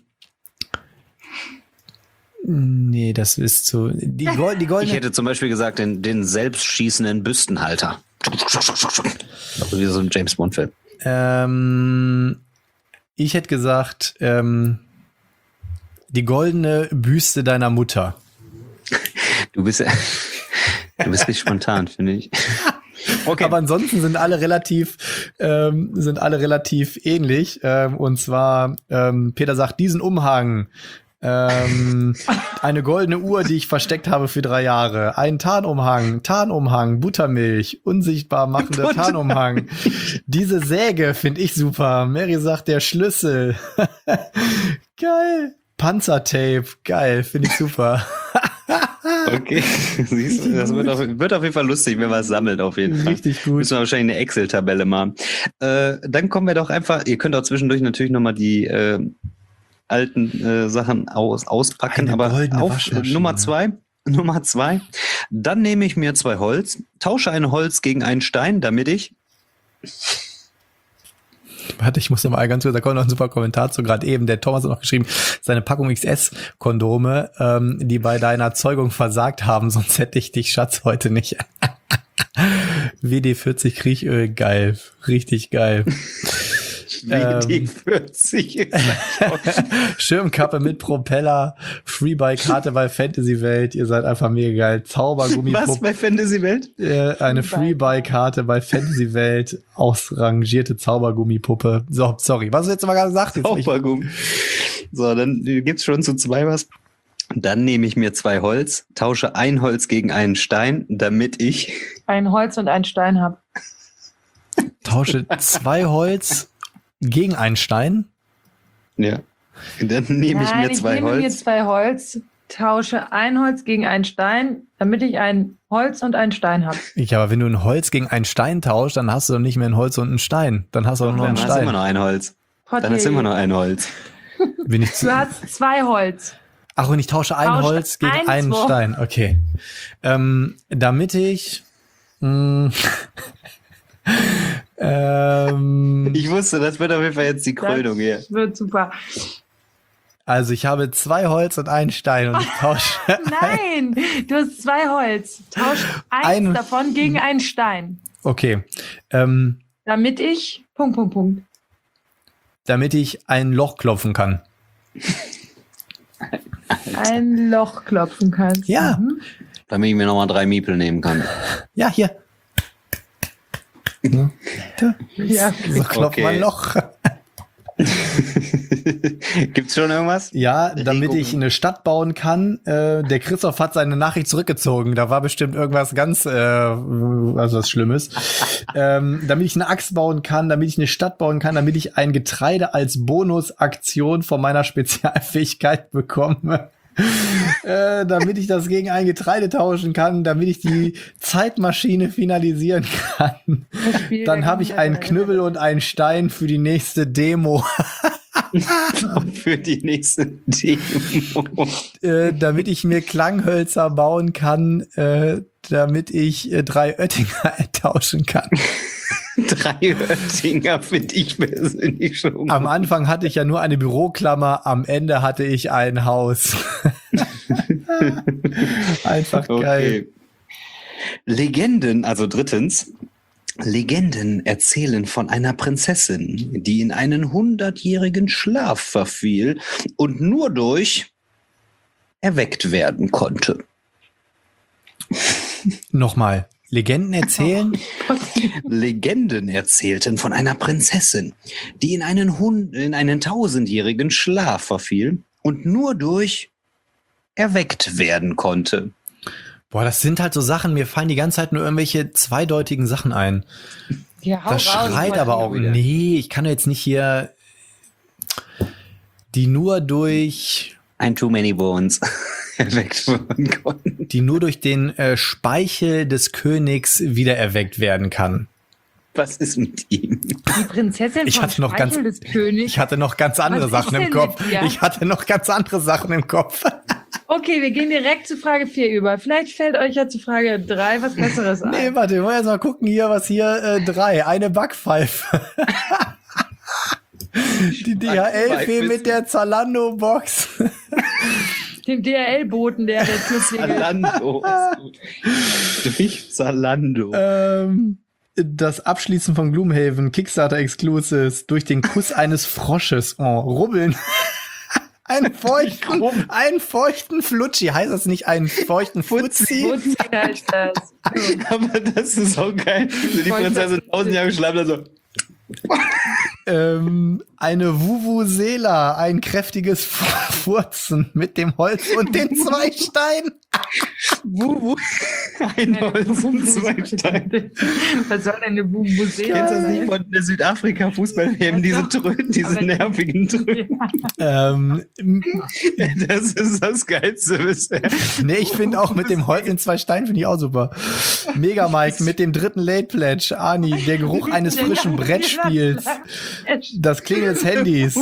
nee, das ist so die, Gold, die goldene. Ich hätte zum Beispiel gesagt, den, den selbstschießenden Büstenhalter. Also wie so ein James-Bond-Film. Ähm, ich hätte gesagt, ähm, die goldene Büste deiner Mutter. Du bist ja, du bist richtig spontan, finde ich. Okay. Aber ansonsten sind alle relativ, ähm, sind alle relativ ähnlich. Ähm, und zwar, ähm, Peter sagt, diesen Umhang, ähm, eine goldene Uhr, die ich versteckt habe für drei Jahre, ein Tarnumhang, Tarnumhang, Buttermilch, unsichtbar machende Butter. Tarnumhang. Diese Säge finde ich super. Mary sagt, der Schlüssel. Geil. Panzertape, geil, finde ich super. Okay, siehst du, das wird auf, wird auf jeden Fall lustig, wenn man es sammelt, auf jeden Fall. Richtig gut. Müssen wir wahrscheinlich eine Excel-Tabelle machen. Äh, dann kommen wir doch einfach, ihr könnt auch zwischendurch natürlich nochmal die äh, alten äh, Sachen aus, auspacken, Eine aber auf Waschmaschine. Nummer zwei, Nummer zwei, dann nehme ich mir zwei Holz, tausche ein Holz gegen einen Stein, damit ich... Warte, ich muss noch mal ganz kurz, da kommt noch ein super Kommentar zu, gerade eben, der Thomas hat noch geschrieben, seine Packung X S-Kondome, ähm, die bei deiner Zeugung versagt haben, sonst hätte ich dich, Schatz, heute nicht. W D vierzig Kriechöl, geil, richtig geil. W D vierzig. Schirmkappe mit Propeller, Freebuy-Karte bei Fantasy Welt, ihr seid einfach mega geil. Zaubergummipuppe. Was bei Fantasy Welt? Äh, eine Freebuy-Karte bei Fantasy Welt, ausrangierte Zaubergummipuppe. So, sorry, was hast du jetzt mal gerade gesagt? Zaubergummi. So, dann gibt's schon zu zwei was. Dann nehme ich mir zwei Holz, tausche ein Holz gegen einen Stein, damit ich ein Holz und einen Stein habe. Tausche zwei Holz gegen einen Stein? Ja. Dann nehme ich Nein, mir zwei ich nehme Holz. mir zwei Holz, tausche ein Holz gegen einen Stein, damit ich ein Holz und einen Stein habe. Ich, aber wenn du ein Holz gegen einen Stein tauschst, dann hast du doch nicht mehr ein Holz und einen Stein. Dann hast du doch nur einen Dann hast du immer Stein. noch ein Holz. Potti. Dann hast du immer noch ein Holz. Bin ich zu Du hast zwei Holz. Ach, und ich tausche ein Tausche Holz gegen ein, einen zwei. Stein. Okay. Ähm, damit ich mh, ähm, Ich wusste, das wird auf jeden Fall jetzt die Krönung hier. Das wird super. Also ich habe zwei Holz und einen Stein und ich tausche. Nein, du hast zwei Holz. Tausch eins Ein- davon gegen einen Stein. Okay. Ähm, Damit ich. Punkt, Punkt, Punkt. damit ich ein Loch klopfen kann. Ein Loch klopfen kannst. Ja. Mhm. Damit ich mir nochmal drei Miepel nehmen kann. Ja, hier. Ne? Ja. So klopft Okay. man ein Loch. Gibt's schon irgendwas? Ja, damit Regungen. ich eine Stadt bauen kann. Äh, der Christoph hat seine Nachricht zurückgezogen. Da war bestimmt irgendwas ganz, äh, also was Schlimmes. ähm, damit ich eine Axt bauen kann, damit ich eine Stadt bauen kann, damit ich ein Getreide als Bonusaktion von meiner Spezialfähigkeit bekomme. äh, damit ich das gegen ein Getreide tauschen kann, damit ich die Zeitmaschine finalisieren kann. Spiel Dann der habe ich Kinder- einen Knüppel und einen Stein für die nächste Demo. Für die nächste Demo. äh, damit ich mir Klanghölzer bauen kann, äh, damit ich äh, drei Oettinger tauschen kann. Drei Oettinger finde ich persönlich schon. Am Anfang hatte ich ja nur eine Büroklammer, am Ende hatte ich ein Haus. Einfach geil. Legenden, also drittens, Legenden erzählen von einer Prinzessin, die in einen hundertjährigen Schlaf verfiel und nur durch erweckt werden konnte. Nochmal. Legenden erzählen? Legenden erzählten von einer Prinzessin, die in einen, Hund, in einen tausendjährigen Schlaf verfiel und nur durch erweckt werden konnte. Boah, das sind halt so Sachen, mir fallen die ganze Zeit nur irgendwelche zweideutigen Sachen ein. Ja, hau Das raus, schreit aber auch, wieder. nee, ich kann jetzt nicht hier die nur durch Ein Too Many Bones erweckt werden konnten. die nur durch den äh, Speichel des Königs wiedererweckt werden kann. Was ist mit ihm? Die Prinzessin Ich vom hatte noch ganz- Speichel des Königs. Ich hatte noch ganz andere Was ist Sachen im denn Kopf. mit dir? Ich hatte noch ganz andere Sachen im Kopf. Okay, wir gehen direkt zu Frage vier über. Vielleicht fällt euch ja zu Frage drei was Besseres ein. Nee, warte, wir wollen erst mal gucken hier, was hier äh, drei. Eine Backpfeife. Die D H L-Fee mit der Zalando-Box. Dem D H L-Boten, der der Tür klingelt. Zalando. Durch Zalando. ähm, das Abschließen von Gloomhaven, Kickstarter-Exclusives, durch den Kuss eines Frosches. Oh, rubbeln. Einen feuchten, einen feuchten Flutschi. Heißt das nicht einen feuchten Fuzzi? Boten heißt das. Aber das ist auch geil. So die Prinzessin tausend Jahre geschlafen hat, so. Ähm, eine Vuvuzela, ein kräftiges Furzen mit dem Holz und den zwei Steinen. Wuhu. Ein Holz und zwei Steine. Was soll denn eine Bubusela? Kennst du das nicht von der Südafrika-Fußball-W M? Diese Tröten, diese Aber- nervigen Tröten. Ähm, Das ist das Geilste bisher. nee, ich finde auch mit dem Holz in zwei Steinen finde ich auch super. Mega Mike mit dem dritten Late Pledge. Ani, der Geruch eines frischen Brettspiels. Das Klingeln des Handys.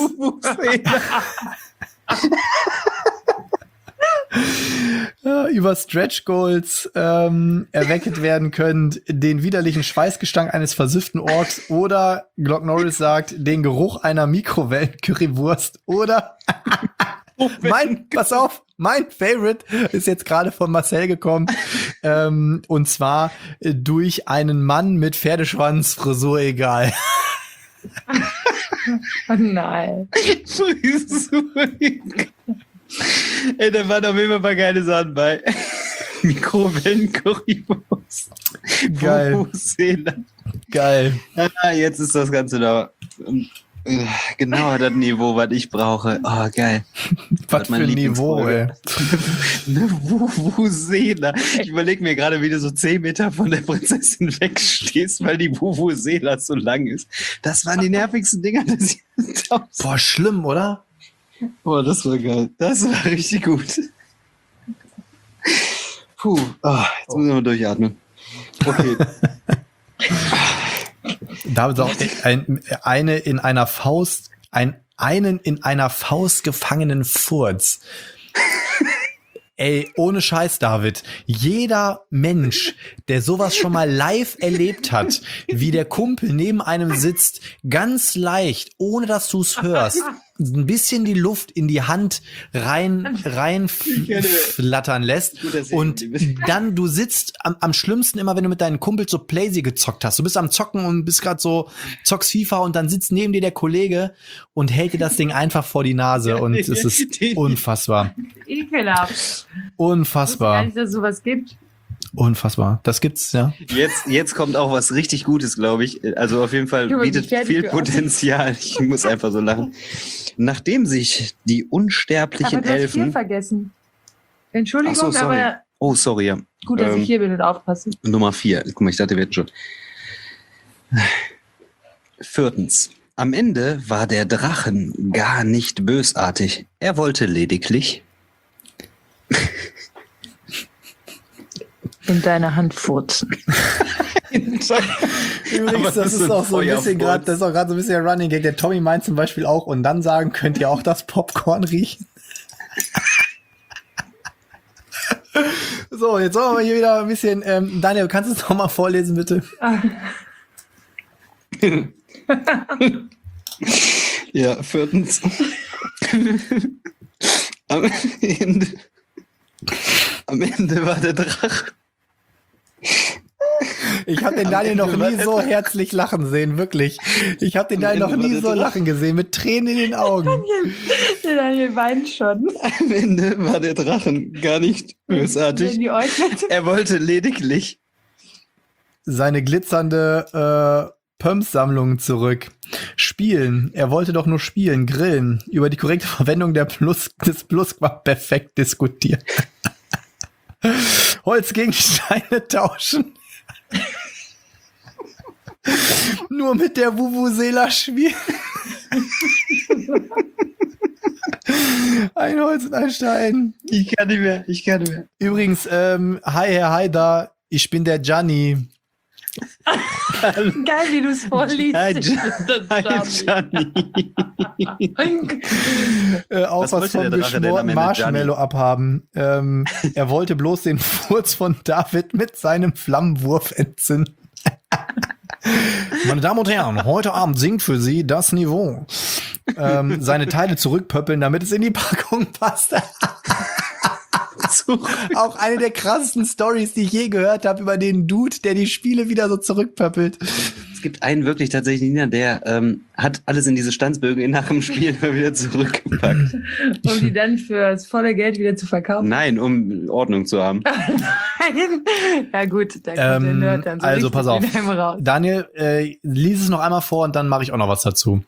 Ja, über Stretch Goals ähm, erwecket werden könnt, den widerlichen Schweißgestank eines versüfften Orks oder, Glock Norris sagt, den Geruch einer Mikrowellen-Currywurst oder mein, pass auf, mein Favorite ist jetzt gerade von Marcel gekommen, ähm, und zwar äh, durch einen Mann mit Pferdeschwanz, Frisur egal. Oh nein. Ey, da waren auf jeden Fall ein paar geile Sachen bei. Mikrowellen-Currywurst. Geil. Vuvuzela. Geil. Ah, jetzt ist das Ganze da. äh, Genau das Niveau, was ich brauche. Oh, geil. Was für mein ein Niveau, ey. Eine Vuvuzela. Ich überlege mir gerade, wie du so zehn Meter von der Prinzessin wegstehst, weil die Vuvuzela so lang ist. Das waren die nervigsten Dinger. Das Boah, schlimm, oder? Boah, das war geil. Das war richtig gut. Puh, ah, jetzt müssen wir mal durchatmen. Okay. Da ist auch ein, eine in einer Faust, ein, einen in einer Faust gefangenen Furz. Ey, ohne Scheiß, David. Jeder Mensch, der sowas schon mal live erlebt hat, wie der Kumpel neben einem sitzt, ganz leicht, ohne dass du es hörst, ein bisschen die Luft in die Hand rein, rein flattern lässt. Und dann, du sitzt am, am schlimmsten immer, wenn du mit deinen Kumpels so Playsee gezockt hast. Du bist am Zocken und bist gerade so, zockst FIFA und dann sitzt neben dir der Kollege und hält dir das Ding einfach vor die Nase und es ist unfassbar. Ekelhaft. Unfassbar. Ich wusste gar nicht, dass es sowas gibt. Unfassbar. Das gibt's, ja. Jetzt, jetzt kommt auch was richtig Gutes, glaube ich. Also auf jeden Fall bietet viel Potenzial. Ich muss einfach so lachen. Nachdem sich die unsterblichen aber du hast Elfen... viel vergessen. Entschuldigung, Ach so, sorry. aber Oh, sorry, ja. gut, dass Ähm, ich hier bin und aufpasse. Nummer vier. Guck mal, ich dachte, wir hätten schon. Viertens. Am Ende war der Drachen gar nicht bösartig. Er wollte lediglich... In deine Hand furzen. Übrigens, Aber das das ist ist auch so ein ein bisschen gerade, Feuerfurz. das ist auch gerade so ein bisschen der Running Gag. Der Tommy meint zum Beispiel auch, und dann sagen, könnt ihr auch das Popcorn riechen? So, jetzt sollen wir hier wieder ein bisschen, ähm, Daniel, kannst du es noch mal vorlesen, bitte? Ja, viertens. Am Ende, am Ende war der Drache. Ich habe den Am Daniel noch Ende war nie der so Drache. herzlich lachen sehen, wirklich. Ich habe den Am Daniel noch Ende war nie der so Drache. lachen gesehen, mit Tränen in den Augen. Der Daniel weint schon. Am Ende war der Drachen gar nicht bösartig. Die Äuglein. Er wollte lediglich Seine glitzernde äh, Pumps-Sammlung zurück. Spielen. Er wollte doch nur spielen, grillen. Über die korrekte Verwendung der Plus des Plusquam-Perfekt diskutieren. Holz gegen Steine tauschen. Nur mit der Vuvuzela spielen. Ein Holz und ein Stein. Ich kann nicht mehr, ich kann nicht mehr. Übrigens, ähm, hi Herr Haider, ich bin der Gianni. Geil, wie du es vorliest. Hi, Ich bin der Gianni. Äh, auch Was was, wollte vom der Drache denn am geschmorten Ende, Marshmallow abhaben. Ähm, er wollte bloß den Furz von David mit seinem Flammenwurf entzünden. Meine Damen und Herren, heute Abend singt für Sie das Niveau. Ähm, seine Teile zurückpöppeln, damit es in die Packung passt. Auch eine der krassesten Stories, die ich je gehört habe, über den Dude, der die Spiele wieder so zurückpöppelt. Es gibt einen wirklich tatsächlich, Nina, der ähm, hat alles in diese Stanzbögen nach dem Spiel mal wieder zurückgepackt. Um die dann für das volle Geld wieder zu verkaufen. Nein, um Ordnung zu haben. Nein. Ja gut, da kommt der Ähm, Nerd dann so also richtig pass auf. in einem raus. Daniel, äh, lies es noch einmal vor und dann mache ich auch noch was dazu.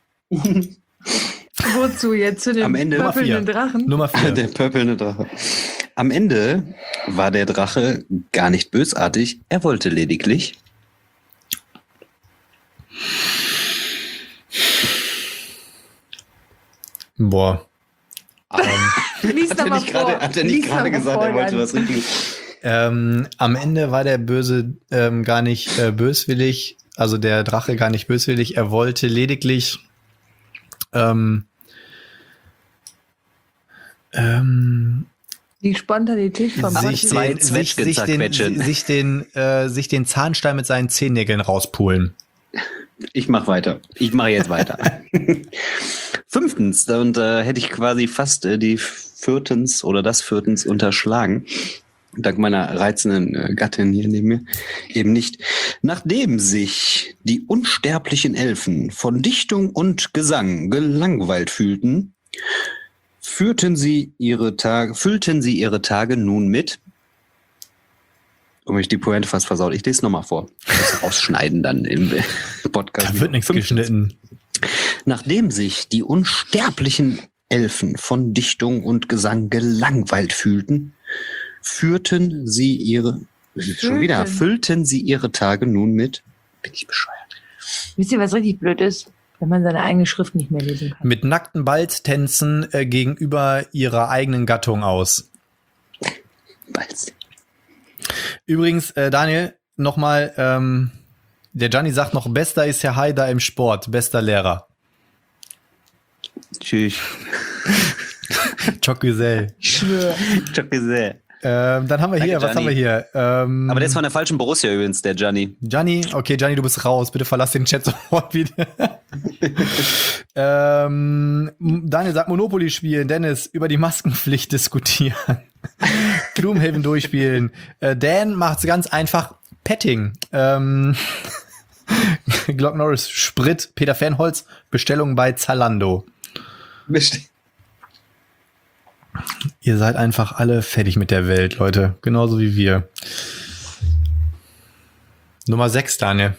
Wozu jetzt? Zu dem Am Ende Nummer pöppelnden vier. Drachen? Nummer vier. Der pöppelnde Drache. Am Ende war der Drache gar nicht bösartig. Er wollte lediglich Boah. Lies Hat doch er mal nicht gerade, vor. hat er Lies nicht doch gerade mal gesagt, vor, er wollte Jan. was Richtiges? Ähm, am Ende war der Böse ähm, gar nicht äh, böswillig, also der Drache gar nicht böswillig. Er wollte lediglich ähm, ähm, Die Spontanität vom sich zwei den, sich, sich, den, Zwetschgen sich, den, äh, sich den Zahnstein mit seinen Zehennägeln rauspulen. Ich mach weiter. Ich mache jetzt weiter. Fünftens, und äh, hätte ich quasi fast äh, die viertens oder das viertens unterschlagen. Dank meiner reizenden äh, Gattin hier neben mir. Eben nicht. Nachdem sich die unsterblichen Elfen von Dichtung und Gesang gelangweilt fühlten, führten sie ihre Tage, füllten sie ihre Tage nun mit. Um mich die Pointe fast versaut. Ich lese es nochmal vor. Das rausschneiden dann im Podcast. Da wird nichts Fünftens. geschnitten. Nachdem sich die unsterblichen Elfen von Dichtung und Gesang gelangweilt fühlten, führten sie ihre, schon wieder, Füllten. füllten sie ihre Tage nun mit, bin ich bescheuert, Wisst ihr, was richtig blöd ist? Wenn man seine eigene Schrift nicht mehr lesen kann. Mit nackten Balztänzen äh, gegenüber ihrer eigenen Gattung aus. Balz. Übrigens, äh, Daniel, nochmal, ähm, der Gianni sagt noch, bester ist Herr Haider im Sport, bester Lehrer. Tschüss. Choc Güzel. Ich schwöre. Ciao, sehr. Ähm, dann haben wir hier, Danke, was haben wir Gianni. hier? Ähm, Aber der ist von der falschen Borussia übrigens, der Gianni. Gianni, okay, Gianni, du bist raus. Bitte verlass den Chat sofort wieder. ähm, Daniel sagt Monopoly spielen, Dennis über die Maskenpflicht diskutieren, Gloomhaven durchspielen. Äh, Dan macht's ganz einfach, Petting. Ähm, Glock Norris, Sprit, Peter Fernholz, Bestellungen bei Zalando. Bestimmt. Ihr seid einfach alle fertig mit der Welt, Leute. Genauso wie wir. Nummer sechs, Daniel.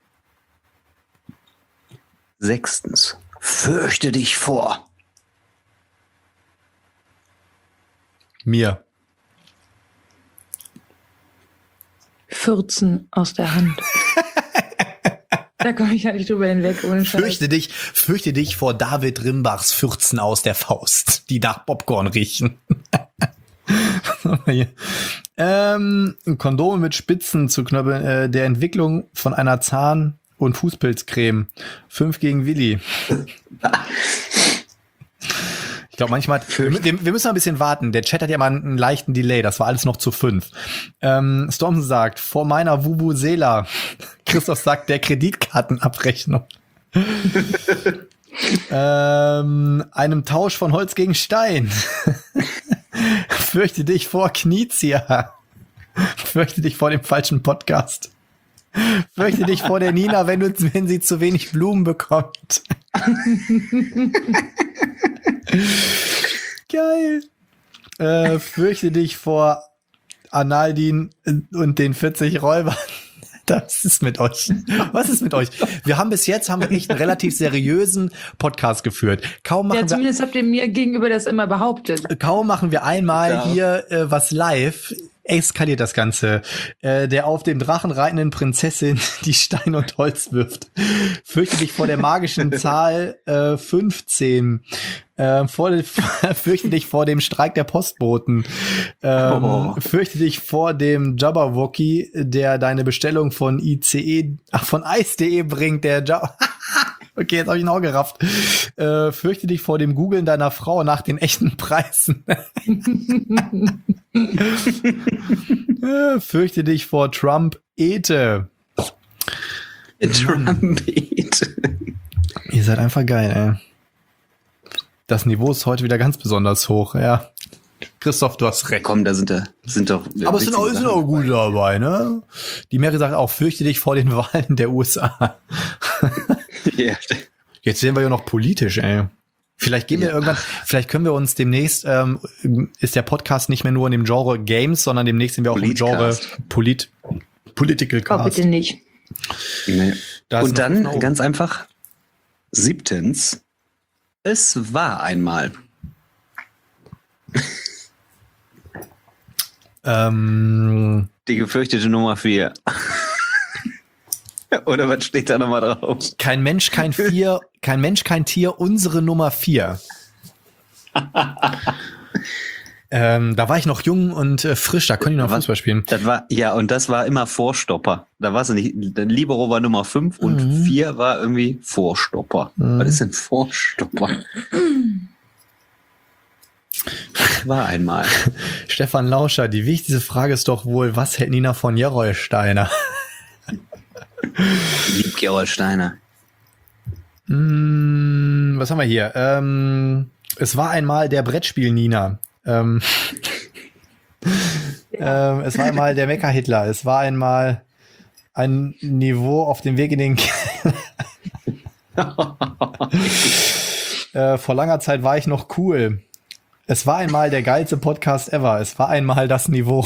Sechstens. Fürchte dich vor. Mir. Fürzen aus der Hand. Da komme ich ja nicht drüber hinweg. Ohne Scheiß. Fürchte dich, fürchte dich vor David Rimbachs Fürzen aus der Faust, die nach Popcorn riechen. ähm, Kondome mit Spitzen zu knöppeln, äh, der Entwicklung von einer Zahn- und Fußpilzcreme. Fünf gegen Willi. Ich glaube, manchmal, wir, wir müssen ein bisschen warten. Der Chat hat ja mal einen leichten Delay. Das war alles noch zu fünf. Ähm, Stormson sagt, vor meiner Vuvuzela. Christoph sagt, der Kreditkartenabrechnung. ähm, einem Tausch von Holz gegen Stein. Fürchte dich vor Knizia. Fürchte dich vor dem falschen Podcast. Fürchte dich vor der Nina, wenn, du, wenn sie zu wenig Blumen bekommt. Geil. Äh, fürchte dich vor Analdin und den vierzig Räubern. Was ist mit euch? Was ist mit euch? Wir haben bis jetzt haben wir echt einen relativ seriösen Podcast geführt. Kaum machen Ja, zumindest habt ihr mir gegenüber das immer behauptet. wir, kaum machen wir einmal Ja. hier äh, was live, eskaliert das Ganze. Äh, der auf dem Drachen reitenden Prinzessin, die Stein und Holz wirft. Fürchte dich vor der magischen Zahl äh, fünfzehn. Äh, vor, fürchte dich vor dem Streik der Postboten. Ähm, Oh. Fürchte dich vor dem Jabberwocky, der deine Bestellung von I C E, ach, von Eis punkt de bringt, der Jabber. Okay, jetzt habe ich ihn auch gerafft. Äh, fürchte dich vor dem Googlen deiner Frau nach den echten Preisen. äh, fürchte dich vor Trump Ete. Trumpet. Ihr seid einfach geil, ey. Das Niveau ist heute wieder ganz besonders hoch, ja. Christoph, du hast recht. Komm, da sind, da sind doch. Aber es sind auch, es sind auch gute dabei, ne? Die Mary sagt auch, fürchte dich vor den Wahlen der U S A. Ja. Jetzt sind wir ja noch politisch, ey. Vielleicht gehen wir Ja. irgendwann, vielleicht können wir uns demnächst, ähm, ist der Podcast nicht mehr nur in dem Genre Games, sondern demnächst sind wir auch im Genre Politcast. Polit, Political Oh, Cast. bitte nicht. Nee. Da ist Und noch dann Knoten. ganz einfach, siebtens, es war einmal. Ähm, Die gefürchtete Nummer vier. Oder was steht da nochmal drauf? kein Mensch, kein Vier, kein Mensch, kein Tier, unsere Nummer vier. ähm, da war ich noch jung und äh, frisch, da konnte ich noch Was? Fußball spielen. Das war, ja, und das war immer Vorstopper. Da war es nicht, der Libero war Nummer fünf und Mhm. vier war irgendwie Vorstopper. Mhm. Was ist denn Vorstopper? War einmal. Stefan Lauscher, die wichtigste Frage ist doch wohl, was hält Nina von Gerolsteiner? Lieb Gerold Steiner. Hm, was haben wir hier? Ähm, es war einmal der Brettspiel Nina. Ähm, ähm, es war einmal der Mecha-Hitler. Es war einmal ein Niveau auf dem Weg in den äh, vor langer Zeit war ich noch cool. Es war einmal der geilste Podcast ever. Es war einmal das Niveau.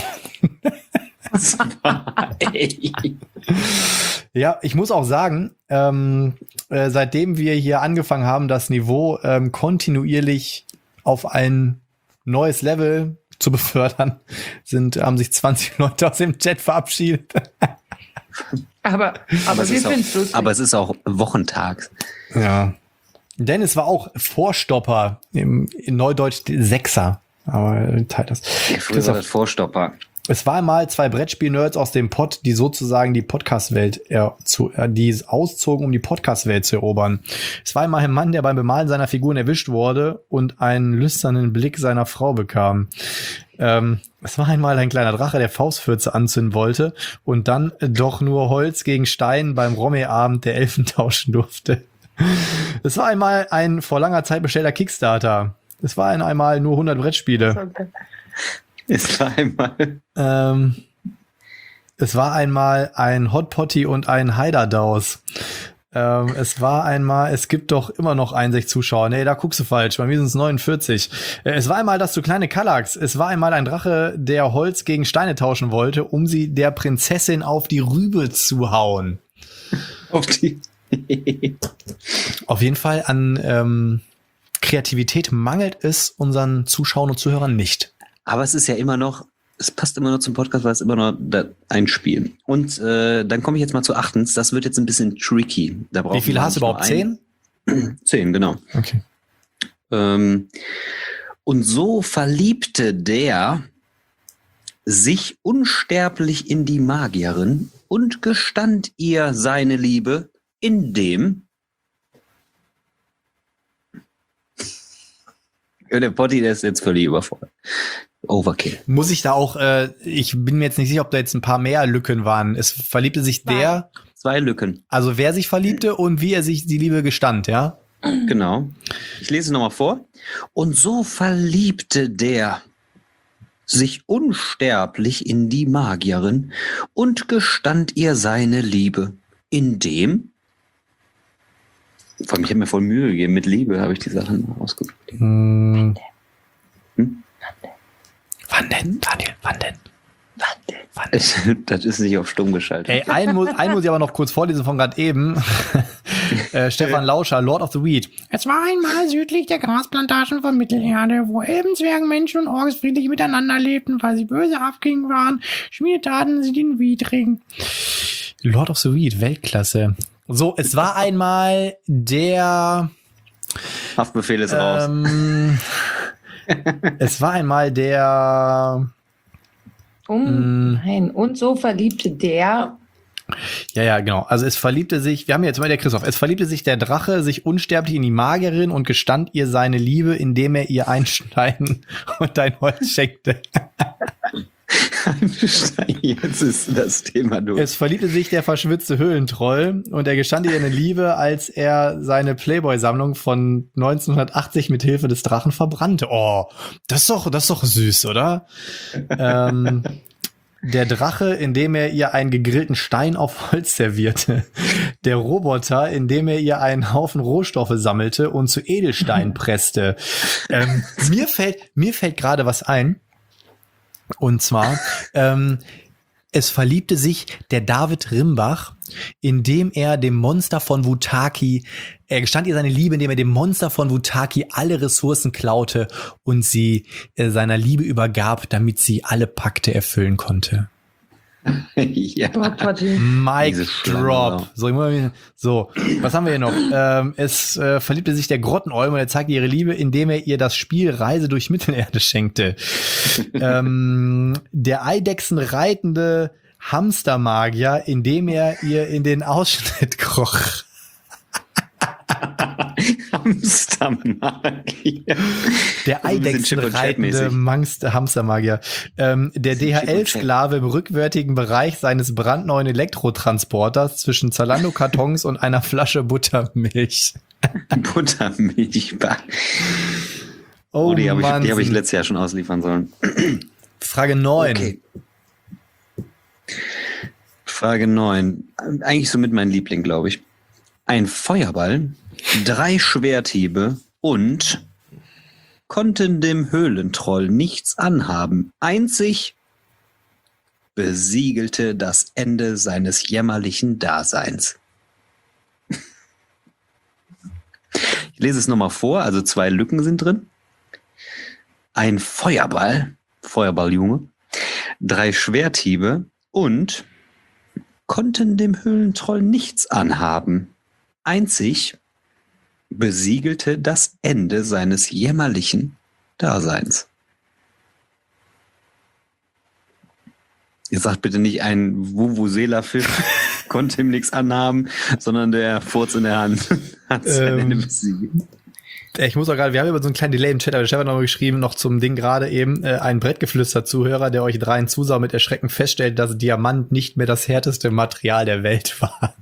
Ey. Ja, ich muss auch sagen, ähm, äh, seitdem wir hier angefangen haben, das Niveau ähm, kontinuierlich auf ein neues Level zu befördern, sind, haben sich zwanzig Leute aus dem Chat verabschiedet. Aber, aber es wir ist auch- finden es lustig. aber es ist auch Wochentag. Ja. Dennis war auch Vorstopper, im, in Neudeutsch Sechser. Aber teilt das. Ja, früher war das Vorstopper. Es war einmal zwei Brettspiel-Nerds aus dem Pod, die sozusagen die Podcast-Welt er, zu, äh, die auszogen, um die Podcast-Welt zu erobern. Es war einmal ein Mann, der beim Bemalen seiner Figuren erwischt wurde und einen lüsternen Blick seiner Frau bekam. Ähm, es war einmal ein kleiner Drache, der Faustfürze anzünden wollte und dann doch nur Holz gegen Stein beim Romme-Abend der Elfen tauschen durfte. Es war einmal ein vor langer Zeit bestellter Kickstarter. Es war einmal nur hundert Brettspiele. Es war einmal. Ähm, es war einmal ein Hot Potty und ein Heiderdaus. Ähm, es war einmal, es gibt doch immer noch einundsechzig Zuschauer. Nee, da guckst du falsch. Bei mir sind es neunundvierzig. Äh, es war einmal das du kleine Kallax. Es war einmal ein Drache, der Holz gegen Steine tauschen wollte, um sie der Prinzessin auf die Rübe zu hauen. Auf die. Auf jeden Fall an ähm, Kreativität mangelt es unseren Zuschauern und Zuhörern nicht. Aber es ist ja immer noch, es passt immer noch zum Podcast, weil es immer noch da ein Spiel. Und äh, dann komme ich jetzt mal zu achtens. Das wird jetzt ein bisschen tricky. Da Wie viele hast du überhaupt? Zehn? Zehn, genau. Okay. Ähm, und so verliebte der sich unsterblich in die Magierin und gestand ihr seine Liebe, indem der Potti, der ist jetzt völlig überfordert. Overkill. Muss ich da auch, äh, ich bin mir jetzt nicht sicher, ob da jetzt ein paar mehr Lücken waren. Es verliebte sich Zwei. der, Zwei Lücken. also wer sich verliebte und wie er sich die Liebe gestand, ja? Genau. Ich lese es nochmal vor. Und so verliebte der sich unsterblich in die Magierin und gestand ihr seine Liebe, indem, vor allem, ich habe mir voll Mühe gegeben, mit Liebe habe ich die Sachen ausgesucht. Hm. Hm? Wann denn, Daniel? Wann denn? Wann denn? Wann denn? Das ist nicht auf stumm geschaltet. Ey, einen muss, einen muss ich aber noch kurz vorlesen von gerade eben. äh, Stefan Lauscher, Lord of the Weed. Es war einmal südlich der Grasplantagen von Mittelerde, wo Elben, Zwergen, Menschen und Orks friedlich miteinander lebten, weil sie böse Abgängen waren, schmiedetaten sie den Weedring. Lord of the Weed, Weltklasse. So, es war einmal der Haftbefehl ist raus. ähm, es war einmal der Um, nein, und so verliebte der. Ja, ja, genau. Also es verliebte sich, wir haben jetzt mal der Christoph, es verliebte sich der Drache sich unsterblich in die Magierin und gestand ihr seine Liebe, indem er ihr ein Stein und ein Holz schenkte. Jetzt ist das Thema durch. Es verliebte sich der verschwitzte Höhlentroll und er gestand ihr eine Liebe, als er seine Playboy-Sammlung von neunzehnhundertachtzig mit Hilfe des Drachen verbrannte. Oh, das ist doch, das ist doch süß, oder? ähm, der Drache, indem er ihr einen gegrillten Stein auf Holz servierte. Der Roboter, indem er ihr einen Haufen Rohstoffe sammelte und zu Edelstein presste. Ähm, mir fällt, mir fällt gerade was ein. Und zwar, ähm, es verliebte sich der David Rimbach, indem er dem Monster von Wutaki, er gestand ihr seine Liebe, indem er dem Monster von Wutaki alle Ressourcen klaute und sie äh, seiner Liebe übergab, damit sie alle Pakte erfüllen konnte. Ja. Mic Diese Schlange, Drop. ja. So, ich muss- so, was haben wir hier noch? ähm, es äh, verliebte sich der Grottenolm und er zeigte ihre Liebe, indem er ihr das Spiel Reise durch Mittelerde schenkte. ähm, der Eidechsenreitende Hamstermagier, indem er ihr in den Ausschnitt kroch. Hamstermagier. Der ein bisschen Chip und Eidechsenreitende Chat-mäßig. Mangst- Hamstermagier. Ähm, der Bisschen D H Chip und L-Sklave im rückwärtigen Bereich seines brandneuen Elektrotransporters zwischen Zalando-Kartons und einer Flasche Buttermilch. Buttermilch. Oh, Oh, die habe ich, Mann. die hab ich letztes Jahr schon ausliefern sollen. Frage neun. Okay. Frage neun. Eigentlich somit mein Liebling, glaube ich. Ein Feuerball, drei Schwerthiebe und konnten dem Höhlentroll nichts anhaben. Einzig besiegelte das Ende seines jämmerlichen Daseins. Ich lese es nochmal vor, also zwei Lücken sind drin. Ein Feuerball, Feuerballjunge, drei Schwerthiebe und konnten dem Höhlentroll nichts anhaben. Einzig besiegelte das Ende seines jämmerlichen Daseins. Ihr sagt bitte nicht, ein Vuvuzela-Fisch konnte ihm nichts anhaben, sondern der Furz in der Hand hat sein Ende besiegt. Ich muss auch gerade, wir haben über so einen kleinen Delay im Chat, aber der Stefan hat noch geschrieben, noch zum Ding gerade eben, äh, ein Brettgeflüster-Zuhörer, der euch dreien zusah mit Erschrecken feststellt, dass Diamant nicht mehr das härteste Material der Welt war.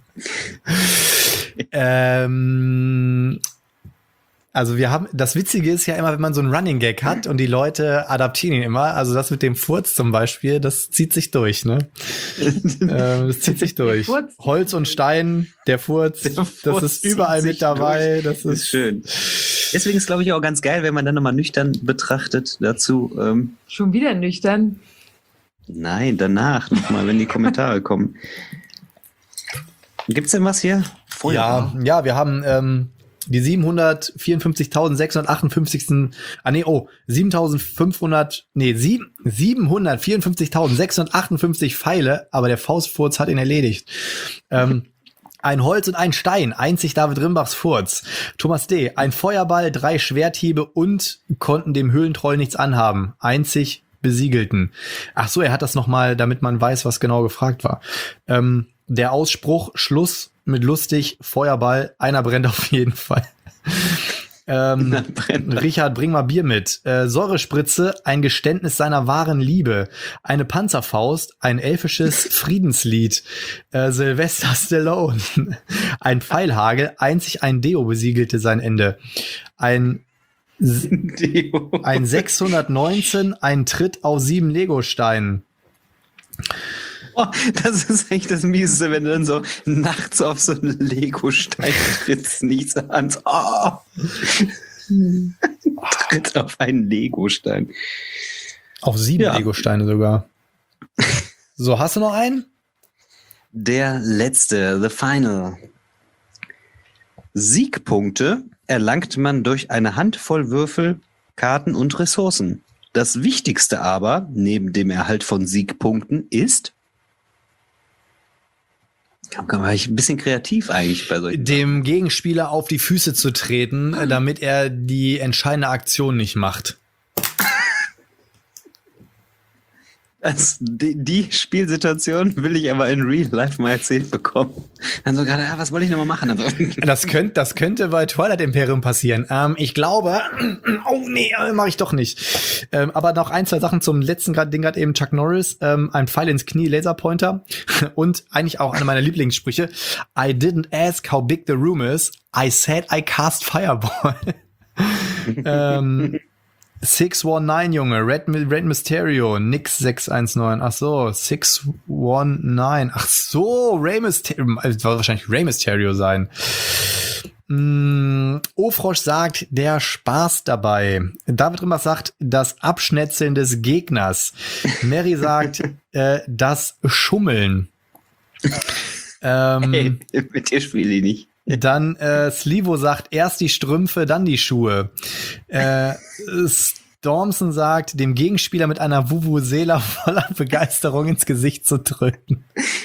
ähm... Also wir haben, das Witzige ist ja immer, wenn man so einen Running Gag hat und die Leute adaptieren ihn immer, also das mit dem Furz zum Beispiel, das zieht sich durch, ne? ähm, das zieht sich durch. Holz und Stein, der Furz, der Furz das ist überall mit dabei. Das ist, ist schön. Deswegen ist, glaube ich, auch ganz geil, wenn man dann nochmal nüchtern betrachtet dazu. Ähm, Schon wieder nüchtern? Nein, danach nochmal, wenn die Kommentare kommen. Gibt's denn was hier? Ja, ja, wir haben ähm, die siebenhundertvierundfünfzigtausendsechshundertachtundfünfzig. Ah nee, oh, siebentausendfünfhundert, nee, sieben, siebenhundertvierundfünfzigtausendsechshundertachtundfünfzig Pfeile, aber der Faustfurz hat ihn erledigt. Ähm, ein Holz und ein Stein, einzig David Rimbachs Furz. Thomas D., ein Feuerball, drei Schwerthiebe und konnten dem Höhlentroll nichts anhaben. Einzig Besiegelten. Ach so, er hat das nochmal, damit man weiß, was genau gefragt war. Ähm, der Ausspruch, Schluss mit lustig, Feuerball, einer brennt auf jeden Fall. ähm, Richard, bring mal Bier mit. Äh, Säurespritze, ein Geständnis seiner wahren Liebe. Eine Panzerfaust, ein elfisches Friedenslied. Äh, Sylvester Stallone. Ein Pfeilhagel, einzig ein Deo besiegelte sein Ende. Ein Deo. Ein sechshundertneunzehn, ein Tritt auf sieben Legosteinen. Oh, das ist echt das Mieseste, wenn du dann so nachts auf so einen Lego-Stein trittst, nichts an. Oh. Tritt auf einen Lego-Stein. Auf sieben ja. Lego-Steine sogar. So, hast du noch einen? Der letzte, the final. Siegpunkte erlangt man durch eine Handvoll Würfel, Karten und Ressourcen. Das Wichtigste aber, neben dem Erhalt von Siegpunkten, ist... War ich ein bisschen kreativ eigentlich bei solchen dem Sachen. Gegenspieler auf die Füße zu treten, damit er die entscheidende Aktion nicht macht. Das, die, die Spielsituation will ich aber in Real Life mal erzählt bekommen. Dann so gerade, ah, was wollte ich nochmal machen? Also, das, könnt, das könnte bei Twilight Imperium passieren. Ähm, ich glaube, oh nee, mache ich doch nicht. Ähm, aber noch ein, zwei Sachen zum letzten grad, Ding gerade eben, Chuck Norris, ähm, ein Pfeil ins Knie, Laserpointer und eigentlich auch eine meiner Lieblingssprüche. I didn't ask how big the room is. I said I cast Fireball. ähm, six one nine, Junge, Red, Red Mysterio, Nix sechs eins neun, ach so, six one nine, ach so, Rey Mysterio, das war wahrscheinlich Rey Mysterio sein. Mm, Ofrosch sagt, der Spaß dabei. David Rimbach sagt, das Abschnetzeln des Gegners. Mary sagt, äh, das Schummeln. ähm, hey, mit dir spiele ich nicht. Dann äh, Slivo sagt, erst die Strümpfe, dann die Schuhe. Äh, Stormson sagt, dem Gegenspieler mit einer Vuvuzela voller Begeisterung ins Gesicht zu drücken.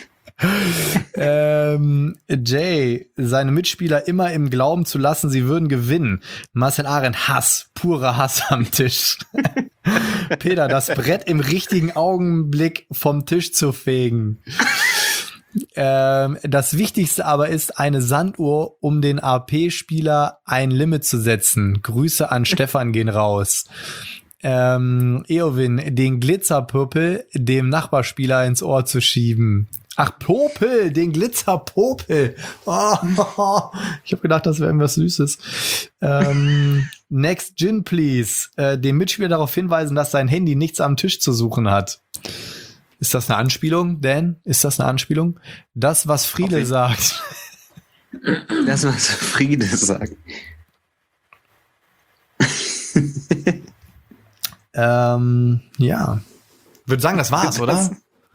ähm, Jay, seine Mitspieler immer im Glauben zu lassen, sie würden gewinnen. Marcel Arendt, Hass, purer Hass am Tisch. Peter, das Brett im richtigen Augenblick vom Tisch zu fegen. Ähm, das Wichtigste aber ist eine Sanduhr, um den A P-Spieler ein Limit zu setzen. Grüße an Stefan gehen raus. Ähm, Eowyn, den Glitzerpöpel dem Nachbarspieler ins Ohr zu schieben. Ach, Popel, den Glitzerpopel. Oh, ich habe gedacht, das wäre irgendwas Süßes. Ähm, next Gin, please. Äh, dem Mitspieler darauf hinweisen, dass sein Handy nichts am Tisch zu suchen hat. Ist das eine Anspielung, Dan? Ist das eine Anspielung? Das, was Friede okay. sagt. Das, was Friede sagt. ähm, ja. Würde sagen, das war's, das oder?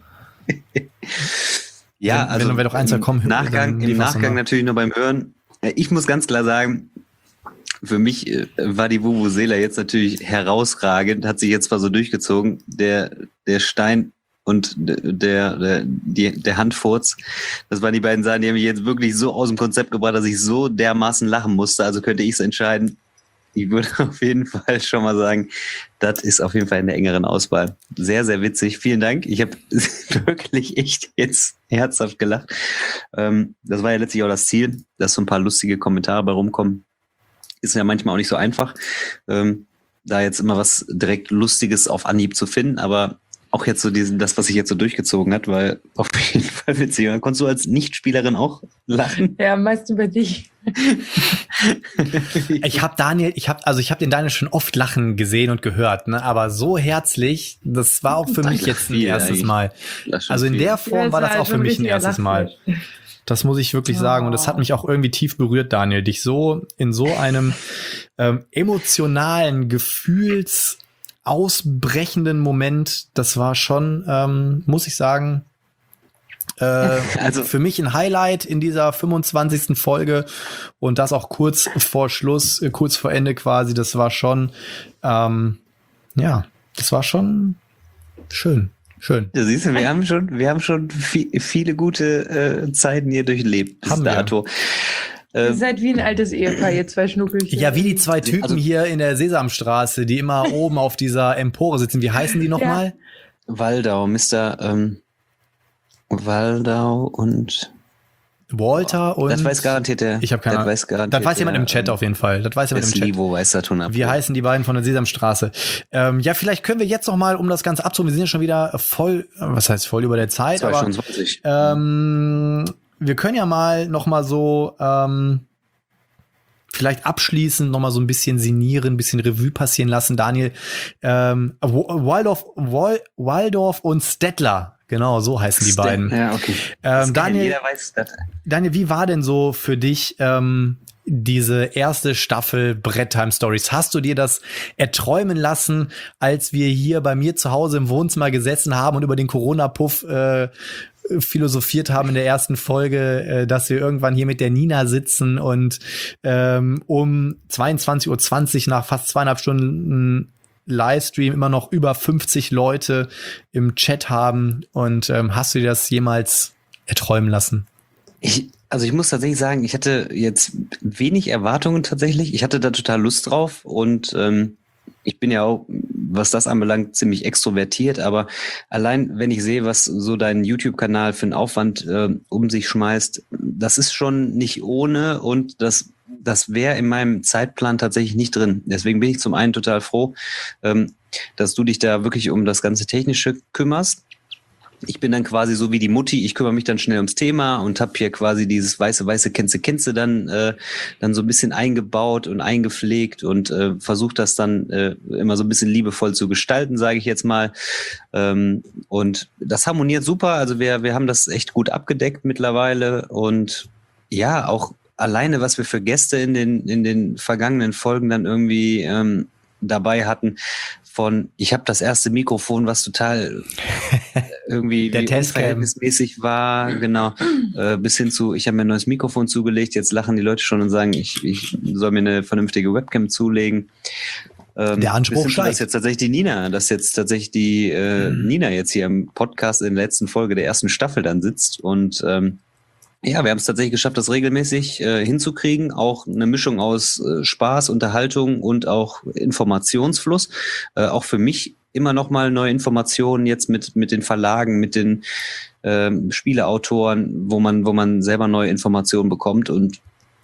Ja, wenn, also wenn wir doch eins kommen, im Nachgang, im Nachgang natürlich nur beim Hören. Ich muss ganz klar sagen, für mich äh, war die Vuvuzela jetzt natürlich herausragend, hat sich jetzt zwar so durchgezogen, der, der Stein und der, der, die, der Handfurz, das waren die beiden Sachen, die haben mich jetzt wirklich so aus dem Konzept gebracht, dass ich so dermaßen lachen musste. Also könnte ich es entscheiden, ich würde auf jeden Fall schon mal sagen, das ist auf jeden Fall in der engeren Auswahl. Sehr, sehr witzig. Vielen Dank. Ich habe wirklich echt jetzt herzhaft gelacht. Ähm, das war ja letztlich auch das Ziel, dass so ein paar lustige Kommentare bei rumkommen. Ist ja manchmal auch nicht so einfach, ähm, da jetzt immer was direkt Lustiges auf Anhieb zu finden, aber auch jetzt so diesen, das, was sich jetzt so durchgezogen hat, weil auf jeden Fall witzig. Konntest du als Nichtspielerin auch lachen? Ja, meist über dich. Ich habe Daniel, ich habe also ich habe den Daniel schon oft lachen gesehen und gehört, ne, aber so herzlich, das war auch für mich jetzt ein erstes Mal. Also in der Form war das auch für mich ein erstes Mal. Das muss ich wirklich sagen. Und das hat mich auch irgendwie tief berührt, Daniel, dich so in so einem ähm, emotionalen, gefühlsausbrechenden Moment, das war schon, ähm, muss ich sagen, äh, also für mich ein Highlight in dieser fünfundzwanzigsten Folge und das auch kurz vor Schluss, äh, kurz vor Ende quasi, das war schon, ähm, ja, das war schon schön. Schön. Du siehst, wir haben schon, wir haben schon viel, viele gute äh, Zeiten hier durchlebt bis dato. Ihr ähm, seid wie ein altes Ehepaar, ihr zwei Schnuckelchen. Ja, wie die zwei Typen also, hier in der Sesamstraße, die immer oben auf dieser Empore sitzen. Wie heißen die nochmal? Ja. Waldau, Mister Ähm, Waldau und Walter und... Das weiß garantiert der... Ich habe keine Ahnung. Das weiß, das weiß jemand im Chat auf jeden Fall. Das weiß jemand im Chat. Livo weiß das tun ab. Wie heißen die beiden von der Sesamstraße? Ähm, ja, vielleicht können wir jetzt noch mal, um das Ganze abzuholen, wir sind ja schon wieder voll, was heißt voll über der Zeit, zweiundzwanzig. aber ähm, wir können ja mal noch mal so ähm, vielleicht abschließend noch mal so ein bisschen sinnieren, ein bisschen Revue passieren lassen. Daniel, ähm, Waldorf, Waldorf und Stettler. Genau, so heißen die beiden. Ja, okay. Ähm, Daniel, jeder weiß das. Daniel, wie war denn so für dich ähm, diese erste Staffel Brett Time Stories? Hast du dir das erträumen lassen, als wir hier bei mir zu Hause im Wohnzimmer gesessen haben und über den Corona-Puff äh, philosophiert haben in der ersten Folge, äh, dass wir irgendwann hier mit der Nina sitzen und ähm, um zweiundzwanzig Uhr zwanzig nach fast zweieinhalb Stunden Livestream immer noch über fünfzig Leute im Chat haben und ähm, hast du dir das jemals erträumen lassen? Ich, also ich muss tatsächlich sagen, ich hatte jetzt wenig Erwartungen tatsächlich. Ich hatte da total Lust drauf und ähm, ich bin ja auch, was das anbelangt, ziemlich extrovertiert, aber allein, wenn ich sehe, was so dein YouTube-Kanal für einen Aufwand äh, um sich schmeißt, das ist schon nicht ohne und das Das wäre in meinem Zeitplan tatsächlich nicht drin. Deswegen bin ich zum einen total froh, ähm, dass du dich da wirklich um das ganze Technische kümmerst. Ich bin dann quasi so wie die Mutti, ich kümmere mich dann schnell ums Thema und habe hier quasi dieses weiße, weiße Känze, Känze dann, äh, dann so ein bisschen eingebaut und eingepflegt und äh, versuche das dann äh, immer so ein bisschen liebevoll zu gestalten, sage ich jetzt mal. Ähm, und das harmoniert super. Also wir, wir haben das echt gut abgedeckt mittlerweile und ja, auch alleine, was wir für Gäste in den in den vergangenen Folgen dann irgendwie ähm, dabei hatten, von ich habe das erste Mikrofon, was total irgendwie Der wie unverhältnismäßig war, genau, äh, bis hin zu, ich habe mir ein neues Mikrofon zugelegt, jetzt lachen die Leute schon und sagen, ich, ich soll mir eine vernünftige Webcam zulegen. Ähm, Der Anspruch steigt. Dass jetzt tatsächlich die Nina, dass jetzt tatsächlich die äh, mhm. Nina jetzt hier im Podcast in der letzten Folge der ersten Staffel dann sitzt und ähm, ja, wir haben es tatsächlich geschafft, das regelmäßig äh, hinzukriegen. Auch eine Mischung aus äh, Spaß, Unterhaltung und auch Informationsfluss. Äh, auch für mich immer noch mal neue Informationen jetzt mit mit den Verlagen, mit den ähm, Spieleautoren, wo man wo man selber neue Informationen bekommt. Und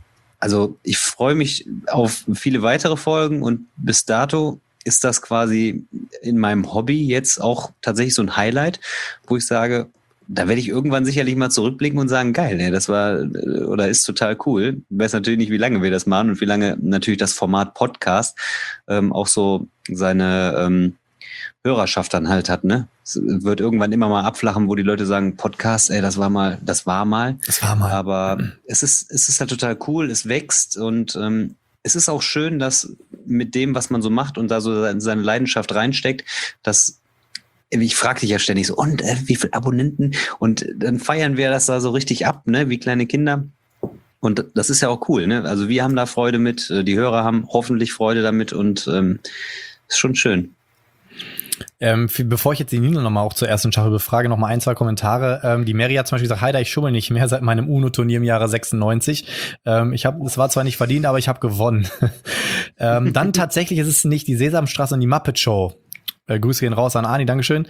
also ich freue mich auf viele weitere Folgen und bis dato ist das quasi in meinem Hobby jetzt auch tatsächlich so ein Highlight, wo ich sage, da werde ich irgendwann sicherlich mal zurückblicken und sagen, geil, ne, das war oder ist total cool. Ich weiß natürlich nicht, wie lange wir das machen und wie lange natürlich das Format Podcast ähm, auch so seine ähm, Hörerschaft dann halt hat, ne? Es wird irgendwann immer mal abflachen, wo die Leute sagen, Podcast, ey, das war mal, das war mal. Das war mal. Aber mhm. es ist, es ist halt total cool, es wächst und ähm, es ist auch schön, dass mit dem, was man so macht und da so seine Leidenschaft reinsteckt, dass ich frage dich ja ständig so, und äh, wie viele Abonnenten? Und dann feiern wir das da so richtig ab, ne, wie kleine Kinder. Und das ist ja auch cool, ne? Also wir haben da Freude mit, die Hörer haben hoffentlich Freude damit und ähm, ist schon schön. Ähm, für, bevor ich jetzt die Nina nochmal auch zur ersten Staffel befrage, nochmal ein, zwei Kommentare. Ähm, die Mary hat zum Beispiel gesagt, Heider, ich schummel nicht mehr seit meinem UNO-Turnier im Jahre sechsundneunzig. Ähm, ich habe, es war zwar nicht verdient, aber ich habe gewonnen. ähm, dann tatsächlich ist es nicht die Sesamstraße und die Muppet Show. Äh, Grüße gehen raus an Arni, Dankeschön.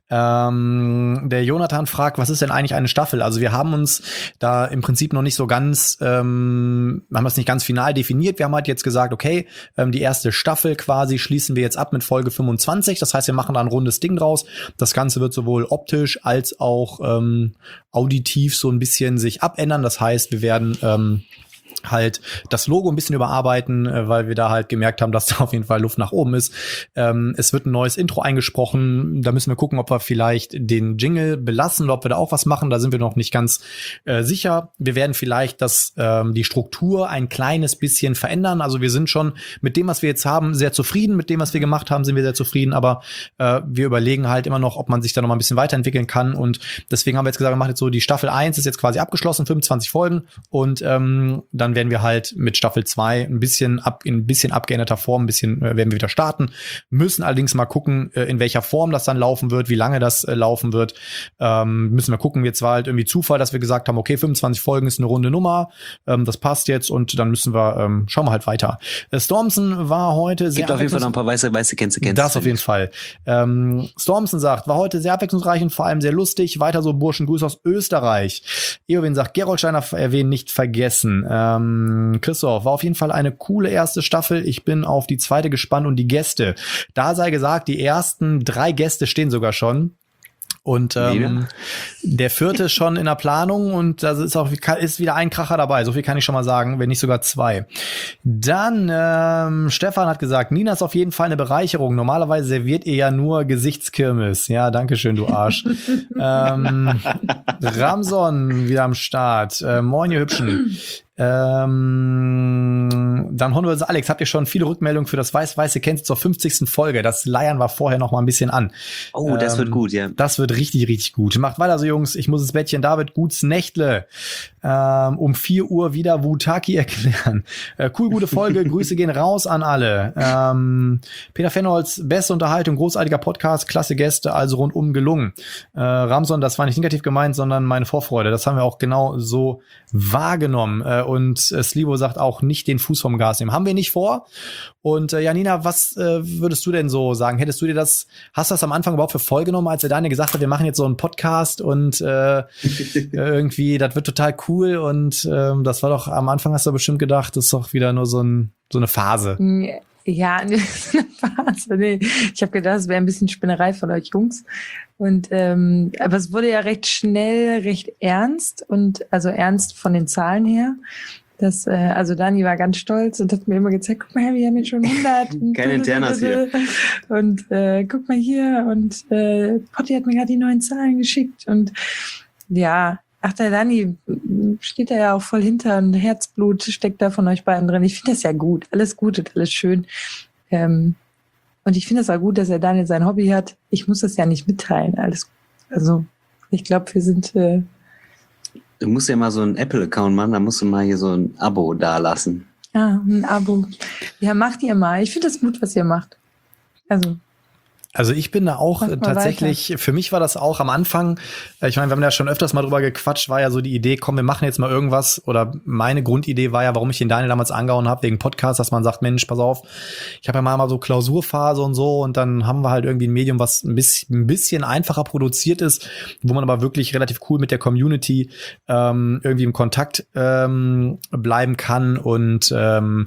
Ähm, der Jonathan fragt, was ist denn eigentlich eine Staffel? Also wir haben uns da im Prinzip noch nicht so ganz, ähm, haben das nicht ganz final definiert. Wir haben halt jetzt gesagt, okay, ähm, die erste Staffel quasi schließen wir jetzt ab mit Folge fünfundzwanzig. Das heißt, wir machen da ein rundes Ding draus. Das Ganze wird sowohl optisch als auch ähm, auditiv so ein bisschen sich abändern. Das heißt, wir werden ähm, halt das Logo ein bisschen überarbeiten, weil wir da halt gemerkt haben, dass da auf jeden Fall Luft nach oben ist. Ähm, es wird ein neues Intro eingesprochen. Da müssen wir gucken, ob wir vielleicht den Jingle belassen oder ob wir da auch was machen. Da sind wir noch nicht ganz äh, sicher. Wir werden vielleicht das ähm, die Struktur ein kleines bisschen verändern. Also wir sind schon mit dem, was wir jetzt haben, sehr zufrieden. Mit dem, was wir gemacht haben, sind wir sehr zufrieden. Aber äh, wir überlegen halt immer noch, ob man sich da noch mal ein bisschen weiterentwickeln kann. Und deswegen haben wir jetzt gesagt, wir machen jetzt so, die Staffel eins ist jetzt quasi abgeschlossen, fünfundzwanzig Folgen. Und ähm, dann werden wir halt mit Staffel zwei ein bisschen ab, in ein bisschen abgeänderter Form, ein bisschen äh, werden wir wieder starten, müssen allerdings mal gucken, äh, in welcher Form das dann laufen wird, wie lange das äh, laufen wird, ähm, müssen wir gucken. Jetzt war halt irgendwie Zufall, dass wir gesagt haben, okay, fünfundzwanzig Folgen ist eine runde Nummer, ähm, das passt jetzt und dann müssen wir, ähm, schauen wir halt weiter. Äh, Stormson war heute sehr Gibt auf jeden Fall noch ein paar weiße, weiße Känze, Känze. Das auf jeden Fall. Ähm, Stormson sagt, war heute sehr abwechslungsreich und vor allem sehr lustig. Weiter so, Burschen, Grüße aus Österreich. Eowyn sagt, Geroldsteiner erwähnen, nicht vergessen. Ähm, Christoph, war auf jeden Fall eine coole erste Staffel. Ich bin auf die zweite gespannt und die Gäste. Da sei gesagt, die ersten drei Gäste stehen sogar schon. Und ähm, der vierte ist schon in der Planung und da ist auch ist wieder ein Kracher dabei. So viel kann ich schon mal sagen, wenn nicht sogar zwei. Dann ähm, Stefan hat gesagt, Nina ist auf jeden Fall eine Bereicherung. Normalerweise serviert ihr ja nur Gesichtskirmes. Ja, danke schön, du Arsch. ähm, Ramson wieder am Start. Äh, moin, ihr Hübschen. Ähm, dann holen wir uns, Alex, habt ihr schon viele Rückmeldungen für das Weiß-Weiße Känze zur fünfzigsten Folge? Das Leiern war vorher noch mal ein bisschen an. Oh, das ähm, wird gut, ja. Das wird richtig, richtig gut. Macht weiter so, Jungs. Ich muss ins Bettchen. David, gut's Nächtle. Ähm, um vier Uhr wieder Wutaki erklären. Äh, cool, gute Folge. Grüße gehen raus an alle. Ähm, Peter Fennholz, beste Unterhaltung, großartiger Podcast, klasse Gäste, also rundum gelungen. Äh, Ramson, das war nicht negativ gemeint, sondern meine Vorfreude. Das haben wir auch genau so wahrgenommen. Äh, und äh, Slivo sagt auch, nicht den Fuß vom Gas nehmen. Haben wir nicht vor. Und äh, Janina, was äh, würdest du denn so sagen? Hättest du dir das, hast du das am Anfang überhaupt für voll genommen, als der Daniel gesagt hat, wir machen jetzt so einen Podcast und äh, irgendwie, das wird total cool und ähm, das war doch, am Anfang hast du bestimmt gedacht, das ist doch wieder nur so, ein, so eine Phase. Ja, eine Phase. Nee. Ich habe gedacht, es wäre ein bisschen Spinnerei von euch Jungs. Und ähm, aber es wurde ja recht schnell, recht ernst und also ernst von den Zahlen her. Das, äh, also Dani war ganz stolz und hat mir immer gezeigt, guck mal, wir haben jetzt schon hundert. Keine Internas hier. Und äh, guck mal hier und äh, Potti hat mir gerade die neuen Zahlen geschickt und ja, ach, der Dani steht da ja auch voll hinter und Herzblut steckt da von euch beiden drin. Ich finde das ja gut, alles gut und alles schön. Ähm, und ich finde es auch gut, dass der Daniel sein Hobby hat. Ich muss das ja nicht mitteilen, alles. Also ich glaube, wir sind äh, Du musst ja mal so einen Apple-Account machen, da musst du mal hier so ein Abo dalassen. Ja, ein Abo. Ja, macht ihr mal. Ich finde das gut, was ihr macht. Also. Also ich bin da auch tatsächlich, weiter. Für mich war das auch am Anfang, ich meine, wir haben ja schon öfters mal drüber gequatscht, war ja so die Idee, komm, wir machen jetzt mal irgendwas, oder meine Grundidee war ja, warum ich den Daniel damals angehauen habe, wegen Podcast, dass man sagt, Mensch, pass auf, ich habe ja mal, mal so Klausurphase und so und dann haben wir halt irgendwie ein Medium, was ein bisschen, ein bisschen einfacher produziert ist, wo man aber wirklich relativ cool mit der Community ähm, irgendwie im Kontakt ähm, bleiben kann und ähm,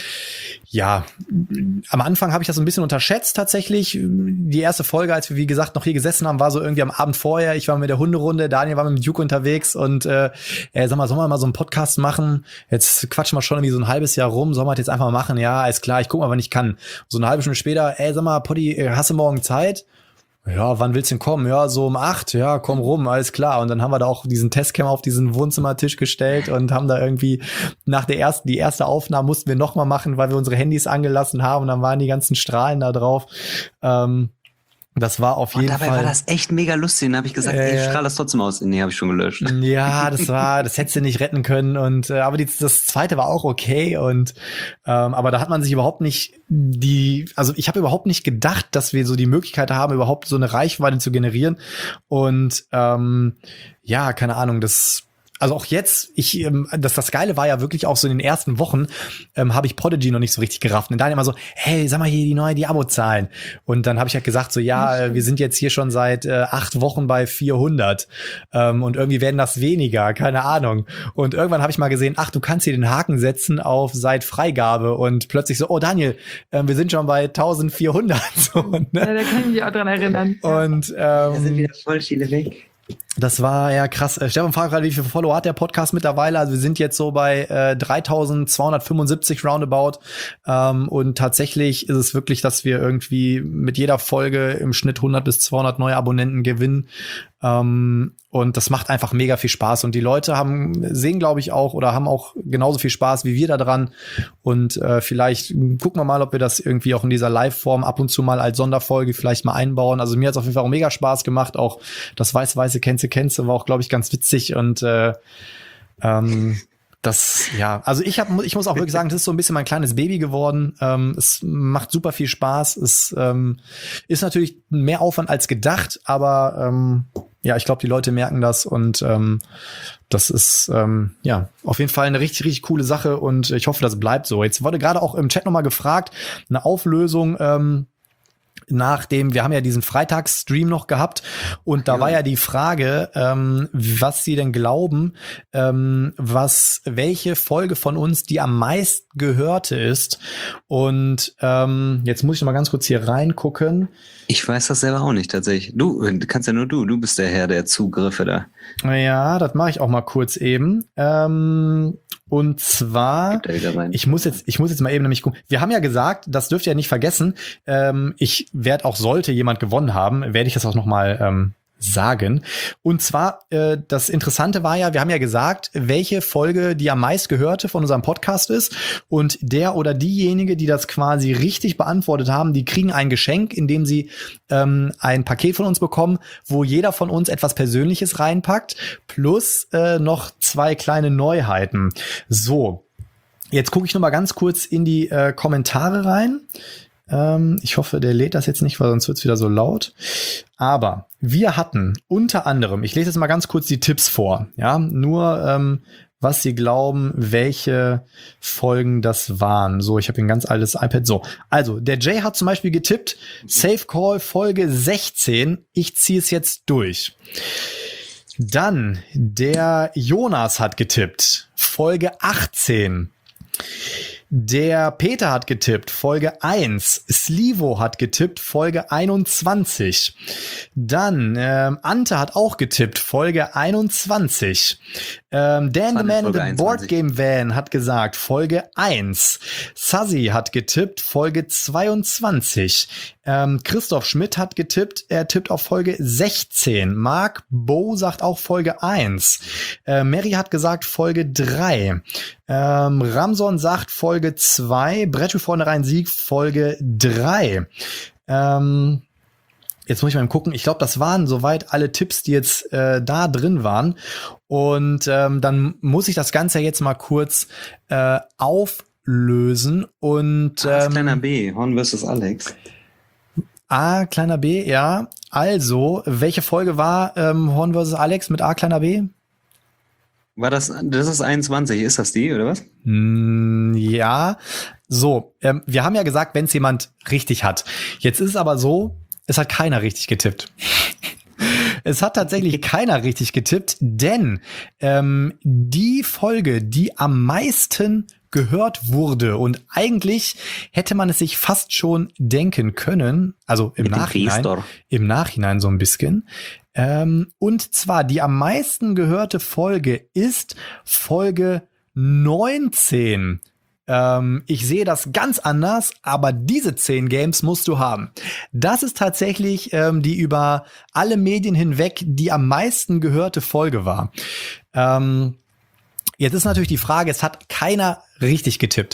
ja, am Anfang habe ich das so ein bisschen unterschätzt tatsächlich. Die erste Folge, als wir, wie gesagt, noch hier gesessen haben, war so irgendwie am Abend vorher. Ich war mit der Hunderunde, Daniel war mit dem Duke unterwegs und äh, ey, sag mal, sollen wir mal so einen Podcast machen? Jetzt quatschen wir schon irgendwie so ein halbes Jahr rum, sollen wir das jetzt einfach mal machen? Ja, ist klar, ich guck mal, wann ich kann. So eine halbe Stunde später, ey, sag mal, Potti, hast du morgen Zeit? Ja, wann willst du denn kommen? Ja, so um acht. Ja, komm rum, alles klar. Und dann haben wir da auch diesen Testcam auf diesen Wohnzimmertisch gestellt und haben da irgendwie nach der ersten, die erste Aufnahme mussten wir nochmal machen, weil wir unsere Handys angelassen haben und dann waren die ganzen Strahlen da drauf. Ähm, Das war auf jeden Und dabei Fall. war das echt mega lustig. Dann habe ich gesagt, Äh, ey, ich strahle das trotzdem aus. Nee, habe ich schon gelöscht. Ja, das war, das hättest du nicht retten können. Und äh, aber die, das zweite war auch okay. Und ähm, aber da hat man sich überhaupt nicht die, also ich habe überhaupt nicht gedacht, dass wir so die Möglichkeit haben, überhaupt so eine Reichweite zu generieren. Und ähm, ja, keine Ahnung, das. Also auch jetzt, ich, ähm, das, das Geile war ja wirklich auch so in den ersten Wochen, ähm, habe ich Podigy noch nicht so richtig gerafft. Und dann immer so, hey, sag mal hier die neue, die Abozahlen. Und dann habe ich halt gesagt so, ja, äh, wir sind jetzt hier schon seit äh, acht Wochen bei vierhundert. Ähm, und irgendwie werden das weniger, keine Ahnung. Und irgendwann habe ich mal gesehen, ach, du kannst hier den Haken setzen auf seit Freigabe. Und plötzlich so, oh Daniel, äh, wir sind schon bei eintausendvierhundert. So, ne? Ja, da kann ich mich auch dran erinnern. Und ähm, Da sind wieder voll viele weg. das war ja krass. Äh, Stefan fragt gerade, wie viele Follower hat der Podcast mittlerweile? Also wir sind jetzt so bei äh, dreitausendzweihundertfünfundsiebzig roundabout. Ähm, und tatsächlich ist es wirklich, dass wir irgendwie mit jeder Folge im Schnitt hundert bis zweihundert neue Abonnenten gewinnen. Ähm, und das macht einfach mega viel Spaß. Und die Leute haben, sehen, glaube ich, auch oder haben auch genauso viel Spaß wie wir da dran. Und äh, vielleicht gucken wir mal, ob wir das irgendwie auch in dieser Live-Form ab und zu mal als Sonderfolge vielleicht mal einbauen. Also mir hat es auf jeden Fall auch mega Spaß gemacht. Auch das weiß-weiße Kennze Kennze war auch, glaube ich, ganz witzig. Und äh, ähm, das, ja, also ich habe, ich muss auch wirklich sagen, das ist so ein bisschen mein kleines Baby geworden. Ähm, es macht super viel Spaß. Es ähm, ist natürlich mehr Aufwand als gedacht, aber ähm, ja, ich glaube, die Leute merken das und ähm, das ist ähm, ja auf jeden Fall eine richtig, richtig coole Sache und ich hoffe, das bleibt so. Jetzt wurde gerade auch im Chat nochmal gefragt, eine Auflösung, ähm, nachdem, wir haben ja diesen Freitagsstream noch gehabt und da Ja. war ja die Frage, ähm, was Sie denn glauben, ähm, was, welche Folge von uns die am meist gehörte ist und ähm, jetzt muss ich noch mal ganz kurz hier reingucken. Ich weiß das selber auch nicht tatsächlich. Du, kannst ja nur du. Du bist der Herr der Zugriffe da. Ja, das mache ich auch mal kurz eben. Ähm, und zwar, Gibt er wieder rein. ich muss jetzt, ich muss jetzt mal eben nämlich gucken. Wir haben ja gesagt, das dürft ihr ja nicht vergessen. Ähm, ich werde auch, sollte jemand gewonnen haben, werde ich das auch noch mal ähm, sagen. Und zwar, äh, das Interessante war ja, wir haben ja gesagt, welche Folge die am meist gehörte von unserem Podcast ist. Und der oder diejenige, die das quasi richtig beantwortet haben, die kriegen ein Geschenk, indem sie ähm, ein Paket von uns bekommen, wo jeder von uns etwas Persönliches reinpackt, plus äh, noch zwei kleine Neuheiten. So, jetzt gucke ich noch mal ganz kurz in die äh, Kommentare rein. Ähm, ich hoffe, der lädt das jetzt nicht, weil sonst wird es wieder so laut. Aber wir hatten unter anderem, ich lese jetzt mal ganz kurz die Tipps vor, ja, nur ähm, was Sie glauben, welche Folgen das waren. So, ich habe ein ganz altes iPad. So, also der Jay hat zum Beispiel getippt, Safe Call Folge sechzehn. Ich ziehe es jetzt durch. Dann der Jonas hat getippt, Folge achtzehn. Der Peter hat getippt, Folge eins. Slivo hat getippt, Folge einundzwanzig. Dann ähm, Ante hat auch getippt, Folge einundzwanzig. Ähm, Dan the Man in the Board Game Van hat gesagt, Folge eins. Sazi hat getippt, Folge zweiundzwanzig. Ähm, Christoph Schmidt hat getippt, er tippt auf Folge sechzehn. Mark Bo sagt auch Folge eins. Äh, Mary hat gesagt Folge drei. Ähm, Ramson sagt Folge zwei. Brettspiel vornherein Sieg Folge drei. Ähm, jetzt muss ich mal gucken. Ich glaube, das waren soweit alle Tipps, die jetzt äh, da drin waren. Und ähm, dann muss ich das Ganze jetzt mal kurz äh, auflösen. Und Ah, ähm, kleiner B, Horn versus Alex. A, kleiner B, ja. Also, welche Folge war ähm, Horn versus Alex mit A, kleiner B? War das, das ist einundzwanzig, ist das die, oder was? Mm, ja. So, ähm, wir haben ja gesagt, wenn es jemand richtig hat. Jetzt ist es aber so, es hat keiner richtig getippt. Es hat tatsächlich keiner richtig getippt, denn ähm, die Folge, die am meisten gehört wurde und eigentlich hätte man es sich fast schon denken können, also im Mit dem Nachhinein, Priester. im Nachhinein so ein bisschen. Ähm, und zwar die am meisten gehörte Folge ist Folge neunzehn. Ähm, ich sehe das ganz anders, aber diese zehn Games musst du haben. Das ist tatsächlich ähm, die über alle Medien hinweg die am meisten gehörte Folge war. Ähm, Jetzt ist natürlich die Frage, es hat keiner richtig getippt.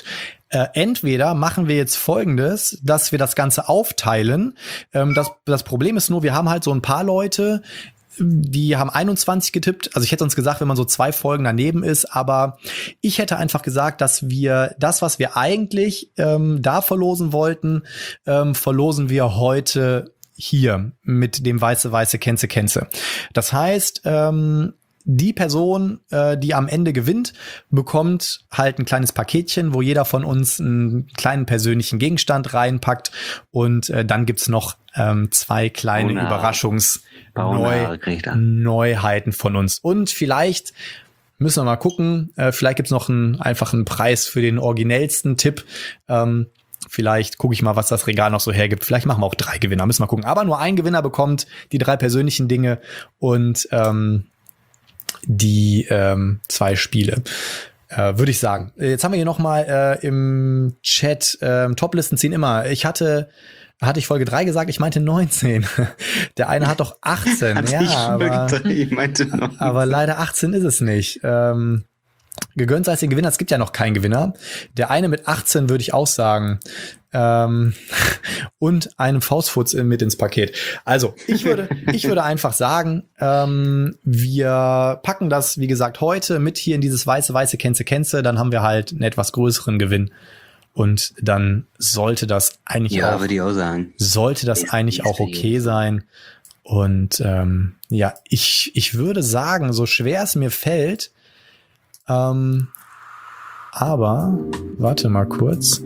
Äh, entweder machen wir jetzt Folgendes, dass wir das Ganze aufteilen. Ähm, das, das Problem ist nur, wir haben halt so ein paar Leute, die haben einundzwanzig getippt. Also ich hätte uns gesagt, wenn man so zwei Folgen daneben ist, aber ich hätte einfach gesagt, dass wir das, was wir eigentlich ähm, da verlosen wollten, ähm, verlosen wir heute hier mit dem weiße, weiße Kenze, Kenze. Das heißt, ähm, die Person, äh, die am Ende gewinnt, bekommt halt ein kleines Paketchen, wo jeder von uns einen kleinen persönlichen Gegenstand reinpackt und äh, dann gibt's noch ähm, zwei kleine Baunare. Überraschungs- Baunare Neu- kriegt er. Neuheiten von uns. Und vielleicht müssen wir mal gucken, äh, vielleicht gibt's noch einen einfachen Preis für den originellsten Tipp. Ähm, vielleicht gucke ich mal, was das Regal noch so hergibt. Vielleicht machen wir auch drei Gewinner, müssen wir gucken. Aber nur ein Gewinner bekommt die drei persönlichen Dinge und ähm, die ähm, zwei Spiele. Äh, würde ich sagen. Jetzt haben wir hier noch mal äh, im Chat äh, Toplisten ziehen immer. Ich hatte hatte ich Folge drei gesagt, ich meinte neunzehn. Der eine hat doch achtzehn. Hatte ja, ich aber, wirklich, ich meinte noch. aber leider achtzehn ist es nicht. Ähm, gegönnt sei es den Gewinner. Es gibt ja noch keinen Gewinner. Der eine mit achtzehn würde ich auch sagen. Ähm, und einem Faustfutz mit ins Paket. Also, ich würde, ich würde einfach sagen, ähm, wir packen das, wie gesagt, heute mit hier in dieses weiße, weiße Kenze, Kenze. Dann haben wir halt einen etwas größeren Gewinn. Und dann sollte das eigentlich Ja, auch, würde ich auch sagen. sollte das Ja, eigentlich ist auch okay sein. Und ähm, ja, ich, ich würde sagen, so schwer es mir fällt, ähm, aber warte mal kurz.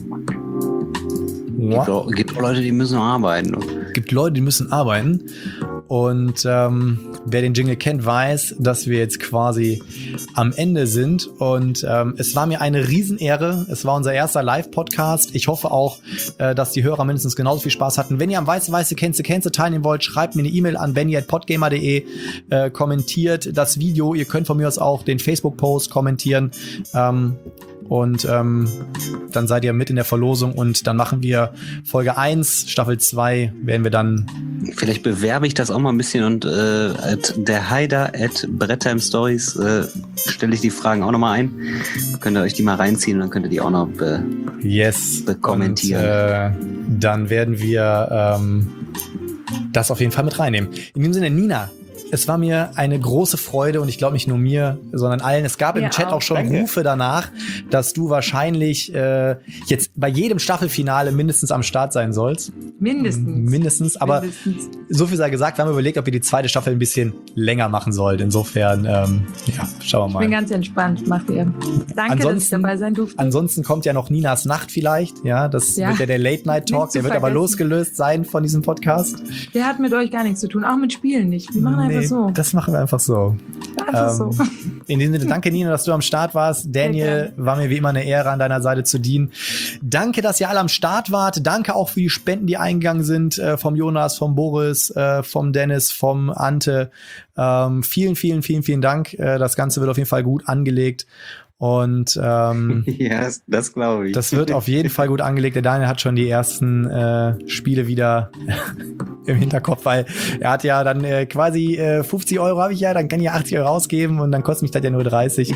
Gibt auch, gibt auch Leute, die müssen arbeiten. Gibt Leute, die müssen arbeiten. Und ähm, wer den Jingle kennt, weiß, dass wir jetzt quasi am Ende sind. Und ähm, es war mir eine Riesenehre. Es war unser erster Live-Podcast. Ich hoffe auch, äh, dass die Hörer mindestens genauso viel Spaß hatten. Wenn ihr am Weiße Weiße Kenze Kenze teilnehmen wollt, schreibt mir eine E-Mail an benny at podgamer punkt de, äh, kommentiert das Video. Ihr könnt von mir aus auch den Facebook-Post kommentieren. Ähm, Und ähm, dann seid ihr mit in der Verlosung und dann machen wir Folge eins, Staffel zwei, werden wir dann... Vielleicht bewerbe ich das auch mal ein bisschen und äh, at der Haider at Bretttime Stories äh, stelle ich die Fragen auch nochmal ein. Könnt ihr euch die mal reinziehen und dann könnt ihr die auch noch be Yes. bekommentieren. Und, äh, dann werden wir ähm, das auf jeden Fall mit reinnehmen. In dem Sinne, Nina, es war mir eine große Freude und ich glaube nicht nur mir, sondern allen. Es gab Mir im Chat auch, auch schon danke. Rufe danach, dass du wahrscheinlich äh, jetzt bei jedem Staffelfinale mindestens am Start sein sollst. Mindestens. Mindestens, aber Mindestens. so viel sei gesagt, wir haben überlegt, ob wir die zweite Staffel ein bisschen länger machen sollten. Insofern, ähm, ja, schauen wir Ich bin mal. ganz entspannt, macht ihr. Danke, dass ich Ansonsten- dabei sein durfte. Ansonsten kommt ja noch Ninas Nacht vielleicht. Ja, das Ja. wird ja der Late-Night-Talk. Nicht zu Der wird aber vergessen. losgelöst sein von diesem Podcast. Der hat mit euch gar nichts zu tun, auch mit Spielen nicht. Wir machen Nee, einfach so. Das machen wir einfach so. Einfach ähm, so. In diesem Sinne, danke Nina, dass du am Start warst. Daniel, war mir wie immer eine Ehre, an deiner Seite zu dienen. Danke, dass ihr alle am Start wart. Danke auch für die Spenden, die eingegangen sind, äh, vom Jonas, vom Boris, äh, vom Dennis, vom Ante. Ähm, vielen, vielen, vielen, vielen Dank. Äh, das Ganze wird auf jeden Fall gut angelegt. Und ähm, Ja, das, das glaube ich. das wird auf jeden Fall gut angelegt. Der Daniel hat schon die ersten äh, Spiele wieder im Hinterkopf, weil er hat ja dann äh, quasi äh, fünfzig Euro habe ich ja, dann kann ich ja achtzig Euro ausgeben und dann kostet mich das ja nur dreißig.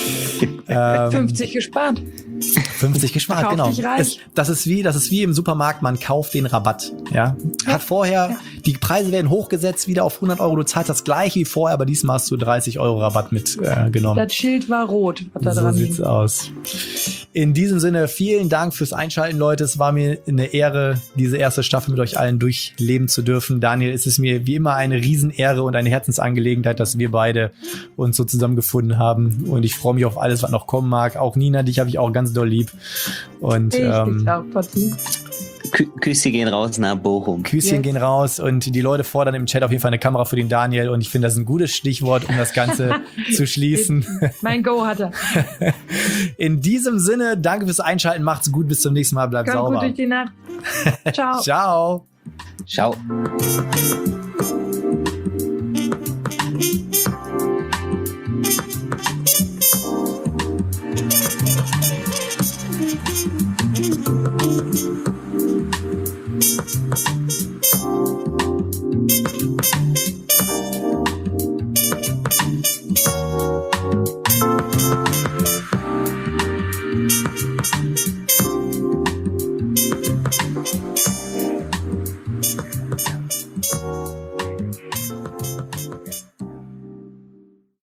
ähm, fünfzig gespart. fünfzig gespart, Kauf genau. dich reich. Es, das ist wie, das ist wie im Supermarkt, man kauft den Rabatt, ja. Hat vorher, die Preise werden hochgesetzt, wieder auf hundert Euro, du zahlst das gleiche wie vorher, aber diesmal hast du dreißig Euro Rabatt mitgenommen. Äh, genommen. Das Schild war rot, was da So dran sieht's hing. aus. In diesem Sinne, vielen Dank fürs Einschalten, Leute. Es war mir eine Ehre, diese erste Staffel mit euch allen durchleben zu dürfen. Daniel, es ist mir wie immer eine Riesenehre und eine Herzensangelegenheit, dass wir beide uns so zusammengefunden haben. Und ich freue mich auf alles, was noch kommen mag. Auch Nina, dich habe ich auch ganz doll lieb. Und Ich ähm, dich auch, Potti. Kü Küsschen gehen raus nach Bochum. Küsschen Yes. gehen raus und die Leute fordern im Chat auf jeden Fall eine Kamera für den Daniel. Und ich finde, das ist ein gutes Stichwort, um das Ganze zu schließen. Mein Go hat er. In diesem Sinne, danke fürs Einschalten. Macht's gut. Bis zum nächsten Mal. Bleibt Kommt gut sauber. durch die Nacht. Ciao. Ciao. Ciao.